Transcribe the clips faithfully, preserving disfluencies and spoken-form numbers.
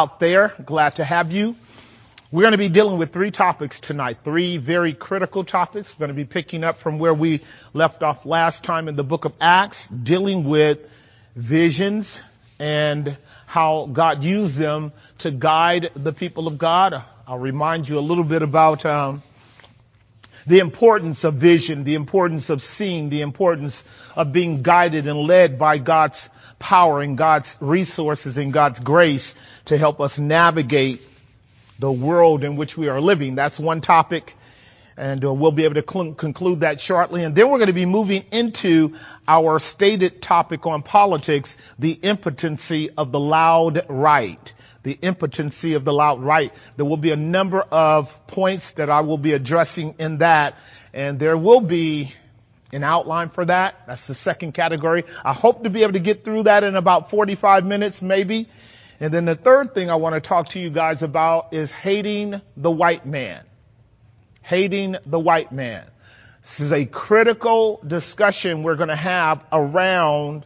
out there. Glad to have you. We're going to be dealing with three topics tonight, three very critical topics. We're going to be picking up from where we left off last time in the book of Acts, dealing with visions and how God used them to guide the people of God. I'll remind you a little bit about um, the importance of vision, the importance of seeing, the importance of being guided and led by God's power and God's resources and God's grace to help us navigate the world in which we are living. That's one topic, and uh, we'll be able to cl- conclude that shortly. And then we're going to be moving into our stated topic on politics, the impotency of the loud right. The impotency of the loud right. There will be a number of points that I will be addressing in that, and there will be an outline for that. That's the second category. I hope to be able to get through that in about forty-five minutes, maybe. And then the third thing I want to talk to you guys about is hating the white man. Hating the white man. This is a critical discussion we're going to have around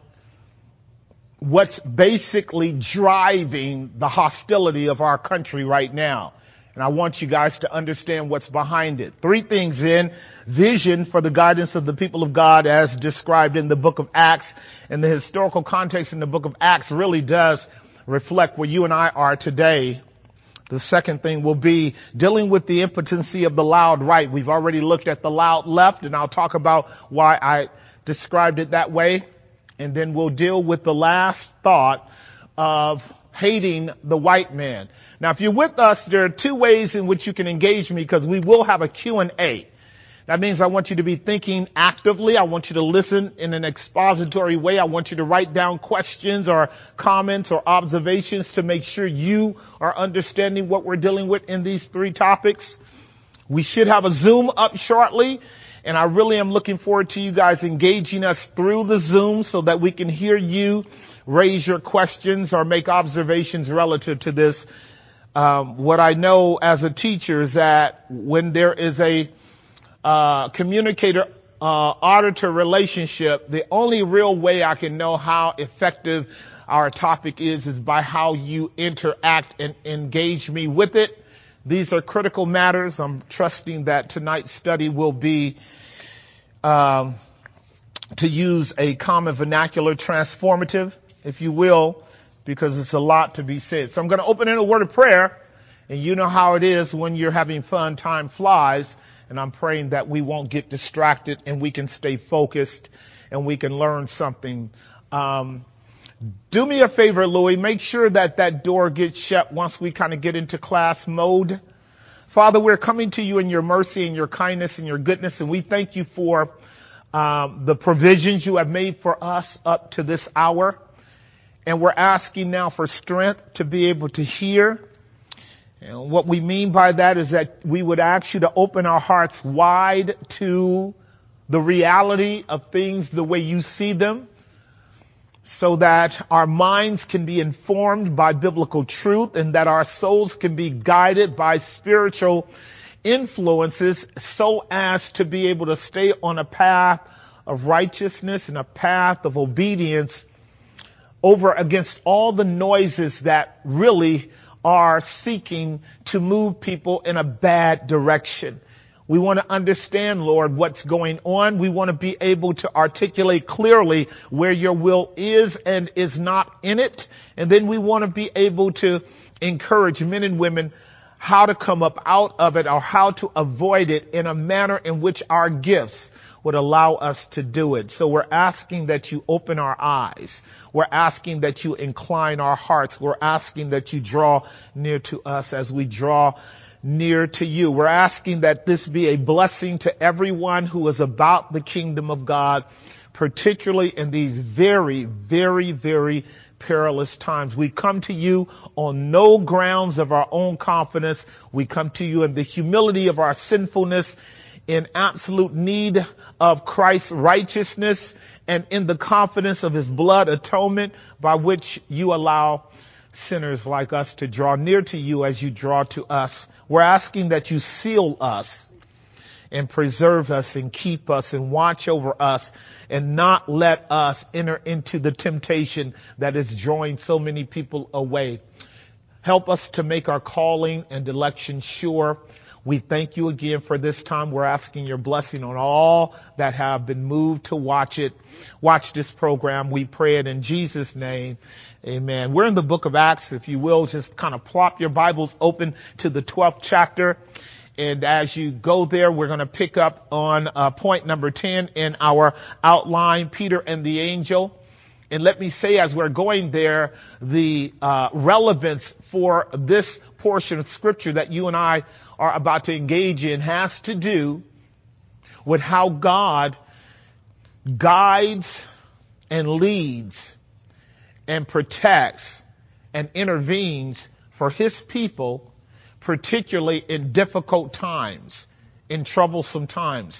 what's basically driving the hostility of our country right now. And I want you guys to understand what's behind it. Three things in vision for the guidance of the people of God as described in the book of Acts. And the historical context in the book of Acts really does reflect where you and I are today. The second thing will be dealing with the impotency of the loud right. We've already looked at the loud left, and I'll talk about why I described it that way. And then we'll deal with the last thought of hating the white man. Now, if you're with us, there are two ways in which you can engage me, because we will have a Q and A. That means I want you to be thinking actively. I want you to listen in an expository way. I want you to write down questions or comments or observations to make sure you are understanding what we're dealing with in these three topics. We should have a Zoom up shortly, and I really am looking forward to you guys engaging us through the Zoom so that we can hear you raise your questions or make observations relative to this. Um, what I know as a teacher is that when there is a uh, communicator uh, auditor relationship, the only real way I can know how effective our topic is is by how you interact and engage me with it. These are critical matters. I'm trusting that tonight's study will be, um, to use a common vernacular, transformative, if you will, because it's a lot to be said. So I'm going to open in a word of prayer, and you know how it is when you're having fun, time flies, and I'm praying that we won't get distracted and we can stay focused and we can learn something. Um, do me a favor, Louis, make sure that that door gets shut once we kind of get into class mode. Father, we're coming to you in your mercy and your kindness and your goodness, and we thank you for um, the provisions you have made for us up to this hour. And we're asking now for strength to be able to hear. And what we mean by that is that we would ask you to open our hearts wide to the reality of things the way you see them, so that our minds can be informed by biblical truth and that our souls can be guided by spiritual influences so as to be able to stay on a path of righteousness and a path of obedience over against all the noises that really are seeking to move people in a bad direction. We want to understand, Lord, what's going on. We want to be able to articulate clearly where your will is and is not in it. And then we want to be able to encourage men and women how to come up out of it or how to avoid it in a manner in which our gifts would allow us to do it. So we're asking that you open our eyes. We're asking that you incline our hearts. We're asking that you draw near to us as we draw near to you. We're asking that this be a blessing to everyone who is about the kingdom of God, particularly in these very, very, very perilous times. We come to you on no grounds of our own confidence. We come to you in the humility of our sinfulness, in absolute need of Christ's righteousness, and in the confidence of his blood atonement by which you allow sinners like us to draw near to you as you draw to us. We're asking that you seal us and preserve us and keep us and watch over us and not let us enter into the temptation that is drawing so many people away. Help us to make our calling and election sure. We thank you again for this time. We're asking your blessing on all that have been moved to watch it, watch this program. We pray it in Jesus' name. Amen. We're in the book of Acts. If you will, just kind of plop your Bibles open to the twelfth chapter. And as you go there, we're going to pick up on uh, point number ten in our outline, Peter and the angel. And let me say, as we're going there, the uh, relevance for this portion of scripture that you and I are about to engage in has to do with how God guides and leads and protects and intervenes for his people, particularly in difficult times, in troublesome times.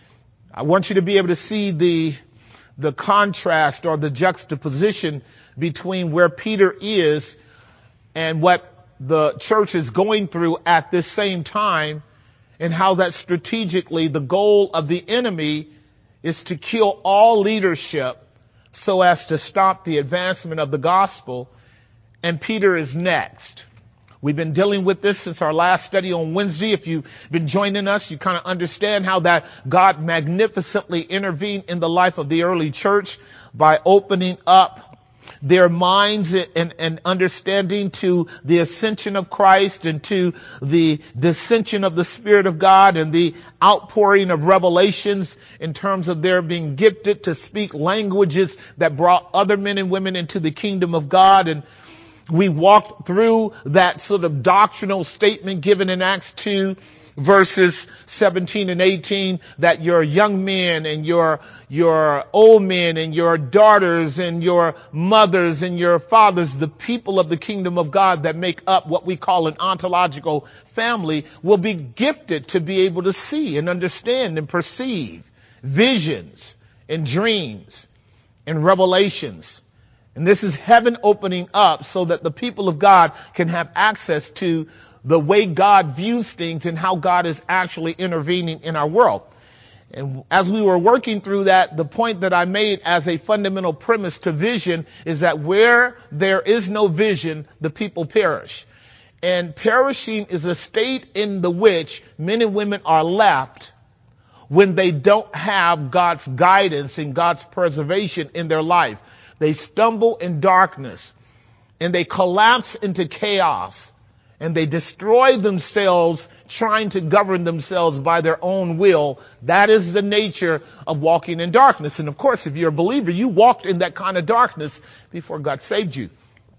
I want you to be able to see the the contrast or the juxtaposition between where Peter is and what the church is going through at this same time, and how that strategically the goal of the enemy is to kill all leadership so as to stop the advancement of the gospel. And Peter is next. We've been dealing with this since our last study on Wednesday. If you've been joining us, you kind of understand how that God magnificently intervened in the life of the early church by opening up their minds and, and understanding to the ascension of Christ and to the descension of the Spirit of God and the outpouring of revelations in terms of their being gifted to speak languages that brought other men and women into the kingdom of God. And we walked through that sort of doctrinal statement given in Acts two, verses seventeen and eighteen, that your young men and your your old men and your daughters and your mothers and your fathers, the people of the kingdom of God that make up what we call an ontological family, will be gifted to be able to see and understand and perceive visions and dreams and revelations. And this is heaven opening up so that the people of God can have access to the way God views things and how God is actually intervening in our world. And as we were working through that, the point that I made as a fundamental premise to vision is that where there is no vision, the people perish. And perishing is a state in the which men and women are left when they don't have God's guidance and God's preservation in their life. They stumble in darkness and they collapse into chaos and they destroy themselves trying to govern themselves by their own will. That is the nature of walking in darkness. And of course, if you're a believer, you walked in that kind of darkness before God saved you.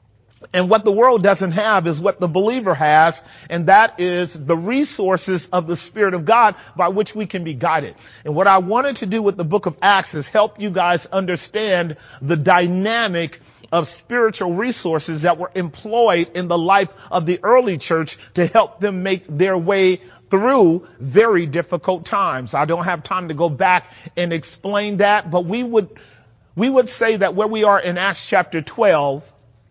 And what the world doesn't have is what the believer has, and that is the resources of the Spirit of God by which we can be guided. And what I wanted to do with the book of Acts is help you guys understand the dynamic of spiritual resources that were employed in the life of the early church to help them make their way through very difficult times. I don't have time to go back and explain that, but we would, we would say that where we are in Acts chapter twelve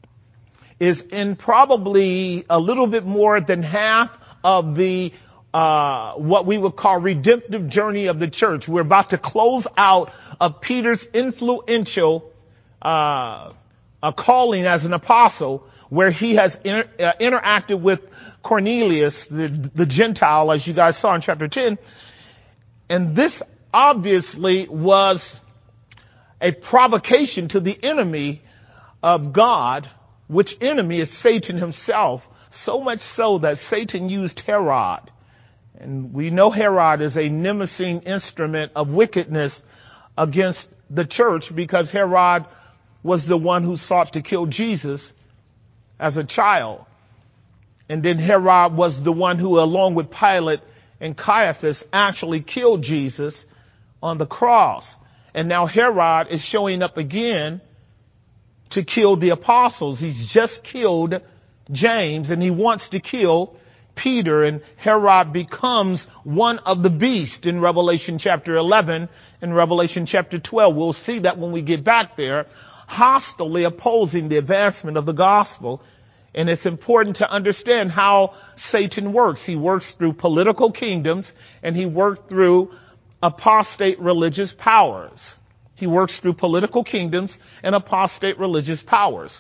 is in probably a little bit more than half of the uh what we would call redemptive journey of the church. We're about to close out of Peter's influential uh a calling as an apostle, where he has inter- uh, interacted with Cornelius, the, the Gentile, as you guys saw in chapter ten. And this obviously was a provocation to the enemy of God, which enemy is Satan himself, so much so that Satan used Herod. And we know Herod is a Nemesine instrument of wickedness against the church, because Herod was the one who sought to kill Jesus as a child. And then Herod was the one who, along with Pilate and Caiaphas, actually killed Jesus on the cross. And now Herod is showing up again to kill the apostles. He's just killed James, and he wants to kill Peter, and Herod becomes one of the beasts in Revelation chapter eleven and Revelation chapter twelve. We'll see that when we get back there, hostily opposing the advancement of the gospel. And it's important to understand how Satan works. He works through political kingdoms, and he works through apostate religious powers. He works through political kingdoms and apostate religious powers.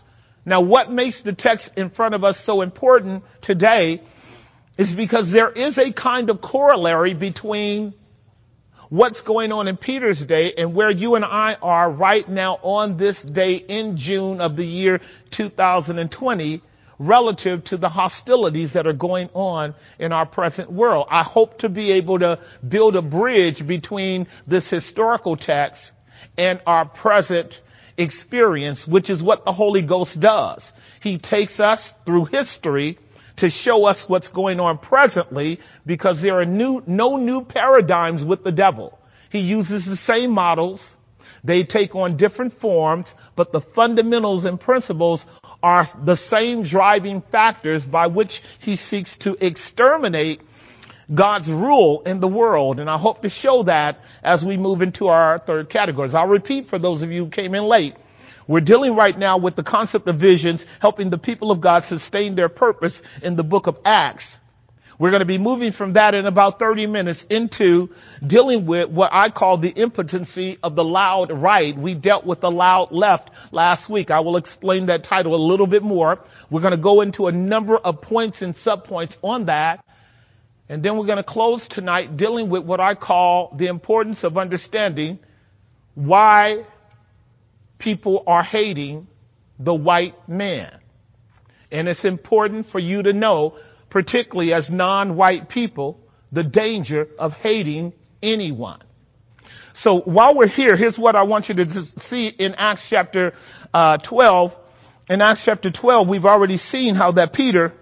Now, what makes the text in front of us so important today is because there is a kind of corollary between what's going on in Peter's day and where you and I are right now on this day in June of the year two thousand twenty relative to the hostilities that are going on in our present world. I hope to be able to build a bridge between this historical text and our present experience, which is what the Holy Ghost does. He takes us through history to show us what's going on presently, because there are new, no new paradigms with the devil. He uses the same models. They take on different forms, but the fundamentals and principles are the same driving factors by which he seeks to exterminate God's rule in the world. And I hope to show that as we move into our third categories. I'll repeat for those of you who came in late. We're dealing right now with the concept of visions, helping the people of God sustain their purpose in the book of Acts. We're going to be moving from that in about thirty minutes into dealing with what I call the impotency of the loud right. We dealt with the loud left last week. I will explain that title a little bit more. We're going to go into a number of points and subpoints on that. And then we're going to close tonight dealing with what I call the importance of understanding why people are hating the white man. And it's important for you to know, particularly as non-white people, the danger of hating anyone. So while we're here, here's what I want you to see in Acts chapter uh, twelve. In Acts chapter twelve, we've already seen how that Peter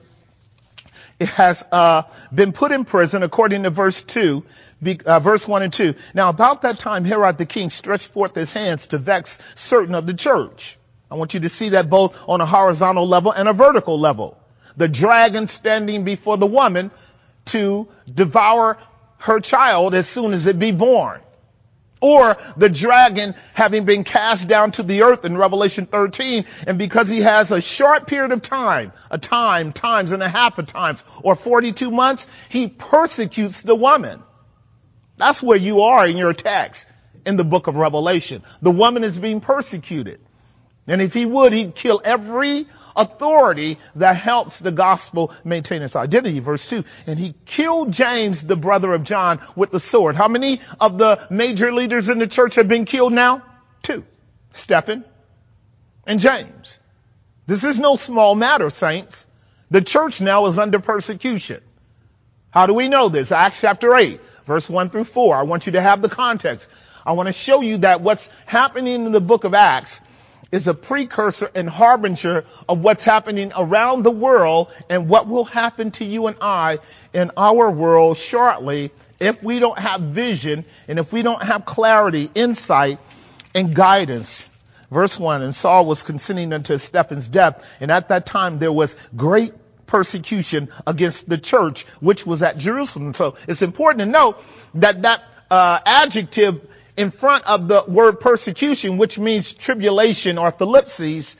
has uh, been put in prison, according to verse two, be, uh, verse one and two. Now, about that time, Herod the king stretched forth his hands to vex certain of the church. I want you to see that both on a horizontal level and a vertical level. The dragon standing before the woman to devour her child as soon as it be born. Or the dragon having been cast down to the earth in Revelation thirteen, and because he has a short period of time, a time, times and a half of times, or forty-two months, he persecutes the woman. That's where you are in your text in the book of Revelation. The woman is being persecuted. And if he would, he'd kill every authority that helps the gospel maintain its identity. Verse two, and he killed James, the brother of John, with the sword. How many of the major leaders in the church have been killed now? Two. Stephen and James. This is no small matter, saints. The church now is under persecution. How do we know this? Acts chapter eight, verse one through four. I want you to have the context. I want to show you that what's happening in the book of Acts is a precursor and harbinger of what's happening around the world and what will happen to you and I in our world shortly if we don't have vision and if we don't have clarity, insight, and guidance. Verse one, and Saul was consenting unto Stephen's death, and at that time there was great persecution against the church, which was at Jerusalem. So it's important to note that that uh, adjective in front of the word persecution, which means tribulation or thlipsis,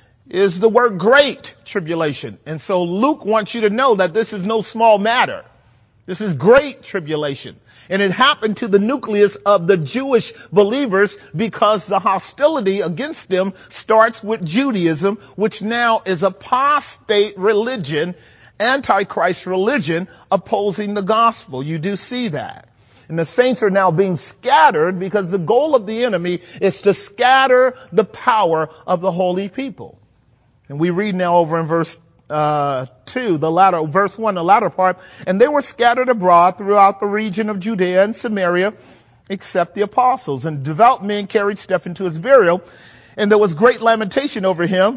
is the word great tribulation. And so Luke wants you to know that this is no small matter. This is great tribulation. And it happened to the nucleus of the Jewish believers because the hostility against them starts with Judaism, which now is apostate religion, antichrist religion, opposing the gospel. You do see that. And the saints are now being scattered because the goal of the enemy is to scatter the power of the holy people. And we read now over in verse uh two, the latter, verse one, the latter part, and they were scattered abroad throughout the region of Judea and Samaria, except the apostles. And devout men carried Stephen to his burial, and there was great lamentation over him.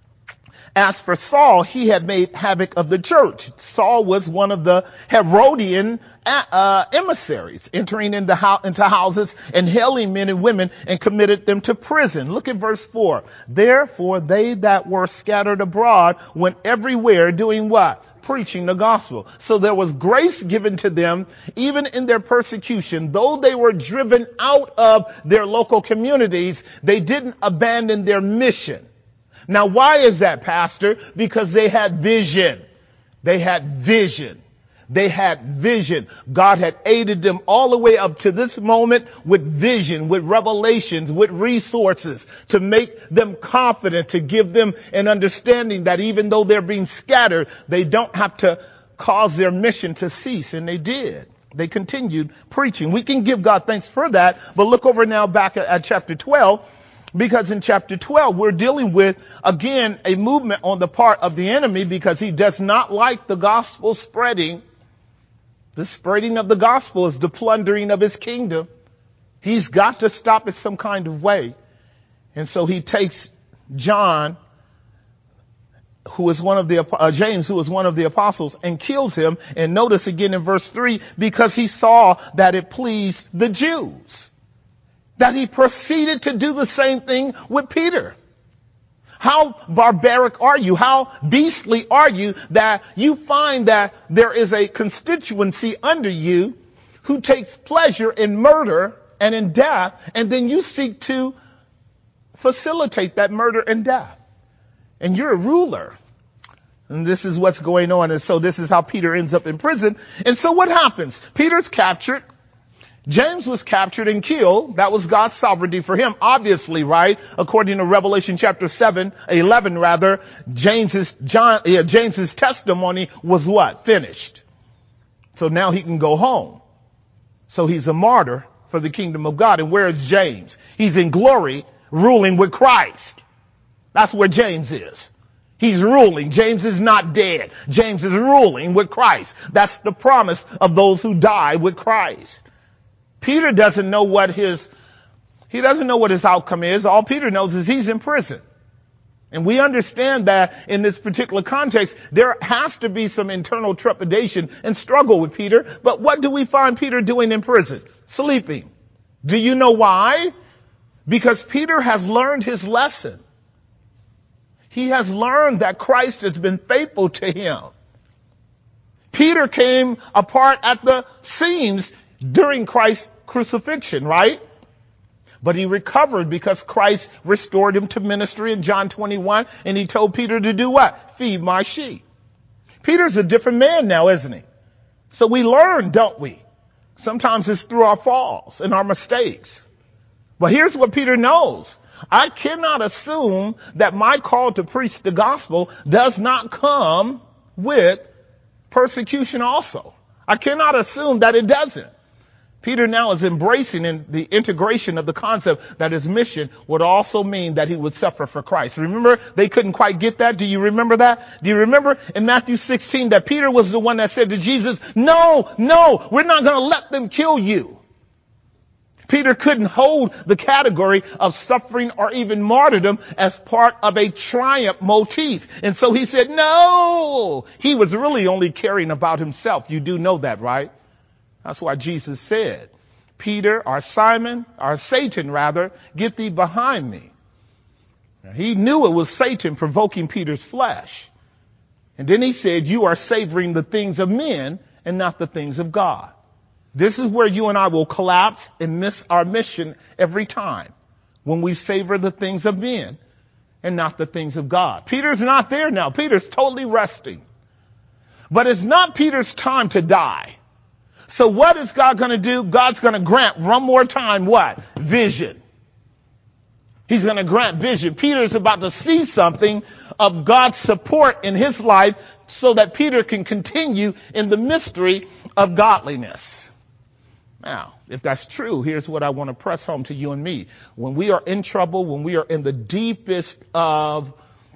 As for Saul, he had made havoc of the church. Saul was one of the Herodian uh, emissaries, entering into, ho- into houses and hailing men and women and committed them to prison. Look at verse four. Therefore, they that were scattered abroad went everywhere doing what? Preaching the gospel. So there was grace given to them even in their persecution. Though they were driven out of their local communities, they didn't abandon their mission. Now, why is that, Pastor? Because they had vision. They had vision. They had vision. God had aided them all the way up to this moment with vision, with revelations, with resources to make them confident, to give them an understanding that even though they're being scattered, they don't have to cause their mission to cease. And they did. They continued preaching. We can give God thanks for that. But look over now back at, at chapter twelve. Because in chapter twelve, we're dealing with, again, a movement on the part of the enemy because he does not like the gospel spreading. The spreading of the gospel is the plundering of his kingdom. He's got to stop it some kind of way. And so he takes John, who is one of the, uh, James, who is one of the apostles, and kills him. And notice again in verse three, because he saw that it pleased the Jews, that he proceeded to do the same thing with Peter. How barbaric are you? How beastly are you that you find that there is a constituency under you who takes pleasure in murder and in death, and then you seek to facilitate that murder and death. And you're a ruler. And this is what's going on. And so this is how Peter ends up in prison. And so what happens? Peter's captured. James was captured and killed. That was God's sovereignty for him, obviously, right? According to Revelation chapter seven, eleven rather, James's, John, yeah, James's testimony was what? Finished. So now he can go home. So he's a martyr for the kingdom of God. And where is James? He's in glory, ruling with Christ. That's where James is. He's ruling. James is not dead. James is ruling with Christ. That's the promise of those who die with Christ. Peter doesn't know what his, he doesn't know what his outcome is. All Peter knows is he's in prison. And we understand that in this particular context, there has to be some internal trepidation and struggle with Peter. But what do we find Peter doing in prison? Sleeping. Do you know why? Because Peter has learned his lesson. He has learned that Christ has been faithful to him. Peter came apart at the seams during Christ's crucifixion, right? But he recovered because Christ restored him to ministry in John twenty-one, and he told Peter to do what? Feed my sheep. Peter's a different man now, isn't he? So we learn, don't we? Sometimes it's through our falls and our mistakes. But here's what Peter knows. I cannot assume that my call to preach the gospel does not come with persecution also. I cannot assume that it doesn't. Peter now is embracing in the integration of the concept that his mission would also mean that he would suffer for Christ. Remember, they couldn't quite get that. Do you remember that? Do you remember in Matthew sixteen that Peter was the one that said to Jesus, no, no, we're not going to let them kill you. Peter couldn't hold the category of suffering or even martyrdom as part of a triumph motif. And so he said, no, he was really only caring about himself. You do know that, right? That's why Jesus said, Peter, or Simon, or Satan rather, get thee behind me. Now, he knew it was Satan provoking Peter's flesh. And then he said, you are savoring the things of men and not the things of God. This is where you and I will collapse and miss our mission every time, when we savor the things of men and not the things of God. Peter's not there now. Peter's totally resting. But it's not Peter's time to die. So what is God going to do? God's going to grant one more time what? Vision. He's going to grant vision. Peter's about to see something of God's support in his life so that Peter can continue in the mystery of godliness. Now, if that's true, here's what I want to press home to you and me. When we are in trouble, when we are in the deepest of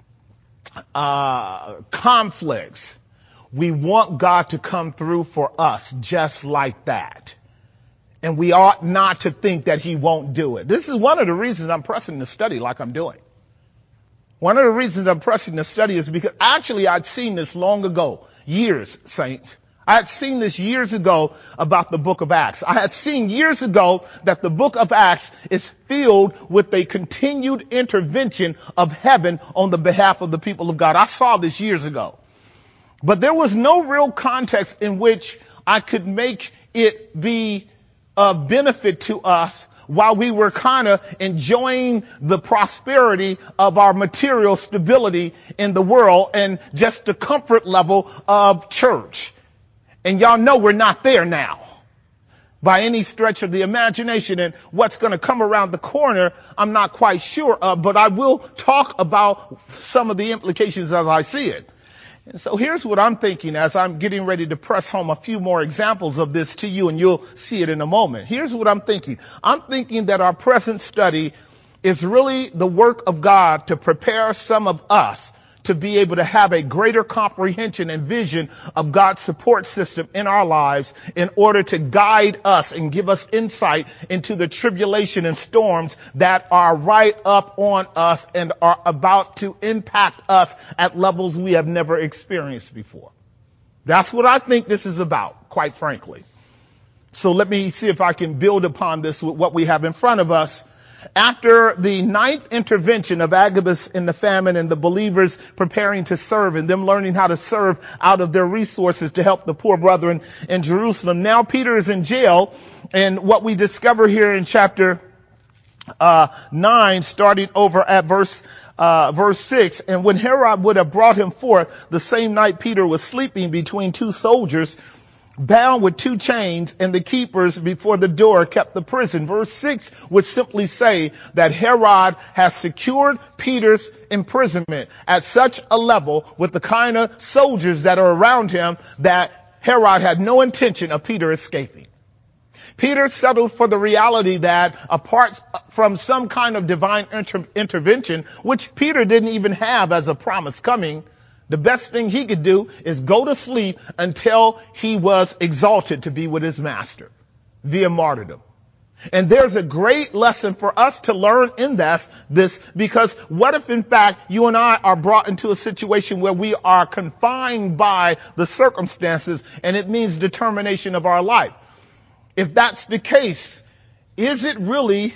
uh conflicts, we want God to come through for us just like that. And we ought not to think that he won't do it. This is one of the reasons I'm pressing the study like I'm doing. One of the reasons I'm pressing the study is because actually I'd seen this long ago, years, saints. I had seen this years ago about the book of Acts. I had seen years ago that the book of Acts is filled with a continued intervention of heaven on the behalf of the people of God. I saw this years ago. But there was no real context in which I could make it be of benefit to us while we were kind of enjoying the prosperity of our material stability in the world and just the comfort level of church. And y'all know we're not there now by any stretch of the imagination. And what's going to come around the corner, I'm not quite sure of, but I will talk about some of the implications as I see it. And so here's what I'm thinking as I'm getting ready to press home a few more examples of this to you, and you'll see it in a moment. Here's what I'm thinking. I'm thinking that our present study is really the work of God to prepare some of us to be able to have a greater comprehension and vision of God's support system in our lives in order to guide us and give us insight into the tribulation and storms that are right up on us and are about to impact us at levels we have never experienced before. That's what I think this is about, quite frankly. So let me see if I can build upon this with what we have in front of us. After the ninth intervention of Agabus in the famine and the believers preparing to serve and them learning how to serve out of their resources to help the poor brethren in Jerusalem, now Peter is in jail. And what we discover here in chapter uh nine, starting over at verse uh verse six, and when Herod would have brought him forth, the same night Peter was sleeping between two soldiers, bound with two chains, and the keepers before the door kept the prison. Verse six would simply say that Herod has secured Peter's imprisonment at such a level with the kind of soldiers that are around him that Herod had no intention of Peter escaping. Peter settled for the reality that apart from some kind of divine inter- intervention, which Peter didn't even have as a promise coming, the best thing he could do is go to sleep until he was exalted to be with his master via martyrdom. And there's a great lesson for us to learn in this, this, because what if in fact you and I are brought into a situation where we are confined by the circumstances and it means determination of our life? If that's the case, is it really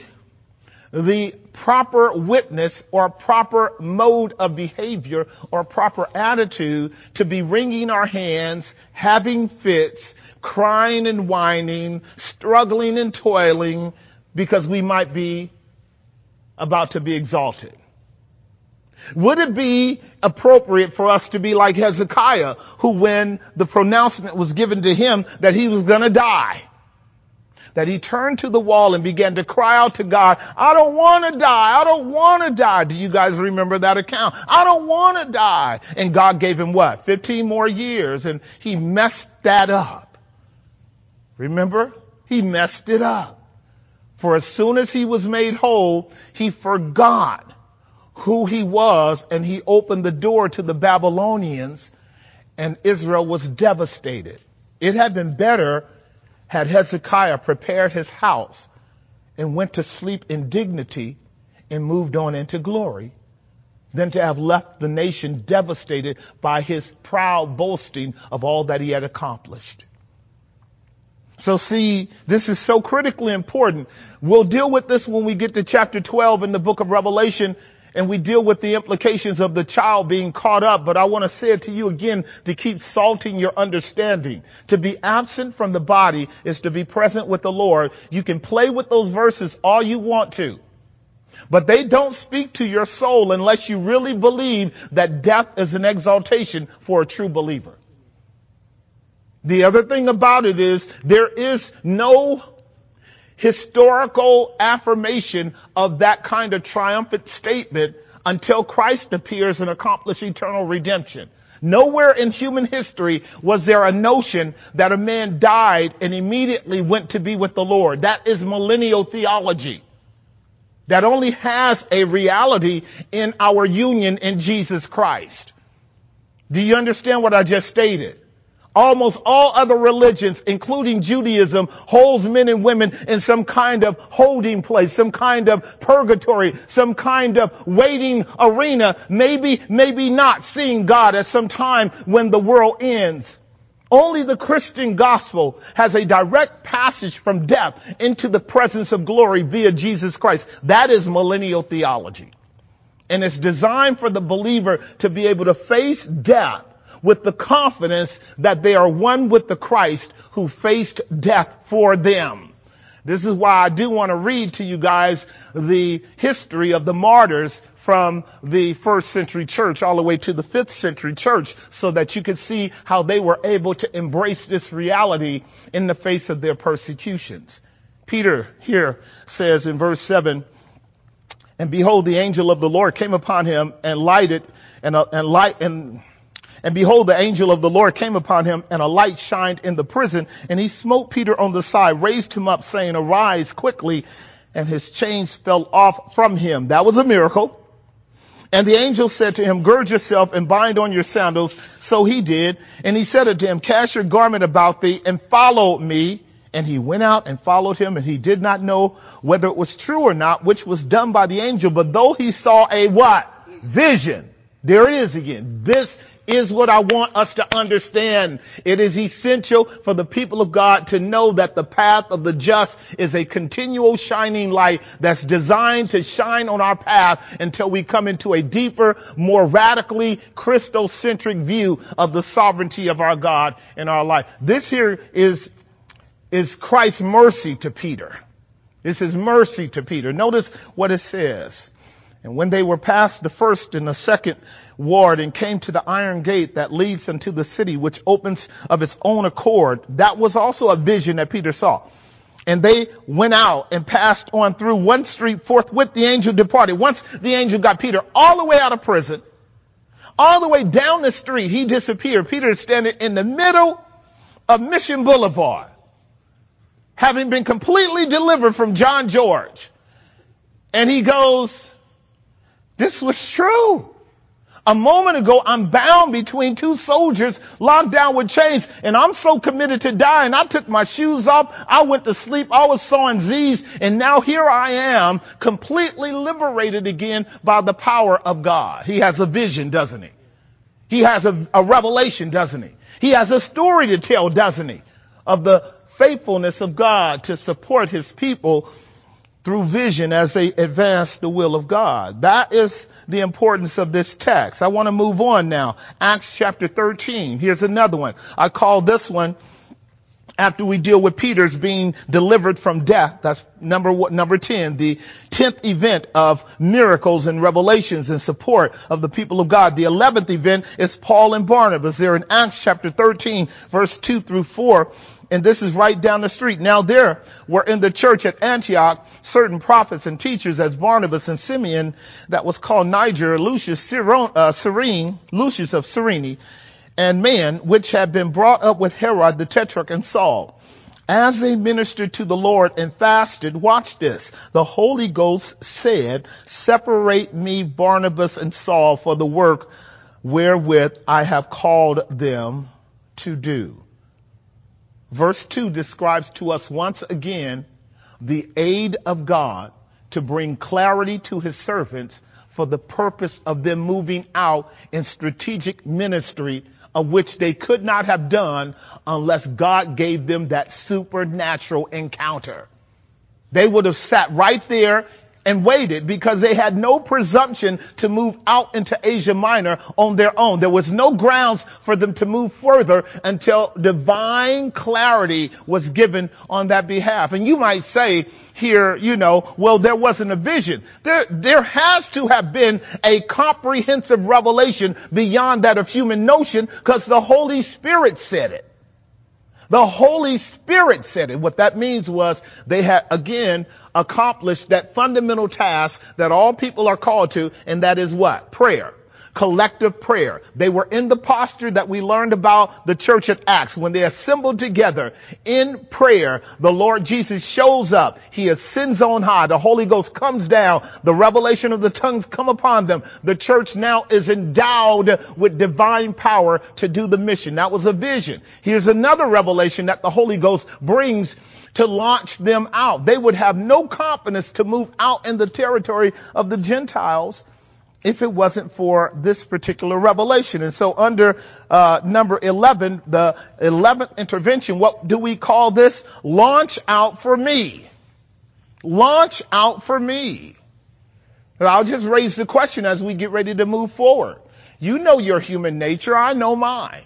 the proper witness or proper mode of behavior or proper attitude to be wringing our hands, having fits, crying and whining, struggling and toiling because we might be about to be exalted? Would it be appropriate for us to be like Hezekiah, who when the pronouncement was given to him that he was going to die, that he turned to the wall and began to cry out to God, I don't want to die. I don't want to die. Do you guys remember that account? I don't want to die. And God gave him what? fifteen more years. And he messed that up. Remember? He messed it up. For as soon as he was made whole, he forgot who he was and he opened the door to the Babylonians and Israel was devastated. It had been better had Hezekiah prepared his house and went to sleep in dignity and moved on into glory than to have left the nation devastated by his proud boasting of all that he had accomplished. So see, this is so critically important. We'll deal with this when we get to chapter twelve in the book of Revelation, and we deal with the implications of the child being caught up. But I want to say it to you again to keep salting your understanding. To be absent from the body is to be present with the Lord. You can play with those verses all you want to, but they don't speak to your soul unless you really believe that death is an exaltation for a true believer. The other thing about it is there is no historical affirmation of that kind of triumphant statement until Christ appears and accomplishes eternal redemption. Nowhere in human history was there a notion that a man died and immediately went to be with the Lord. That is millennial theology. That only has a reality in our union in Jesus Christ. Do you understand what I just stated? Almost all other religions, including Judaism, holds men and women in some kind of holding place, some kind of purgatory, some kind of waiting arena, maybe, maybe not seeing God at some time when the world ends. Only the Christian gospel has a direct passage from death into the presence of glory via Jesus Christ. That is millennial theology. And it's designed for the believer to be able to face death with the confidence that they are one with the Christ who faced death for them. This is why I do want to read to you guys the history of the martyrs from the first century church all the way to the fifth century church so that you could see how they were able to embrace this reality in the face of their persecutions. Peter here says in verse seven, and behold, the angel of the Lord came upon him and lighted and, uh, and light and And behold, the angel of the Lord came upon him, and a light shined in the prison. And he smote Peter on the side, raised him up, saying, arise quickly. And his chains fell off from him. That was a miracle. And the angel said to him, gird yourself and bind on your sandals. So he did. And he said unto him, cast your garment about thee and follow me. And he went out and followed him. And he did not know whether it was true or not, which was done by the angel. But though he saw a what? Vision. There it is again. This is what I want us to understand. It is essential for the people of God to know that the path of the just is a continual shining light that's designed to shine on our path until we come into a deeper, more radically Christocentric view of the sovereignty of our God in our life. This here is, is Christ's mercy to Peter. This is mercy to Peter. Notice what it says. And when they were past the first and the second ward and came to the iron gate that leads unto the city, which opens of its own accord, that was also a vision that Peter saw. And they went out and passed on through one street. Forthwith the angel departed. Once the angel got Peter all the way out of prison, all the way down the street, he disappeared. Peter is standing in the middle of Mission Boulevard, having been completely delivered from John George. And he goes, this was true. A moment ago, I'm bound between two soldiers locked down with chains, and I'm so committed to dying. I took my shoes off. I went to sleep. I was sawing Z's, and now here I am, completely liberated again by the power of God. He has a vision, doesn't he? He has a, a revelation, doesn't he? He has a story to tell, doesn't he? Of the faithfulness of God to support his people through vision as they advance the will of God. That is the importance of this text. I want to move on now. Acts chapter thirteen. Here's another one. I call this one, after we deal with Peter's being delivered from death. That's number number ten, the tenth event of miracles and revelations in support of the people of God. The eleventh event is Paul and Barnabas. They're in Acts chapter thirteen, verse two through four. And this is right down the street. Now there were in the church at Antioch certain prophets and teachers as Barnabas and Simeon, that was called Niger, Lucius, Cyrene, uh, Cyrene, Lucius of Cyrene, and man, which had been brought up with Herod the Tetrarch and Saul. As they ministered to the Lord and fasted, watch this, the Holy Ghost said, separate me, Barnabas and Saul, for the work wherewith I have called them to do. Verse two describes to us once again the aid of God to bring clarity to his servants for the purpose of them moving out in strategic ministry, of which they could not have done unless God gave them that supernatural encounter. They would have sat right there and waited because they had no presumption to move out into Asia Minor on their own. There was no grounds for them to move further until divine clarity was given on that behalf. And you might say here, you know, well, there wasn't a vision. There, there has to have been a comprehensive revelation beyond that of human notion, because the Holy Spirit said it. The Holy Spirit said it. What that means was they had, again, accomplished that fundamental task that all people are called to, and that is what? Prayer. Collective prayer. They were in the posture that we learned about the church at Acts. When they assembled together in prayer, the Lord Jesus shows up. He ascends on high. The Holy Ghost comes down. The revelation of the tongues come upon them. The church now is endowed with divine power to do the mission. That was a vision. Here's another revelation that the Holy Ghost brings to launch them out. They would have no confidence to move out in the territory of the Gentiles if it wasn't for this particular revelation. And so under uh number eleven, the eleventh intervention, what do we call this? Launch out for me. Launch out for me. And I'll just raise the question as we get ready to move forward. You know your human nature. I know mine.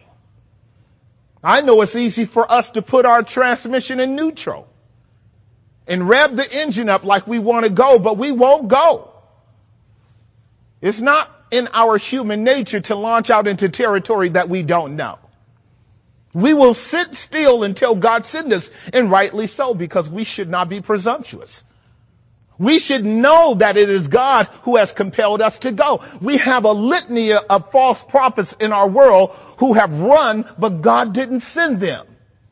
I know it's easy for us to put our transmission in neutral and rev the engine up like we want to go, but we won't go. It's not in our human nature to launch out into territory that we don't know. We will sit still until God sends us, and rightly so, because we should not be presumptuous. We should know that it is God who has compelled us to go. We have a litany of false prophets in our world who have run, but God didn't send them.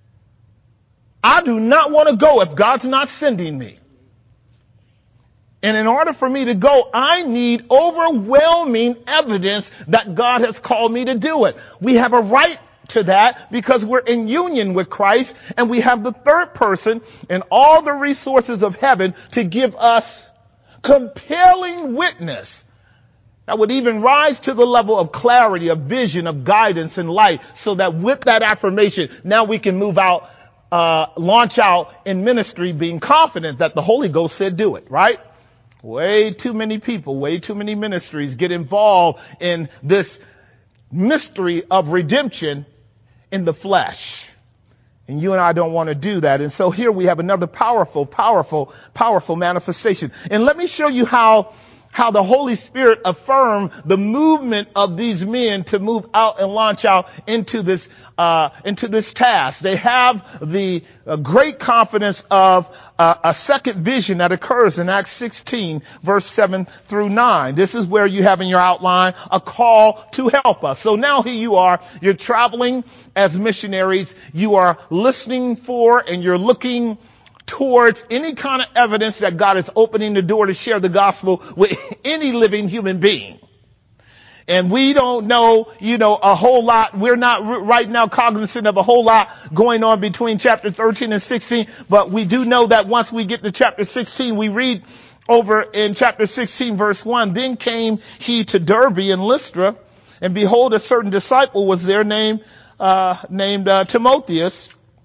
I do not want to go if God's not sending me. And in order for me to go, I need overwhelming evidence that God has called me to do it. We have a right to that because we're in union with Christ, and we have the third person and all the resources of heaven to give us compelling witness that would even rise to the level of clarity, of vision, of guidance and light, so that with that affirmation, now we can move out, uh, launch out in ministry being confident that the Holy Ghost said do it, right? Way too many people, way too many ministries get involved in this mystery of redemption in the flesh. And you and I don't want to do that. And so here we have another powerful, powerful, powerful manifestation. And let me show you how how the Holy Spirit affirmed the movement of these men to move out and launch out into this uh into this task. They have the uh, great confidence of uh, a second vision that occurs in Acts sixteen, verse seven through nine. This is where you have in your outline a call to help us. So now here you are, you're traveling as missionaries, you are listening for and you're looking towards any kind of evidence that God is opening the door to share the gospel with any living human being. And we don't know, you know, a whole lot. We're not r- right now cognizant of a whole lot going on between chapter thirteen and sixteen. But we do know that once we get to chapter sixteen, we read over in chapter sixteen, verse one, then came he to Derbe and Lystra, and behold, a certain disciple was there named, uh, named, uh, Timotheus,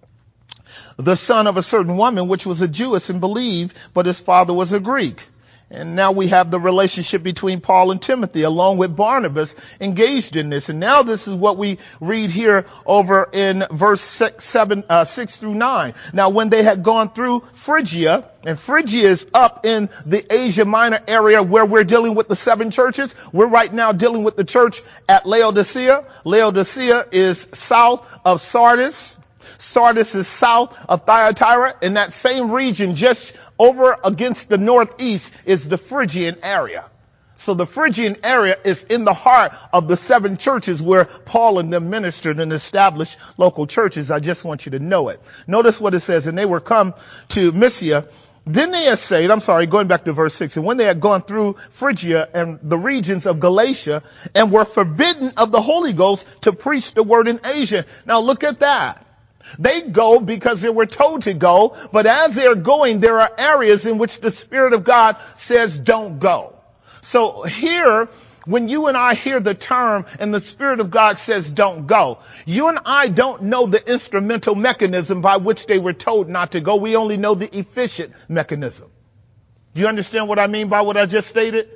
the son of a certain woman, which was a Jewess and believed, but his father was a Greek. And now we have the relationship between Paul and Timothy, along with Barnabas, engaged in this. And now this is what we read here over in verse six, seven, uh, six through nine. Now, when they had gone through Phrygia, and Phrygia is up in the Asia Minor area where we're dealing with the seven churches. We're right now dealing with the church at Laodicea. Laodicea is south of Sardis. Sardis is south of Thyatira. In that same region, just over against the northeast, is the Phrygian area. So the Phrygian area is in the heart of the seven churches where Paul and them ministered and established local churches. I just want you to know it. Notice what it says. And they were come to Mysia. Then they essayed, I'm sorry, going back to verse six. And when they had gone through Phrygia and the regions of Galatia and were forbidden of the Holy Ghost to preach the word in Asia. Now look at that. They go because they were told to go, but as they're going, there are areas in which the Spirit of God says don't go. So here, when you and I hear the term and the Spirit of God says don't go, you and I don't know the instrumental mechanism by which they were told not to go. We only know the efficient mechanism. Do you understand what I mean by what I just stated?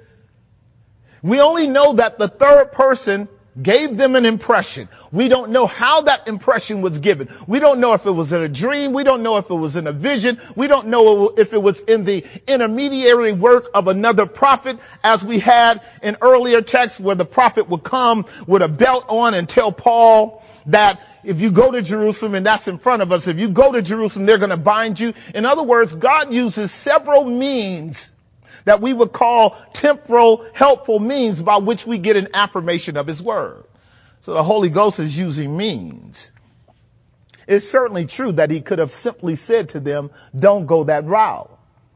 We only know that the third person gave them an impression. We don't know how that impression was given. We don't know if it was in a dream. We don't know if it was in a vision. We don't know if it was in the intermediary work of another prophet, as we had in earlier texts where the prophet would come with a belt on and tell Paul that if you go to Jerusalem, and that's in front of us, if you go to Jerusalem, they're going to bind you. In other words, God uses several means that we would call temporal, helpful means by which we get an affirmation of his word. So the Holy Ghost is using means. It's certainly true that he could have simply said to them, don't go that route.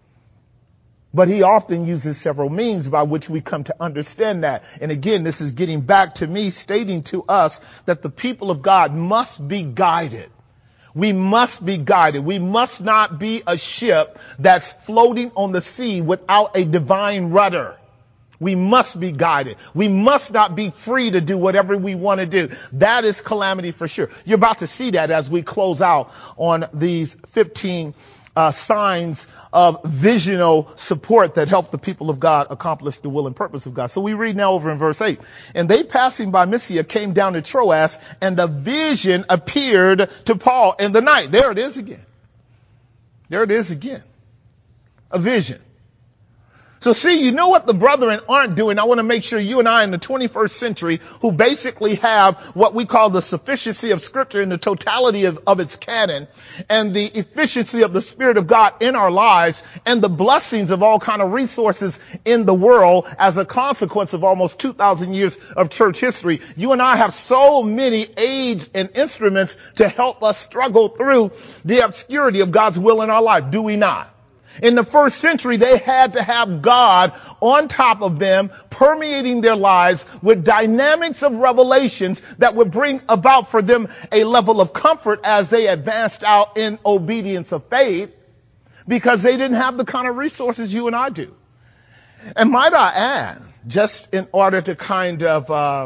But he often uses several means by which we come to understand that. And again, this is getting back to me stating to us that the people of God must be guided. We must be guided. We must not be a ship that's floating on the sea without a divine rudder. We must be guided. We must not be free to do whatever we want to do. That is calamity for sure. You're about to see that as we close out on these fifteen uh, signs of visional support that help the people of God accomplish the will and purpose of God. So we read now over in verse eight. And they passing by Mysia came down to Troas, and a vision appeared to Paul in the night. There it is again. There it is again. A vision. So see, you know what the brethren aren't doing. I want to make sure you and I in the twenty-first century, who basically have what we call the sufficiency of Scripture and the totality of, of its canon, and the efficiency of the Spirit of God in our lives, and the blessings of all kind of resources in the world as a consequence of almost two thousand years of church history. You and I have so many aids and instruments to help us struggle through the obscurity of God's will in our life, do we not? In the first century, they had to have God on top of them, permeating their lives with dynamics of revelations that would bring about for them a level of comfort as they advanced out in obedience of faith, because they didn't have the kind of resources you and I do. And might I add, just in order to kind of uh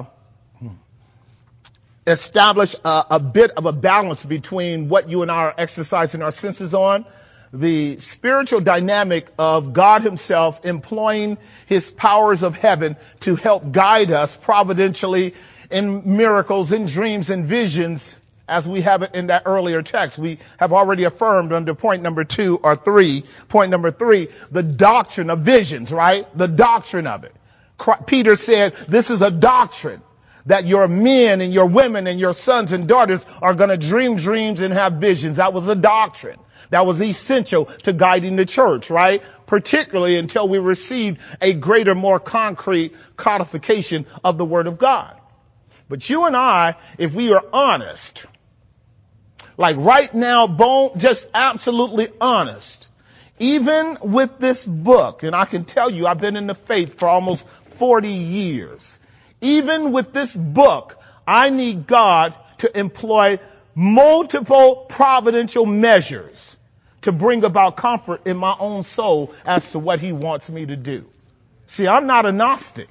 establish a, a bit of a balance between what you and I are exercising our senses on, the spiritual dynamic of God himself employing his powers of heaven to help guide us providentially in miracles, in dreams, and visions, as we have it in that earlier text. We have already affirmed under point number two or three, point number three, the doctrine of visions, right? The doctrine of it. Peter said, this is a doctrine, that your men and your women and your sons and daughters are going to dream dreams and have visions. That was a doctrine. That was essential to guiding the church, right? Particularly until we received a greater, more concrete codification of the Word of God. But you and I, if we are honest, like right now, bone, just absolutely honest, even with this book, and I can tell you I've been in the faith for almost forty years, even with this book, I need God to employ multiple providential measures to bring about comfort in my own soul as to what he wants me to do. See, I'm not a Gnostic.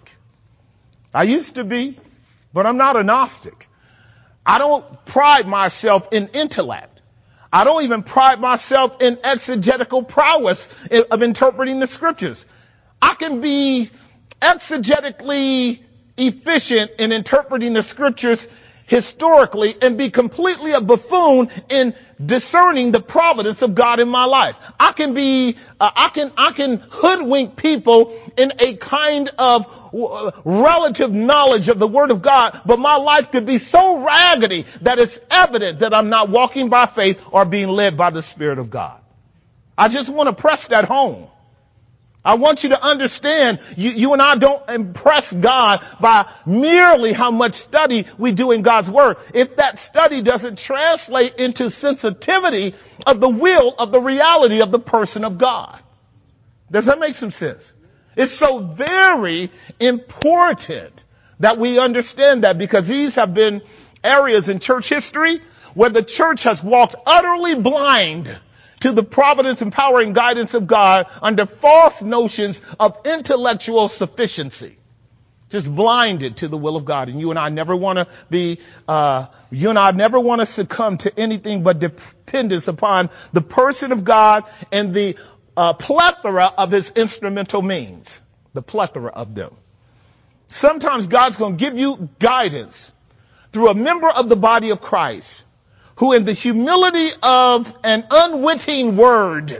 I used to be, but I'm not a Gnostic. I don't pride myself in intellect. I don't even pride myself in exegetical prowess of interpreting the scriptures. I can be exegetically efficient in interpreting the scriptures historically and be completely a buffoon in discerning the providence of God in my life. I can be, uh, I can, I can hoodwink people in a kind of w- relative knowledge of the Word of God, but my life could be so raggedy that it's evident that I'm not walking by faith or being led by the Spirit of God. I just want to press that home. I want you to understand, you, you and I don't impress God by merely how much study we do in God's Word. If that study doesn't translate into sensitivity of the will of the reality of the person of God. Does that make some sense? It's so very important that we understand that, because these have been areas in church history where the church has walked utterly blind to the providence and power and guidance of God under false notions of intellectual sufficiency. Just blinded to the will of God. And you and I never want to be, uh, you and I never want to succumb to anything but dependence upon the person of God and the uh, plethora of his instrumental means. The plethora of them. Sometimes God's going to give you guidance through a member of the body of Christ, who in the humility of an unwitting word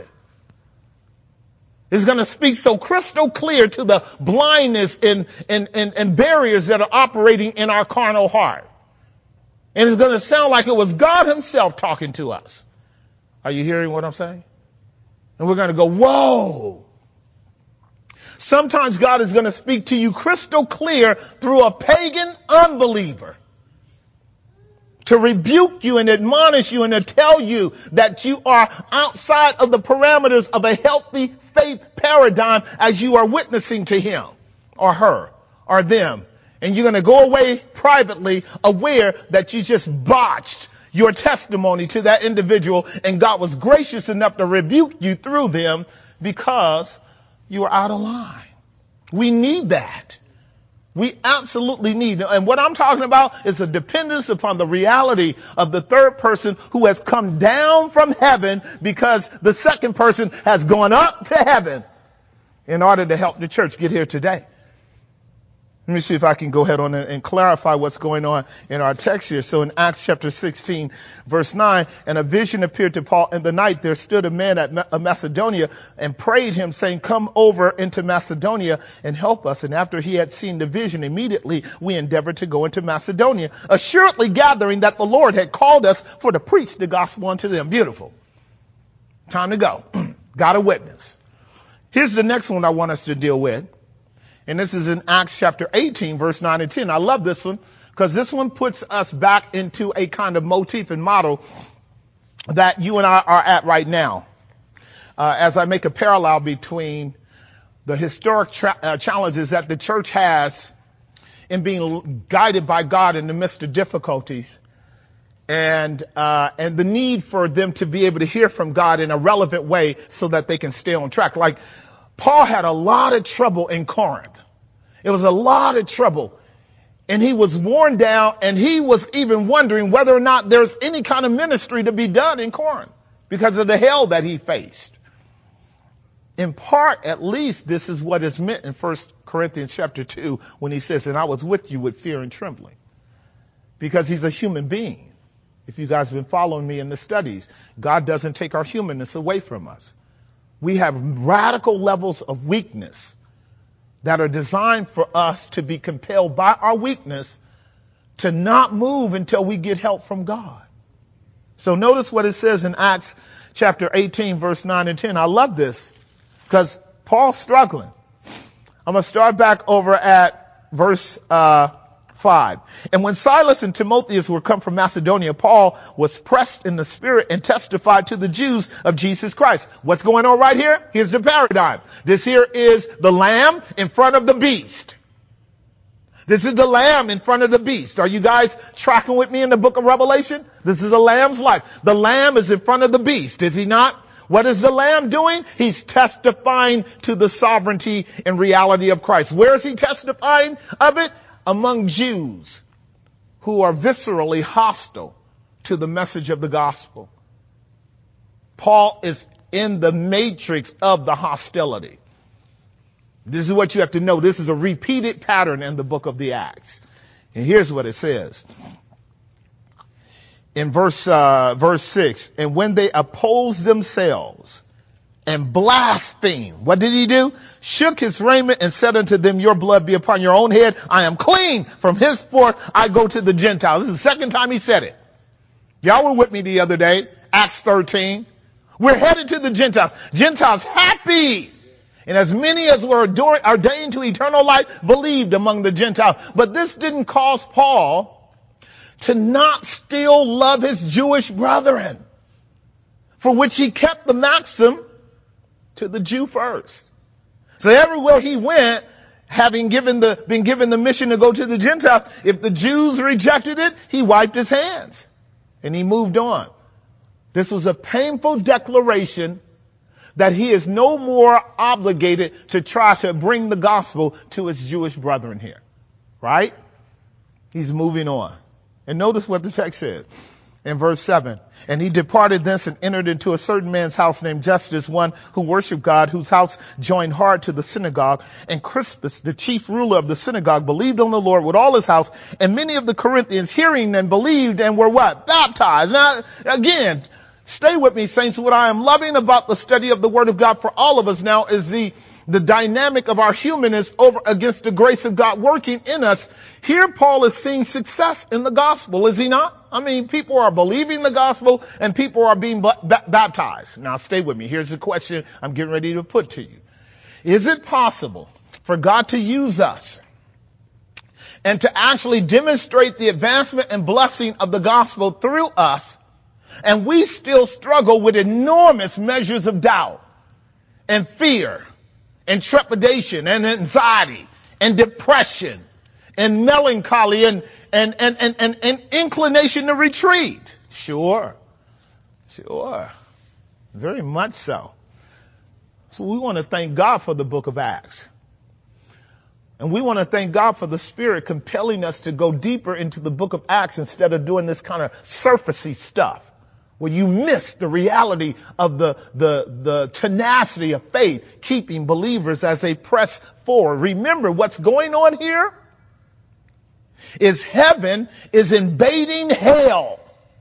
is going to speak so crystal clear to the blindness and, and, and, and barriers that are operating in our carnal heart. And it's going to sound like it was God himself talking to us. Are you hearing what I'm saying? And we're going to go, whoa. Sometimes God is going to speak to you crystal clear through a pagan unbeliever, to rebuke you and admonish you and to tell you that you are outside of the parameters of a healthy faith paradigm as you are witnessing to him or her or them. And you're going to go away privately aware that you just botched your testimony to that individual, and God was gracious enough to rebuke you through them because you are out of line. We need that. We absolutely need, and what I'm talking about is a dependence upon the reality of the third person who has come down from heaven, because the second person has gone up to heaven in order to help the church get here today. Let me see if I can go ahead on and, and clarify what's going on in our text here. So in Acts chapter sixteen, verse nine, and a vision appeared to Paul in the night. There stood a man at Ma- Macedonia and prayed him, saying, come over into Macedonia and help us. And after he had seen the vision, immediately we endeavored to go into Macedonia, assuredly gathering that the Lord had called us for to preach the gospel unto them. Beautiful. Time to go. Got a witness. Here's the next one I want us to deal with. And this is in Acts chapter eighteen, verse nine and ten. I love this one because this one puts us back into a kind of motif and model that you and I are at right now. Uh, as I make a parallel between the historic tra- uh, challenges that the church has in being guided by God in the midst of difficulties, and uh, and the need for them to be able to hear from God in a relevant way so that they can stay on track. Like Paul had a lot of trouble in Corinth. It was a lot of trouble. And he was worn down, and he was even wondering whether or not there's any kind of ministry to be done in Corinth because of the hell that he faced. In part, at least, this is what is meant in First Corinthians chapter two when he says, and I was with you with fear and trembling. Because he's a human being. If you guys have been following me in the studies, God doesn't take our humanness away from us. We have radical levels of weakness that are designed for us to be compelled by our weakness to not move until we get help from God. So notice what it says in Acts chapter eighteen, verse nine and ten. I love this because Paul's struggling. I'm going to start back over at verse uh five. And when Silas and Timotheus were come from Macedonia, Paul was pressed in the spirit and testified to the Jews of Jesus Christ. What's going on right here? Here's the paradigm. This here is the lamb in front of the beast. This is the lamb in front of the beast. Are you guys tracking with me in the book of Revelation? This is a lamb's life. The lamb is in front of the beast, is he not? What is the lamb doing? He's testifying to the sovereignty and reality of Christ. Where is he testifying of it? Among Jews who are viscerally hostile to the message of the gospel. Paul is in the matrix of the hostility. This is what you have to know. This is a repeated pattern in the book of the Acts. And here's what it says. In verse, uh, verse six, and when they opposed themselves and blasphemed, what did he do? Shook his raiment and said unto them, your blood be upon your own head. I am clean. From henceforth I go to the Gentiles. This is the second time he said it. Y'all were with me the other day, Acts thirteen. We're headed to the Gentiles. Gentiles happy. And as many as were ordained to eternal life believed among the Gentiles. But this didn't cause Paul to not still love his Jewish brethren, for which he kept the maxim to the Jew first. So everywhere he went, having given the, been given the mission to go to the Gentiles, if the Jews rejected it, he wiped his hands and he moved on. This was a painful declaration that he is no more obligated to try to bring the gospel to his Jewish brethren here. Right? He's moving on. And notice what the text says in verse seven. And he departed thence and entered into a certain man's house named Justus, one who worshiped God, whose house joined hard to the synagogue. And Crispus, the chief ruler of the synagogue, believed on the Lord with all his house. And many of the Corinthians hearing and believed and were what? Baptized. Now, again, stay with me, saints. What I am loving about the study of the Word of God for all of us now is the the dynamic of our humanness over against the grace of God working in us. Here Paul is seeing success in the gospel, is he not? I mean, people are believing the gospel and people are being b- b- baptized. Now stay with me. Here's the question I'm getting ready to put to you. Is it possible for God to use us and to actually demonstrate the advancement and blessing of the gospel through us, and we still struggle with enormous measures of doubt and fear and trepidation and anxiety and depression and melancholy and, and, and, and, and, and inclination to retreat? Sure. Sure. Very much so. So we want to thank God for the book of Acts. And we want to thank God for the Spirit compelling us to go deeper into the book of Acts instead of doing this kind of surfacey stuff, where you miss the reality of the, the, the tenacity of faith, keeping believers as they press forward. Remember what's going on here? is heaven is invading hell.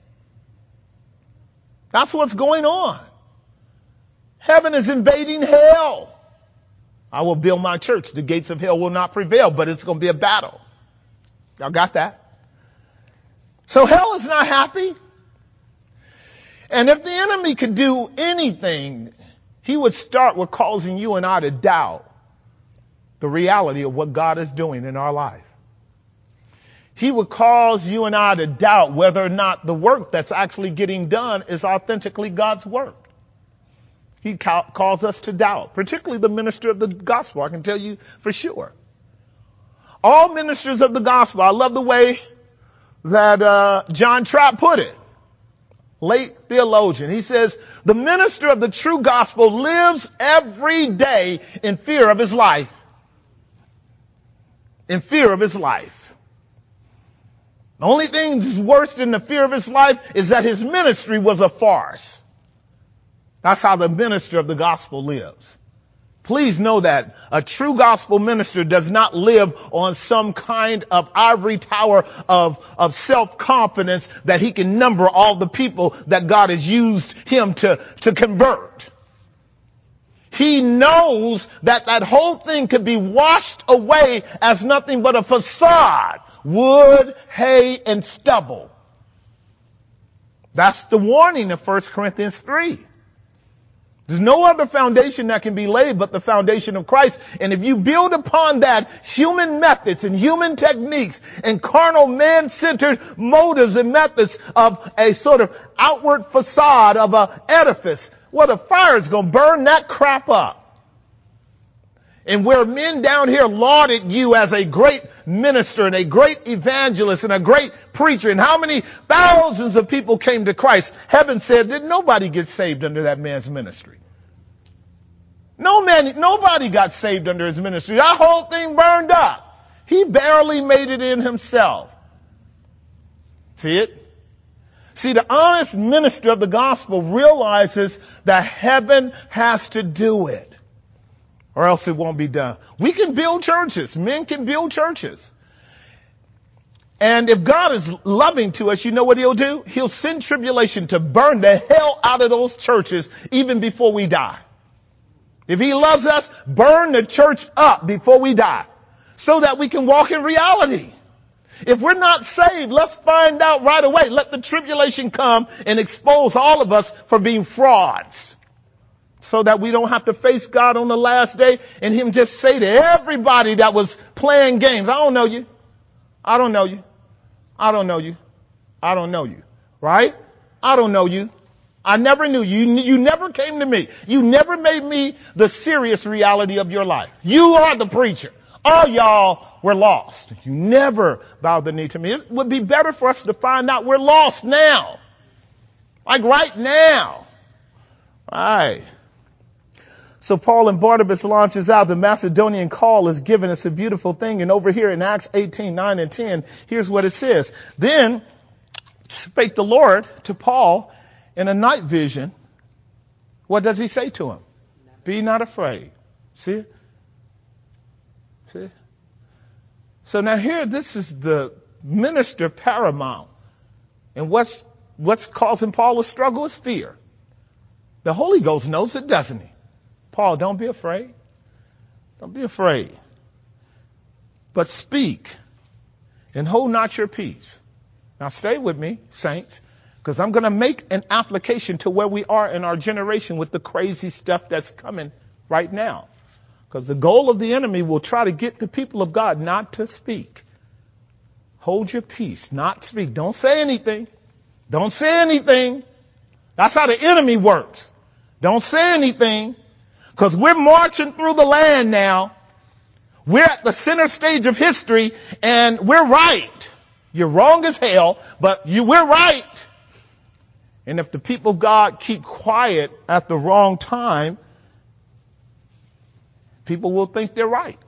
That's what's going on. Heaven is invading hell. I will build my church. The gates of hell will not prevail, but it's going to be a battle. Y'all got that? So hell is not happy. And if the enemy could do anything, he would start with causing you and I to doubt the reality of what God is doing in our life. He would cause you and I to doubt whether or not the work that's actually getting done is authentically God's work. He ca- calls us to doubt, particularly the minister of the gospel. I can tell you for sure. All ministers of the gospel, I love the way that uh, John Trapp put it, late theologian. He says, the minister of the true gospel lives every day in fear of his life. In fear of his life. The only thing that's worse than the fear of his life is that his ministry was a farce. That's how the minister of the gospel lives. Please know that a true gospel minister does not live on some kind of ivory tower of, of self-confidence that he can number all the people that God has used him to, to convert. He knows that that whole thing could be washed away as nothing but a facade. Wood, hay, and stubble. That's the warning of First Corinthians three. There's no other foundation that can be laid but the foundation of Christ. And if you build upon that human methods and human techniques and carnal man-centered motives and methods of a sort of outward facade of an edifice, well, the fire is going to burn that crap up. And where men down here lauded you as a great minister and a great evangelist and a great preacher, and how many thousands of people came to Christ, heaven said that nobody gets saved under that man's ministry. No man, nobody got saved under his ministry. That whole thing burned up. He barely made it in himself. See it? See, the honest minister of the gospel realizes that heaven has to do it, or else it won't be done. We can build churches. Men can build churches. And if God is loving to us, you know what he'll do? He'll send tribulation to burn the hell out of those churches even before we die. If he loves us, burn the church up before we die so that we can walk in reality. If we're not saved, let's find out right away. Let the tribulation come and expose all of us for being frauds, so that we don't have to face God on the last day and him just say to everybody that was playing games, I don't know you. I don't know you. I don't know you. I don't know you. Right? I don't know you. I never knew you. You never came to me. You never made me the serious reality of your life. You are the preacher. All y'all were lost. You never bowed the knee to me. It would be better for us to find out we're lost now. Like right now. Right. So Paul and Barnabas launches out. The Macedonian call is given. It's a beautiful thing. And over here in Acts eighteen, nine and ten, here's what it says. Then spake the Lord to Paul in a night vision. What does he say to him? Be not afraid. See? See? So now here, this is the minister paramount. And what's, what's causing Paul to struggle is fear. The Holy Ghost knows it, doesn't he? Paul, don't be afraid. Don't be afraid. But speak and hold not your peace. Now stay with me, saints, because I'm going to make an application to where we are in our generation with the crazy stuff that's coming right now. Because the goal of the enemy will try to get the people of God not to speak. Hold your peace, not speak. Don't say anything. Don't say anything. That's how the enemy works. Don't say anything. Because we're marching through the land now. We're at the center stage of history, and we're right. You're wrong as hell, but you, we're right. And if the people of God keep quiet at the wrong time, people will think they're right,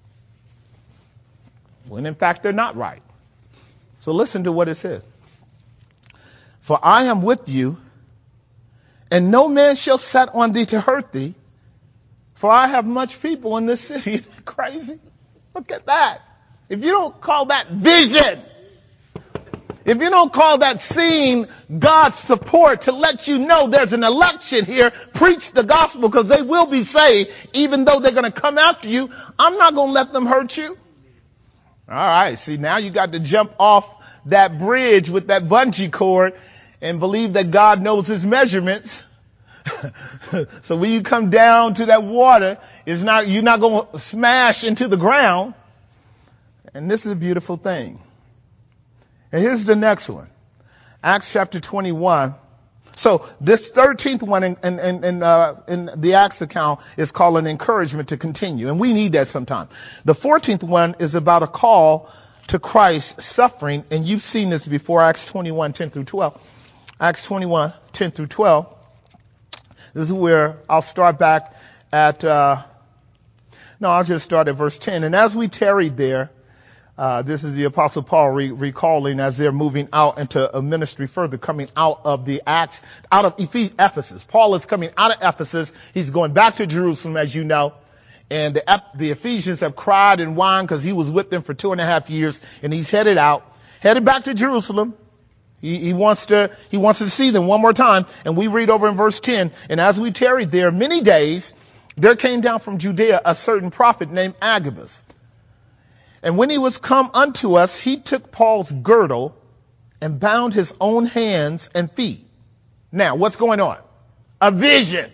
when in fact they're not right. So listen to what it says. For I am with you, and no man shall set on thee to hurt thee, for I have much people in this city. Isn't that crazy? Look at that. if you don't call that vision, if you don't call that seeing God's support to let you know there's an election here, preach the gospel because they will be saved even though they're going to come after you, I'm not going to let them hurt you. All right. See, now you got to jump off that bridge with that bungee cord and believe that God knows his measurements. So when you come down to that water, it's not, you're not going to smash into the ground. And this is a beautiful thing. And here's the next one. Acts chapter twenty-one. So this thirteenth one in, in, in, in, uh, in the Acts account is called an encouragement to continue. And we need that sometimes. The fourteenth one is about a call to Christ suffering. And you've seen this before, Acts twenty-one, ten through twelve. Acts twenty-one, ten through twelve. This is where I'll start back at, uh, no, I'll just start at verse ten. And as we tarried there, Uh, this is the Apostle Paul re- recalling as they're moving out into a ministry further, coming out of the Acts, out of Ephes- Ephesus. Paul is coming out of Ephesus. He's going back to Jerusalem, as you know. And the, the Ephesians have cried and whined because he was with them for two and a half years. And he's headed out, headed back to Jerusalem. He, he wants to, he wants to see them one more time. And we read over in verse ten. And as we tarried there many days, there came down from Judea a certain prophet named Agabus. And when he was come unto us, he took Paul's girdle and bound his own hands and feet. Now, what's going on? A vision.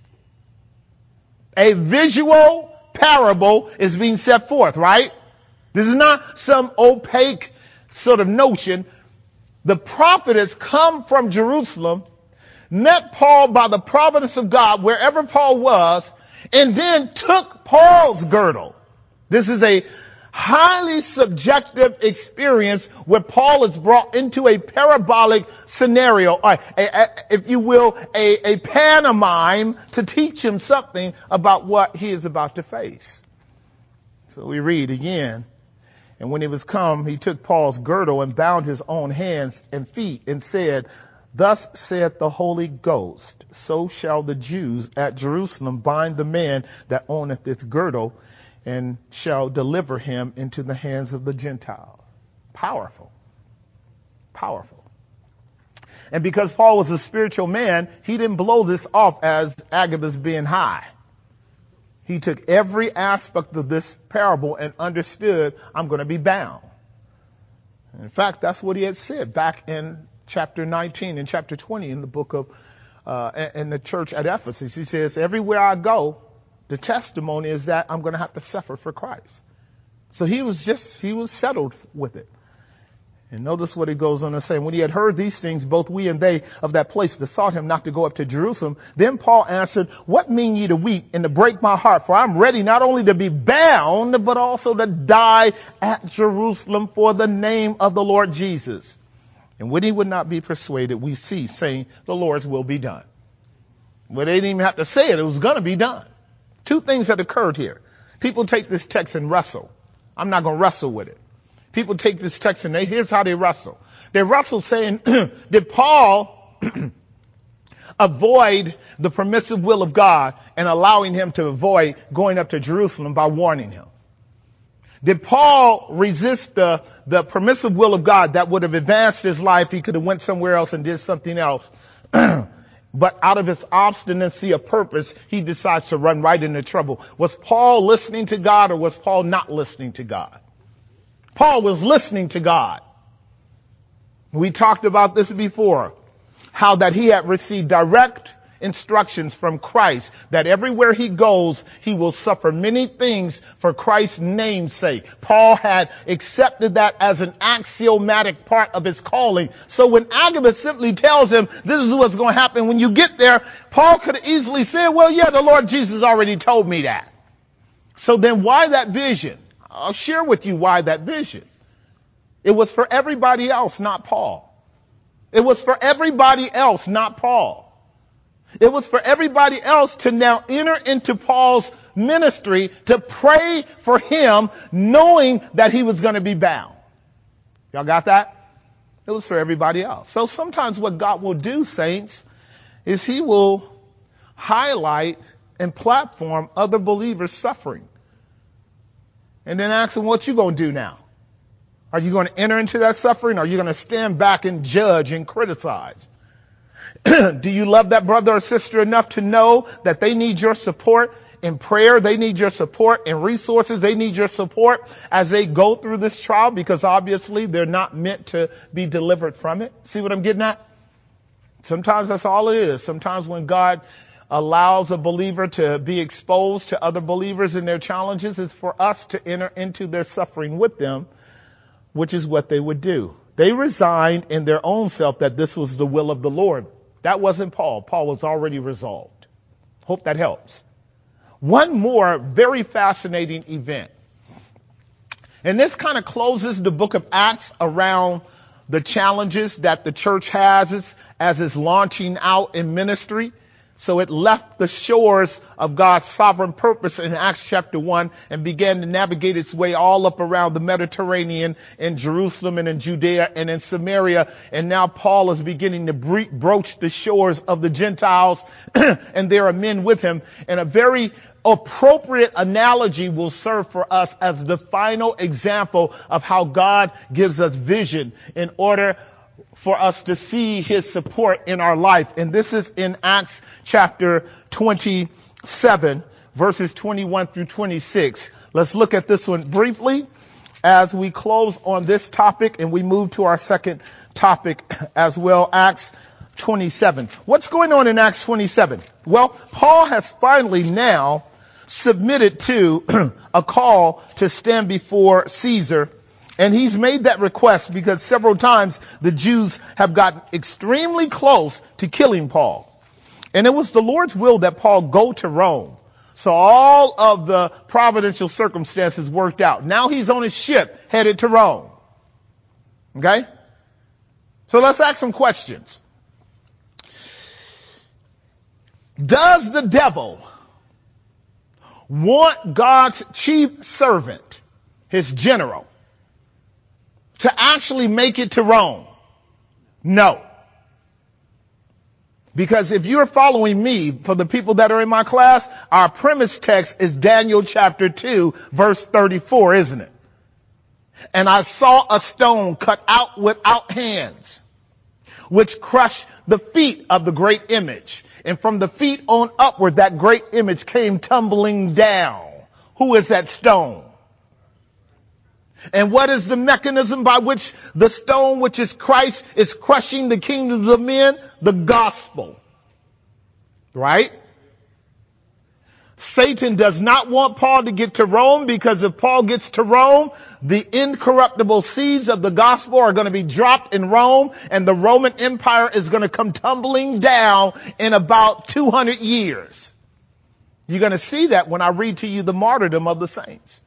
A visual parable is being set forth, right? This is not some opaque sort of notion. The prophet has come from Jerusalem, met Paul by the providence of God, wherever Paul was, and then took Paul's girdle. This is a highly subjective experience where Paul is brought into a parabolic scenario, or a, a, if you will, a, a pantomime to teach him something about what he is about to face. So we read again. And when he was come, he took Paul's girdle and bound his own hands and feet and said, Thus saith the Holy Ghost, so shall the Jews at Jerusalem bind the man that owneth this girdle, and shall deliver him into the hands of the Gentiles. Powerful. Powerful. And because Paul was a spiritual man, he didn't blow this off as Agabus being high. He took every aspect of this parable and understood, I'm going to be bound. In fact, that's what he had said back in chapter nineteen and chapter twenty in the book of, uh, in the church at Ephesus. He says, everywhere I go, the testimony is that I'm going to have to suffer for Christ. So he was just, he was settled with it. And notice what he goes on to say. When he had heard these things, both we and they of that place besought him not to go up to Jerusalem. Then Paul answered, What mean ye to weep and to break my heart? For I'm ready not only to be bound, but also to die at Jerusalem for the name of the Lord Jesus. And when he would not be persuaded, we ceased, saying, The Lord's will be done. Well, they didn't even have to say it. It was going to be done. Two things that occurred here. People take this text and wrestle. I'm not going to wrestle with it. People take this text and they, here's how they wrestle. They wrestle saying, did Paul avoid the permissive will of God and allowing him to avoid going up to Jerusalem by warning him? Did Paul resist the, the permissive will of God that would have advanced his life? He could have went somewhere else and did something else. But out of his obstinacy of purpose, he decides to run right into trouble. Was Paul listening to God or was Paul not listening to God? Paul was listening to God. We talked about this before, how that he had received direct instructions from Christ that everywhere he goes, he will suffer many things for Christ's name's sake. Paul had accepted that as an axiomatic part of his calling. So when Agabus simply tells him, this is what's going to happen when you get there, Paul could have easily said, well, yeah, the Lord Jesus already told me that. So then why that vision? I'll share with you why that vision. It was for everybody else, not Paul. It was for everybody else, not Paul. It was for everybody else to now enter into Paul's ministry to pray for him, knowing that he was going to be bound. Y'all got that? It was for everybody else. So sometimes what God will do, saints, is he will highlight and platform other believers' suffering. And then ask him, what you going to do now? Are you going to enter into that suffering? Or are you going to stand back and judge and criticize? Do you love that brother or sister enough to know that they need your support in prayer? They need your support in resources. They need your support as they go through this trial, because obviously they're not meant to be delivered from it. See what I'm getting at? Sometimes that's all it is. Sometimes when God allows a believer to be exposed to other believers in their challenges, is for us to enter into their suffering with them, which is what they would do. They resigned in their own self that this was the will of the Lord. That wasn't Paul. Paul was already resolved. Hope that helps. One more very fascinating event. And this kind of closes the book of Acts around the challenges that the church has as it's launching out in ministry. So it left the shores of God's sovereign purpose in Acts chapter one and began to navigate its way all up around the Mediterranean, in Jerusalem and in Judea and in Samaria. And now Paul is beginning to bre- broach the shores of the Gentiles and there are men with him. And a very appropriate analogy will serve for us as the final example of how God gives us vision in order for us to see his support in our life. And this is in Acts chapter twenty-seven, verses twenty-one through twenty-six. Let's look at this one briefly as we close on this topic and we move to our second topic as well, Acts twenty-seven. What's going on in Acts twenty-seven? Well, Paul has finally now submitted to a call to stand before Caesar. And he's made that request because several times the Jews have gotten extremely close to killing Paul. And it was the Lord's will that Paul go to Rome. So all of the providential circumstances worked out. Now he's on his ship headed to Rome. Okay? So let's ask some questions. Does the devil want God's chief servant, his general, to actually make it to Rome? No. Because if you're following me, for the people that are in my class, our premise text is Daniel chapter two, verse thirty-four, isn't it? And I saw a stone cut out without hands, which crushed the feet of the great image. And from the feet on upward, that great image came tumbling down. Who is that stone? And what is the mechanism by which the stone, which is Christ, is crushing the kingdoms of men? The gospel. Right? Satan does not want Paul to get to Rome, because if Paul gets to Rome, the incorruptible seeds of the gospel are going to be dropped in Rome, and the Roman Empire is going to come tumbling down in about two hundred years. You're going to see that when I read to you the martyrdom of the saints.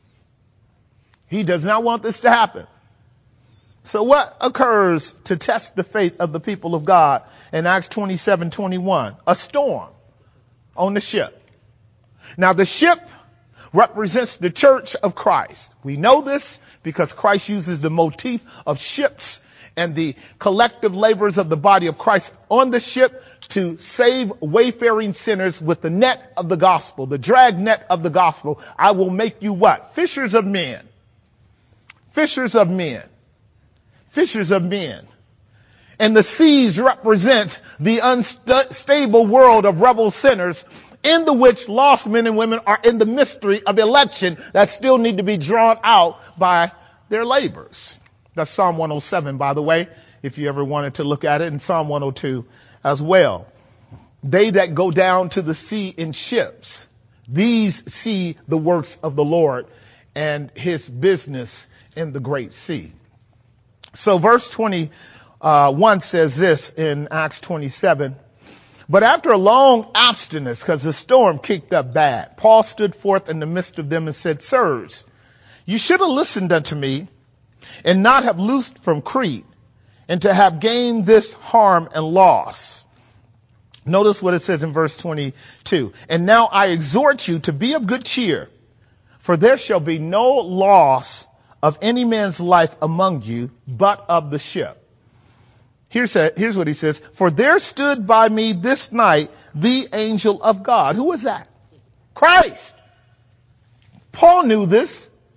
He does not want this to happen. So what occurs to test the faith of the people of God in Acts twenty-seven twenty-one? A storm on the ship. Now the ship represents the church of Christ. We know this because Christ uses the motif of ships and the collective labors of the body of Christ on the ship to save wayfaring sinners with the net of the gospel, the drag net of the gospel. I will make you what? Fishers of men. Fishers of men. Fishers of men. And the seas represent the unstable world of rebel sinners in the which lost men and women are in the mystery of election that still need to be drawn out by their labors. That's Psalm one oh seven, by the way, if you ever wanted to look at it, and Psalm one oh two as well. They that go down to the sea in ships, these see the works of the Lord and his business in the great sea. So verse twenty-one says this in Acts twenty-seven. But after a long abstinence, because the storm kicked up bad, Paul stood forth in the midst of them and said, Sirs, you should have listened unto me and not have loosed from Crete, and to have gained this harm and loss. Notice what it says in verse twenty-two. And now I exhort you to be of good cheer, for there shall be no loss of any man's life among you, but of the ship. Here's, a, here's what he says. For there stood by me this night the angel of God. Who was that? Christ. Paul knew this.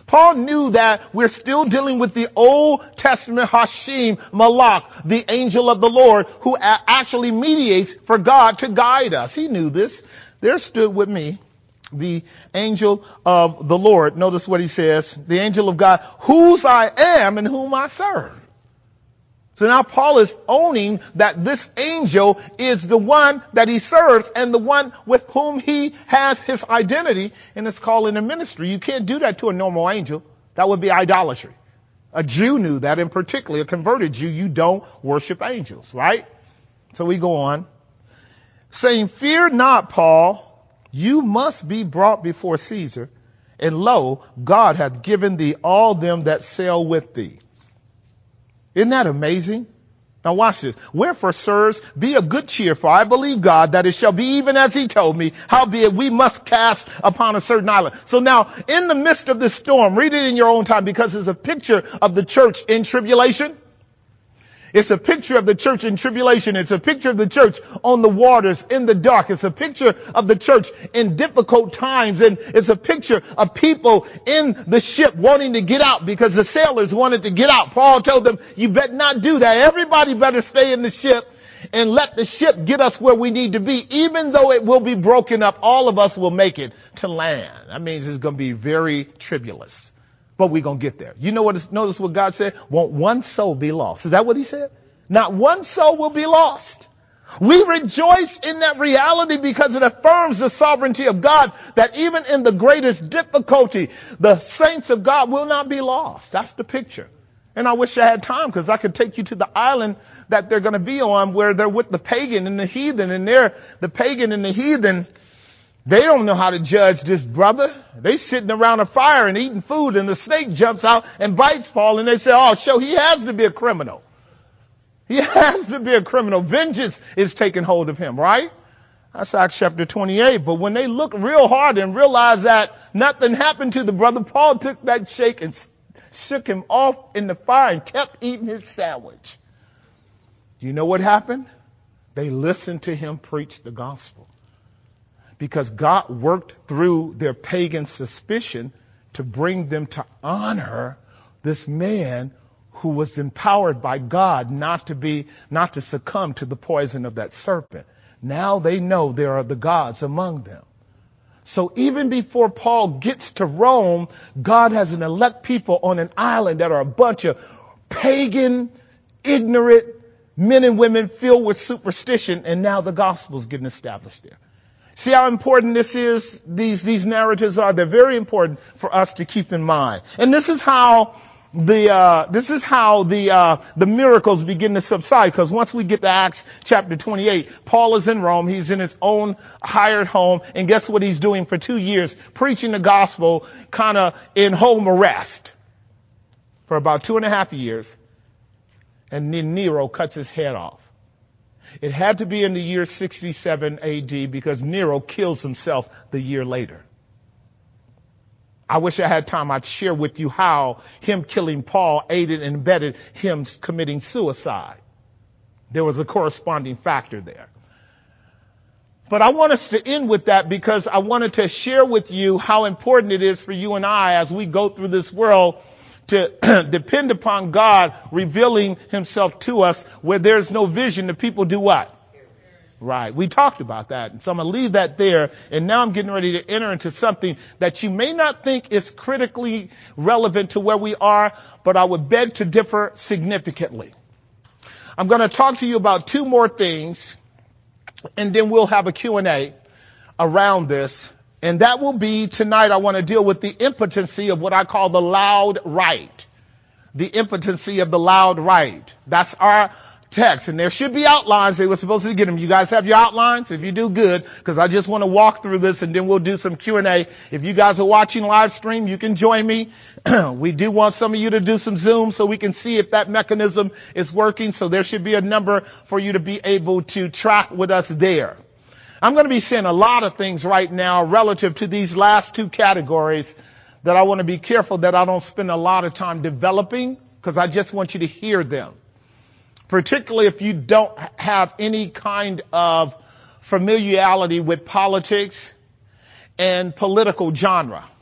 Paul knew that we're still dealing with the Old Testament Hashim Malak, the angel of the Lord, who a- actually mediates for God to guide us. He knew this. There stood with me the angel of the Lord. Notice what he says. The angel of God, whose I am and whom I serve. So now Paul is owning that this angel is the one that he serves and the one with whom he has his identity and his calling and ministry. You can't do that to a normal angel. That would be idolatry. A Jew knew that, and particularly a converted Jew, you don't worship angels, right? So we go on. Saying, fear not, Paul, you must be brought before Caesar, and lo, God hath given thee all them that sail with thee. Isn't that amazing? Now watch this. Wherefore, sirs, be of good cheer, for I believe God that it shall be even as he told me, howbeit we must cast upon a certain island. So now, in the midst of this storm, read it in your own time because it's a picture of the church in tribulation. It's a picture of the church in tribulation. It's a picture of the church on the waters in the dark. It's a picture of the church in difficult times. And it's a picture of people in the ship wanting to get out because the sailors wanted to get out. Paul told them, you better not do that. Everybody better stay in the ship and let the ship get us where we need to be. Even though it will be broken up, all of us will make it to land. That means it's going to be very tribulous. But we're going to get there. You know what? Notice what God said? Won't one soul be lost? Is that what he said? Not one soul will be lost. We rejoice in that reality because it affirms the sovereignty of God that even in the greatest difficulty, the saints of God will not be lost. That's the picture. And I wish I had time because I could take you to the island that they're going to be on where they're with the pagan and the heathen. And they're the pagan and the heathen. They don't know how to judge this brother. They sitting around a fire and eating food and the snake jumps out and bites Paul and they say, oh, so he has to be a criminal. He has to be a criminal. Vengeance is taking hold of him, right? That's Acts chapter twenty-eight. But when they look real hard and realize that nothing happened to the brother, Paul took that shake and shook him off in the fire and kept eating his sandwich. You know what happened? They listened to him preach the gospel. Because God worked through their pagan suspicion to bring them to honor this man who was empowered by God not to be, not to succumb to the poison of that serpent. Now they know there are the gods among them. So even before Paul gets to Rome, God has an elect people on an island that are a bunch of pagan, ignorant men and women filled with superstition. And now the gospel is getting established there. See how important this is? These, these narratives are. They're very important for us to keep in mind. And this is how the, uh, this is how the, uh, the miracles begin to subside. Because once we get to Acts chapter twenty-eight, Paul is in Rome. He's in his own hired home. And guess what he's doing for two years? Preaching the gospel kind of in home arrest for about two and a half years. And then Nero cuts his head off. It had to be in the year sixty-seven A D because Nero kills himself the year later. I wish I had time. I'd share with you how him killing Paul aided and abetted him committing suicide. There was a corresponding factor there. But I want us to end with that because I wanted to share with you how important it is for you and I as we go through this world to depend upon God revealing himself to us. Where there's no vision, the people do what? Right. We talked about that. And so I'm going to leave that there. And now I'm getting ready to enter into something that you may not think is critically relevant to where we are, but I would beg to differ significantly. I'm going to talk to you about two more things, and then we'll have a Q and A around this. And that will be tonight. I want to deal with the impotency of what I call the loud right. The impotency of the loud right. That's our text. And there should be outlines. They were supposed to get them. You guys have your outlines? If you do, good. Because I just want to walk through this and then we'll do some Q and A. If you guys are watching live stream, you can join me. We do want some of you to do some Zoom so we can see if that mechanism is working. So there should be a number for you to be able to track with us there. I'm going to be saying a lot of things right now relative to these last two categories that I want to be careful that I don't spend a lot of time developing because I just want you to hear them. Particularly if you don't have any kind of familiarity with politics and political genre.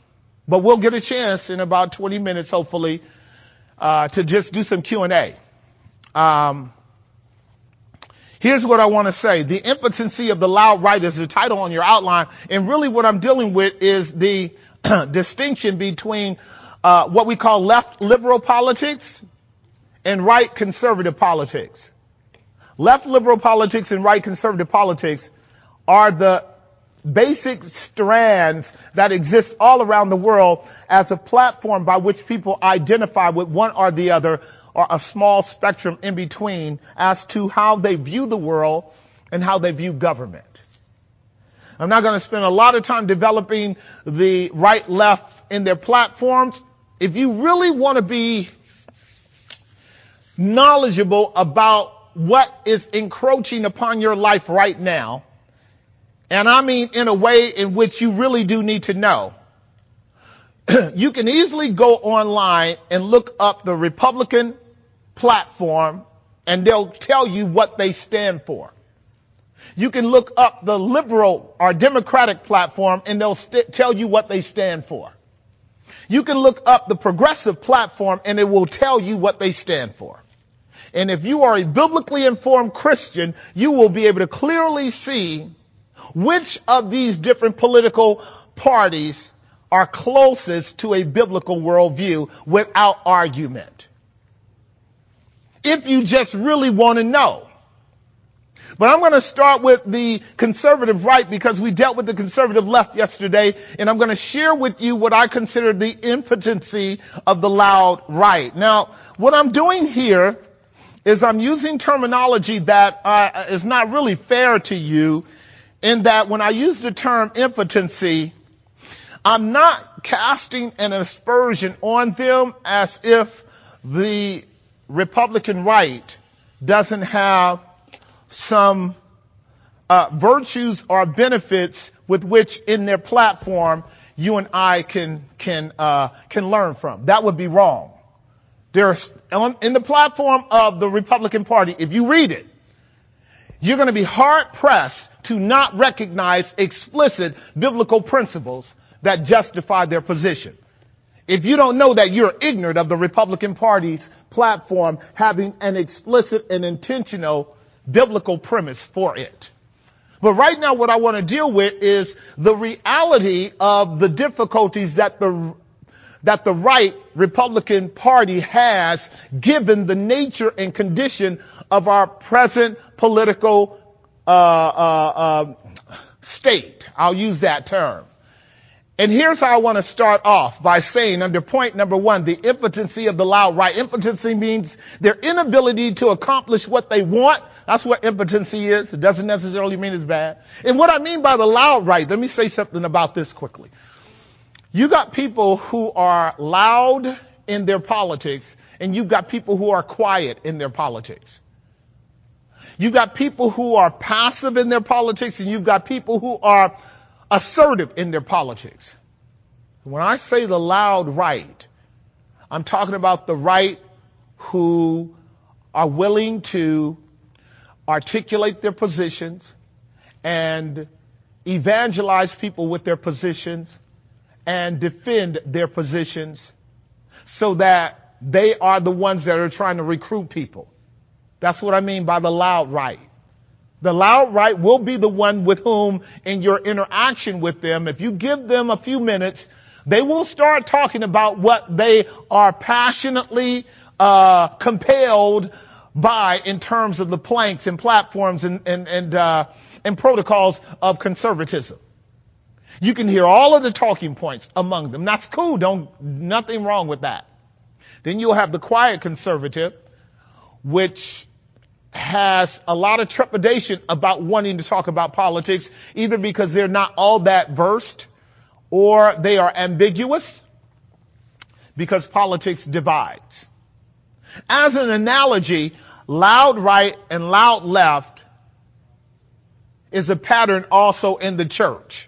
But we'll get a chance in about twenty minutes, hopefully, uh, to just do some Q and A. Um, here's what I want to say. The impotency of the loud right is the title on your outline. And really what I'm dealing with is the distinction between uh, what we call left liberal politics and right conservative politics. Left liberal politics and right conservative politics are the basic strands that exist all around the world as a platform by which people identify with one or the other, or a small spectrum in between, as to how they view the world and how they view government. I'm not going to spend a lot of time developing the right left in their platforms. If you really want to be knowledgeable about what is encroaching upon your life right now, and I mean in a way in which you really do need to know, you can easily go online and look up the Republican platform, and they'll tell you what they stand for. You can look up the liberal or Democratic platform, and they'll st- tell you what they stand for. You can look up the progressive platform, and it will tell you what they stand for. And if you are a biblically informed Christian, you will be able to clearly see which of these different political parties are closest to a biblical worldview without argument. If you just really want to know. But I'm going to start with the conservative right because we dealt with the conservative left yesterday, and I'm going to share with you what I consider the impotency of the loud right. Now, what I'm doing here is I'm using terminology that uh, is not really fair to you, in that when I use the term impotency, I'm not casting an aspersion on them as if the Republican right doesn't have some uh, virtues or benefits with which in their platform you and I can can uh, can learn from. That would be wrong. There's on, in the platform of the Republican Party, if you read it, you're going to be hard pressed to not recognize explicit biblical principles that justify their position. If you don't know that, you're ignorant of the Republican Party's platform having an explicit and intentional biblical premise for it. But right now what I want to deal with is the reality of the difficulties that the that the right Republican Party has, given the nature and condition of our present political uh, uh, uh, state. I'll use that term. And here's how I want to start off by saying, under point number one, the impotency of the loud right. Impotency means their inability to accomplish what they want. That's what impotency is. It doesn't necessarily mean it's bad. And what I mean by the loud right, let me say something about this quickly. You got people who are loud in their politics, and you've got people who are quiet in their politics. You've got people who are passive in their politics, and you've got people who are assertive in their politics. When I say the loud right, I'm talking about the right who are willing to articulate their positions and evangelize people with their positions and defend their positions so that they are the ones that are trying to recruit people. That's what I mean by the loud right. The loud right will be the one with whom, in your interaction with them, if you give them a few minutes, they will start talking about what they are passionately uh compelled by in terms of the planks and platforms and and and, uh, and protocols of conservatism. You can hear all of the talking points among them. That's cool. Don't, nothing wrong with that. Then you'll have the quiet conservative, which has a lot of trepidation about wanting to talk about politics, either because they're not all that versed or they are ambiguous, because politics divides. As an analogy, loud right and loud left is a pattern also in the church.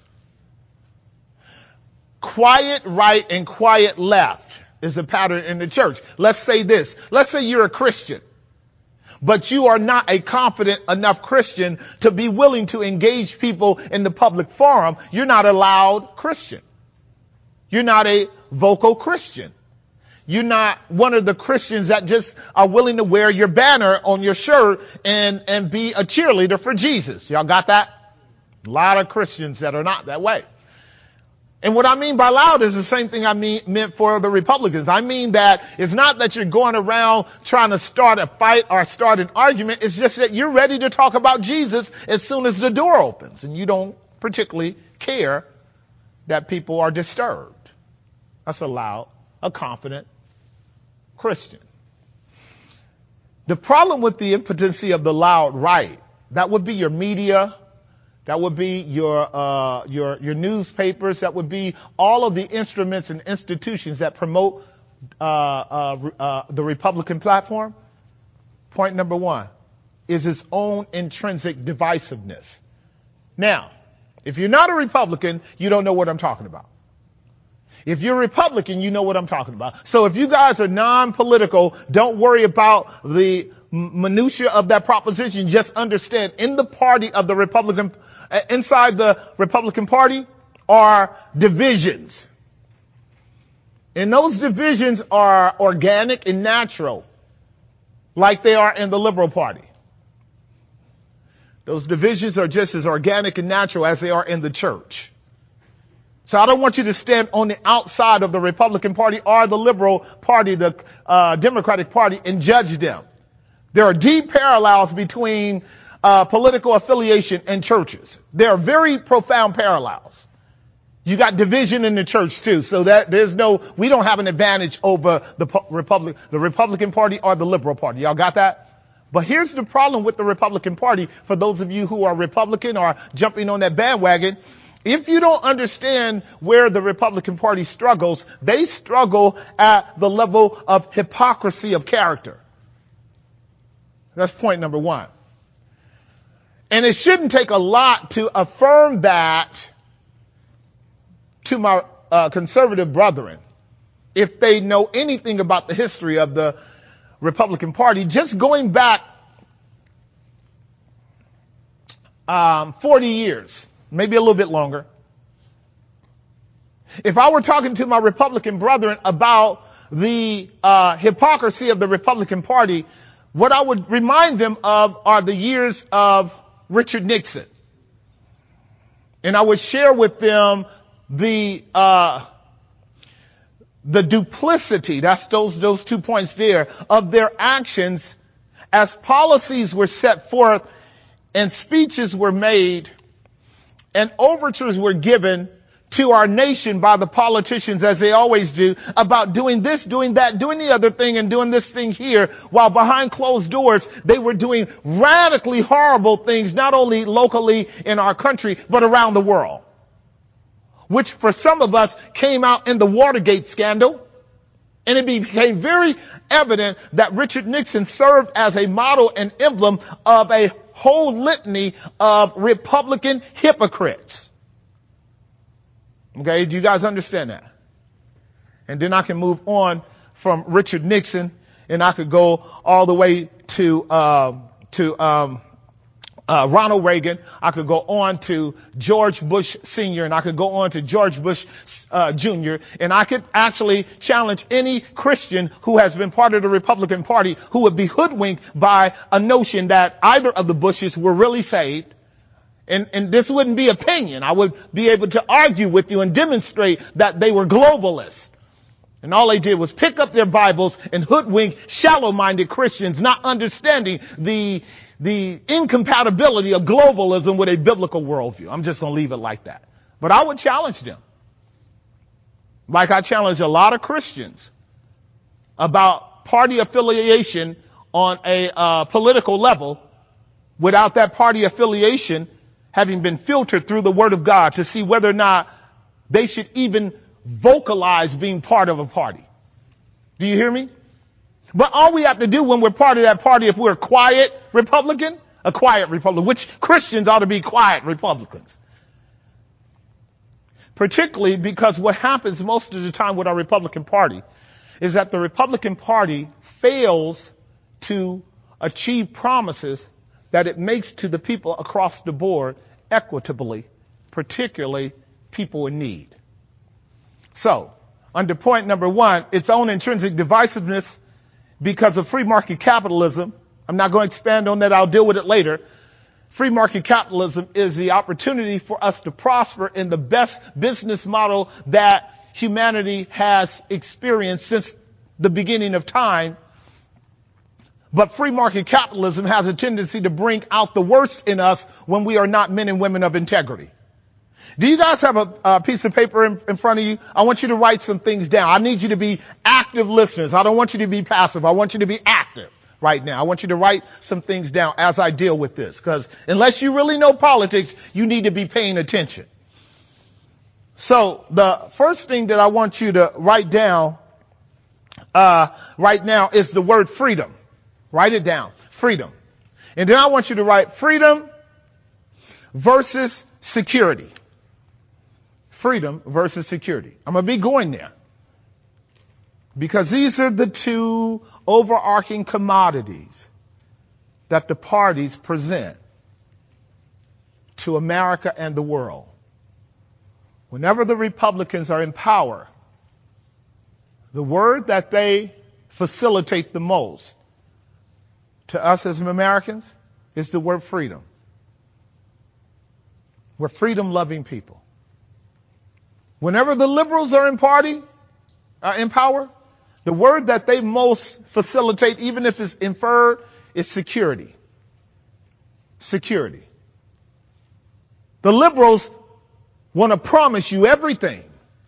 Quiet right and quiet left is a pattern in the church. Let's say this. Let's say you're a Christian, but you are not a confident enough Christian to be willing to engage people in the public forum. You're not a loud Christian. You're not a vocal Christian. You're not one of the Christians that just are willing to wear your banner on your shirt and, and be a cheerleader for Jesus. Y'all got that? A lot of Christians that are not that way. And what I mean by loud is the same thing I mean, meant for the Republicans. I mean that it's not that you're going around trying to start a fight or start an argument. It's just that you're ready to talk about Jesus as soon as the door opens, and you don't particularly care that people are disturbed. That's a loud, a confident Christian. The problem with the impotency of the loud right, that would be your media, that would be your uh your your newspapers, that would be all of the instruments and institutions that promote uh uh, uh the Republican platform. Point number one is its own intrinsic divisiveness. Now, if you're not a Republican, you don't know what I'm talking about. If you're a Republican, you know what I'm talking about. So if you guys are non-political, don't worry about the minutia of that proposition. Just understand, in the party of the Republican, uh, inside the Republican Party are divisions. And those divisions are organic and natural, like they are in the Liberal Party. Those divisions are just as organic and natural as they are in the church. So I don't want you to stand on the outside of the Republican Party or the Liberal Party, the uh, Democratic Party, and judge them. There are deep parallels between uh, political affiliation and churches. There are very profound parallels. You got division in the church too, so that there's no, we don't have an advantage over the Republic, the Republican Party or the Liberal Party. Y'all got that? But here's the problem with the Republican Party. For those of you who are Republican or jumping on that bandwagon, if you don't understand where the Republican Party struggles, they struggle at the level of hypocrisy of character. That's point number one. And it shouldn't take a lot to affirm that to my uh, conservative brethren, if they know anything about the history of the Republican Party. Just going back um, forty years. Maybe a little bit longer. If I were talking to my Republican brethren about the uh, hypocrisy of the Republican Party, what I would remind them of are the years of Richard Nixon. And I would share with them the uh, the duplicity, that's those those two points there, of their actions as policies were set forth and speeches were made and overtures were given to our nation by the politicians, as they always do, about doing this, doing that, doing the other thing, and doing this thing here, while behind closed doors, they were doing radically horrible things, not only locally in our country, but around the world. Which for some of us came out in the Watergate scandal. And it became very evident that Richard Nixon served as a model and emblem of a whole litany of Republican hypocrites. Okay, do you guys understand that? And then I can move on from Richard Nixon, and I could go all the way to uh, to um, uh, Ronald Reagan. I could go on to George Bush Senior, and I could go on to George Bush uh, Junior, and I could actually challenge any Christian who has been part of the Republican Party who would be hoodwinked by a notion that either of the Bushes were really saved. And, and this wouldn't be opinion. I would be able to argue with you and demonstrate that they were globalists. And all they did was pick up their Bibles and hoodwink shallow-minded Christians, not understanding the, the incompatibility of globalism with a biblical worldview. I'm just going to leave it like that. But I would challenge them, like I challenge a lot of Christians, about party affiliation on a uh, political level without that party affiliation having been filtered through the Word of God to see whether or not they should even vocalize being part of a party. Do you hear me? But all we have to do when we're part of that party, if we're a quiet Republican, a quiet Republican, which Christians ought to be quiet Republicans. Particularly because what happens most of the time with our Republican Party is that the Republican Party fails to achieve promises that it makes to the people across the board equitably, particularly people in need. So, under point number one, its own intrinsic divisiveness because of free market capitalism. I'm not going to expand on that. I'll deal with it later. Free market capitalism is the opportunity for us to prosper in the best business model that humanity has experienced since the beginning of time. But free market capitalism has a tendency to bring out the worst in us when we are not men and women of integrity. Do you guys have a, a piece of paper in, in front of you? I want you to write some things down. I need you to be active listeners. I don't want you to be passive. I want you to be active right now. I want you to write some things down as I deal with this, because unless you really know politics, you need to be paying attention. So the first thing that I want you to write down uh right now is the word freedom. Write it down. Freedom. And then I want you to write freedom versus security. Freedom versus security. I'm going to be going there, because these are the two overarching commodities that the parties present to America and the world. Whenever the Republicans are in power, the word that they facilitate the most to us as Americans is the word freedom. We're freedom-loving people. Whenever the liberals are in party, uh, in power, the word that they most facilitate, even if it's inferred, is security. Security. The liberals want to promise you everything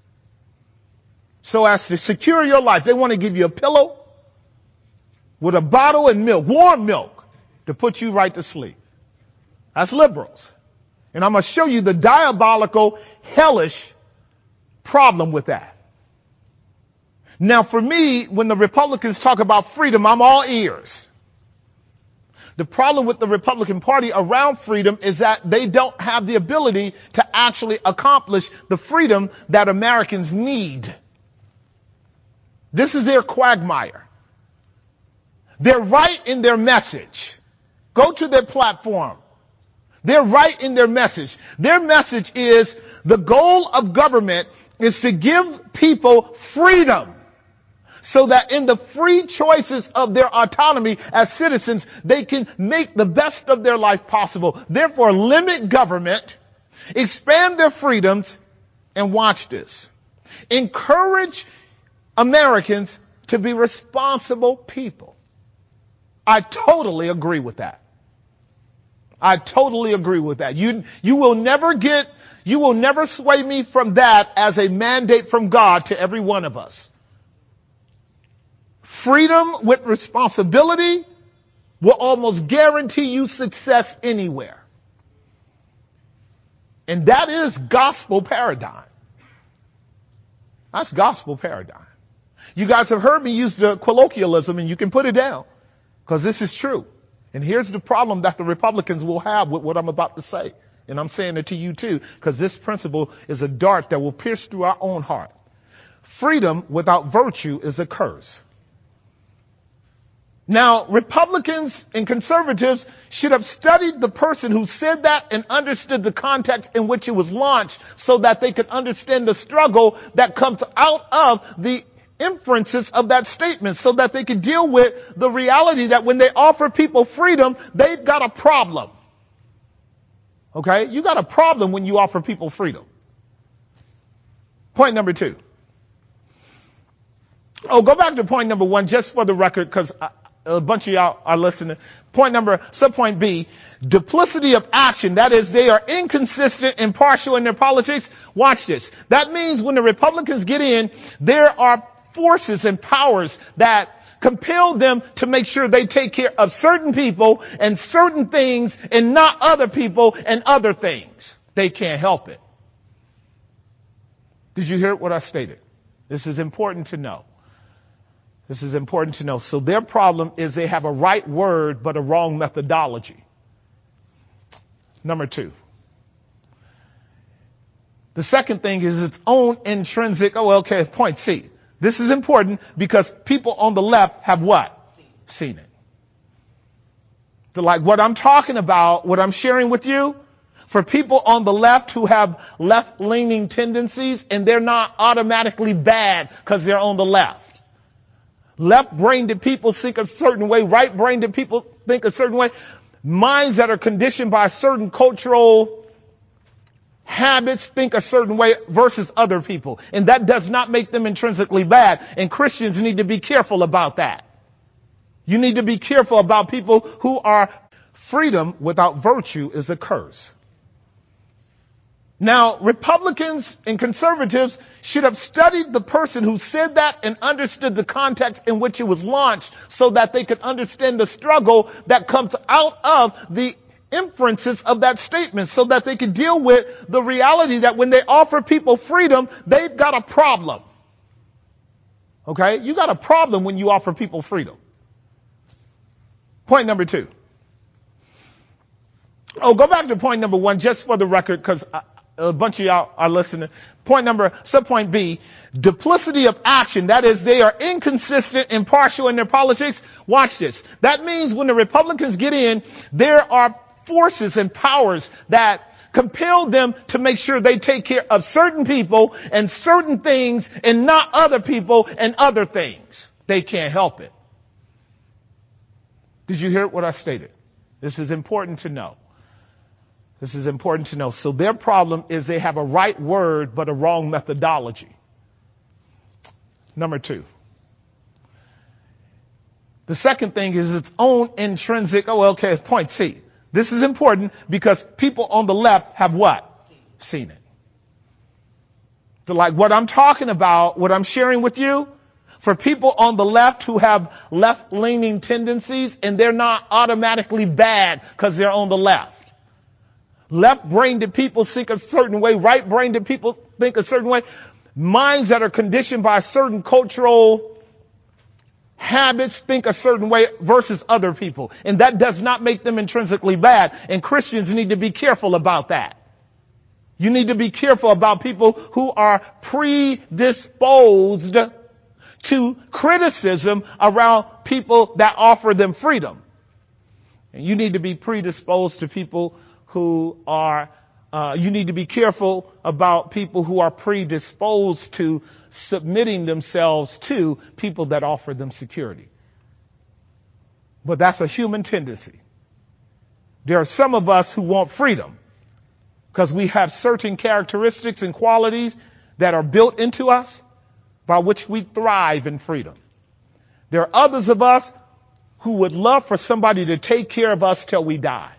so as to secure your life. They want to give you a pillow with a bottle and milk, warm milk, to put you right to sleep. That's liberals. And I'm going to show you the diabolical, hellish problem with that. Now, for me, when the Republicans talk about freedom, I'm all ears. The problem with the Republican Party around freedom is that they don't have the ability to actually accomplish the freedom that Americans need. This is their quagmire. They're right in their message. Go to their platform. They're right in their message. Their message is the goal of government is to give people freedom, so that in the free choices of their autonomy as citizens, they can make the best of their life possible. Therefore, limit government, expand their freedoms, and watch this. Encourage Americans to be responsible people. I totally agree with that. I totally agree with that. You, you will never get, you will never sway me from that as a mandate from God to every one of us. Freedom with responsibility will almost guarantee you success anywhere. And that is gospel paradigm. That's gospel paradigm. You guys have heard me use the colloquialism, and you can put it down, because this is true. And here's the problem that the Republicans will have with what I'm about to say. And I'm saying it to you too, because this principle is a dart that will pierce through our own heart. Freedom without virtue is a curse. Now, Republicans and conservatives should have studied the person who said that and understood the context in which it was launched, so that they could understand the struggle that comes out of the inferences of that statement, so that they could deal with the reality that when they offer people freedom, they've got a problem. Okay? You got a problem when you offer people freedom. Point number two. Oh, go back to point number one just for the record, because a bunch of y'all are listening. Point number, subpoint B, duplicity of action. That is, they are inconsistent and partial in their politics. Watch this. That means when the Republicans get in, there are forces and powers that compel them to make sure they take care of certain people and certain things and not other people and other things. They can't help it. Did you hear what I stated? This is important to know. This is important to know. So their problem is they have a right word but a wrong methodology. Number two. The second thing is its own intrinsic, oh, okay, point C. This is important because people on the left have what? Seen it. So like what I'm talking about, what I'm sharing with you, For people on the left who have left-leaning tendencies, and they're not automatically bad because they're on the left. Left-brained people think a certain way. Right-brained people think a certain way. Minds that are conditioned by certain cultural habits think a certain way versus other people. And that does not make them intrinsically bad. And Christians need to be careful about that. You need to be careful about people who are freedom without virtue is a curse. Now, Republicans and conservatives should have studied the person who said that and understood the context in which it was launched so that they could understand the struggle that comes out of the inferences of that statement, so that they could deal with the reality that when they offer people freedom, they've got a problem. Okay? You got a problem when you offer people freedom. Point number two. Oh, go back to point number one just for the record, because a bunch of y'all are listening. Point number, subpoint B, duplicity of action. That is, they are inconsistent, impartial in their politics. Watch this. That means when the Republicans get in, there are forces and powers that compel them to make sure they take care of certain people and certain things and not other people and other things. They can't help it. Did you hear what I stated? This is important to know. This is important to know. So their problem is they have a right word, but a wrong methodology. Number two. The second thing is its own intrinsic, oh, okay, point C. This is important because people on the left have what? Seen it. So like what I'm talking about, what I'm sharing with you, for people on the left who have left-leaning tendencies, and they're not automatically bad because they're on the left. Left-brained people think a certain way. Right-brained people think a certain way. Minds that are conditioned by certain cultural habits think a certain way versus other people. And that does not make them intrinsically bad. And Christians need to be careful about that. You need to be careful about people who are predisposed to criticism around people that offer them freedom. And you need to be predisposed to people who are, uh, you need to be careful about people who are predisposed to submitting themselves to people that offer them security. But that's a human tendency. There are some of us who want freedom because we have certain characteristics and qualities that are built into us by which we thrive in freedom. There are others of us who would love for somebody to take care of us till we die.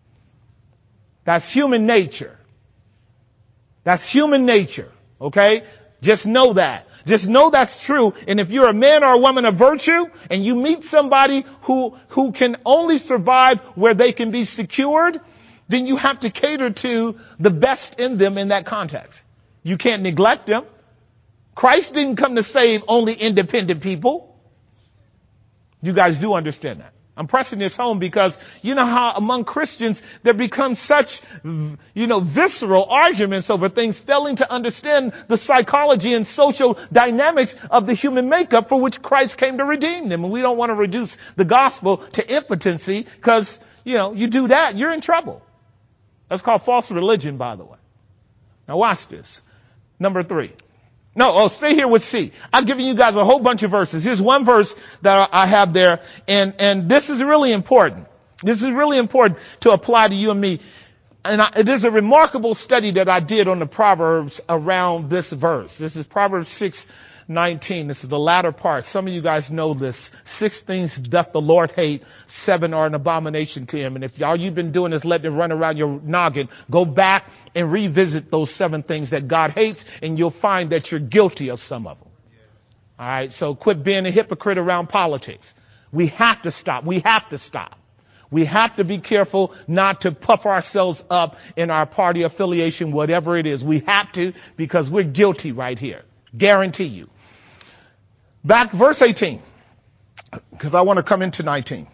That's human nature. That's human nature. Okay? Just know that. Just know that's true. And if you're a man or a woman of virtue and you meet somebody who, who can only survive where they can be secured, then you have to cater to the best in them in that context. You can't neglect them. Christ didn't come to save only independent people. You guys do understand that. I'm pressing this home because you know how among Christians there becomes such, you know, visceral arguments over things, failing to understand the psychology and social dynamics of the human makeup for which Christ came to redeem them. And we don't want to reduce the gospel to impotency because, you know, you do that, you're in trouble. That's called false religion, by the way. Now watch this. Number three. No, oh, stay here with C. I've given you guys a whole bunch of verses. Here's one verse that I have there, and, and this is really important. This is really important to apply to you and me. And I, it is a remarkable study that I did on the Proverbs around this verse. This is Proverbs six nineteen. This is the latter part. Some of you guys know this. Six things doth the Lord hate. Seven are an abomination to him. And if all you've been doing is letting it run around your noggin, go back and revisit those seven things that God hates, and you'll find that you're guilty of some of them. All right. So quit being a hypocrite around politics. We have to stop. We have to stop. We have to be careful not to puff ourselves up in our party affiliation, whatever it is. We have to, because we're guilty right here. Guarantee you. Back verse eighteen, because I want to come into nineteen.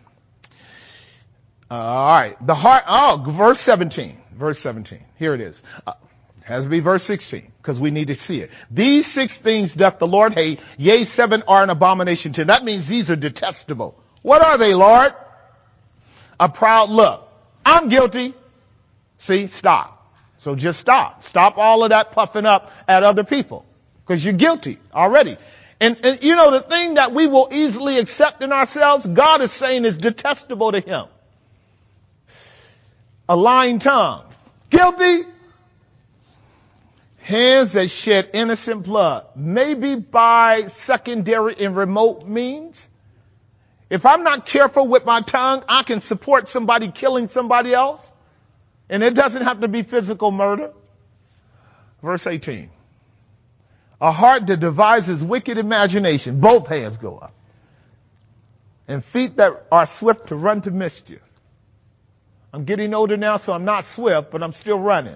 Uh, all right. The heart, oh, verse seventeen. Verse seventeen. Here it is. Uh, it has to be verse sixteen, because we need to see it. These six things doth the Lord hate. Yea, seven are an abomination to him. That means these are detestable. What are they, Lord? A proud look. I'm guilty. See, stop. So just stop. Stop all of that puffing up at other people because you're guilty already. And, and you know, the thing that we will easily accept in ourselves, God is saying is detestable to him. A lying tongue. Guilty. Hands that shed innocent blood, maybe by secondary and remote means. If I'm not careful with my tongue, I can support somebody killing somebody else. And it doesn't have to be physical murder. Verse eighteen. A heart that devises wicked imagination. Both hands go up. And feet that are swift to run to mischief. I'm getting older now, so I'm not swift, but I'm still running.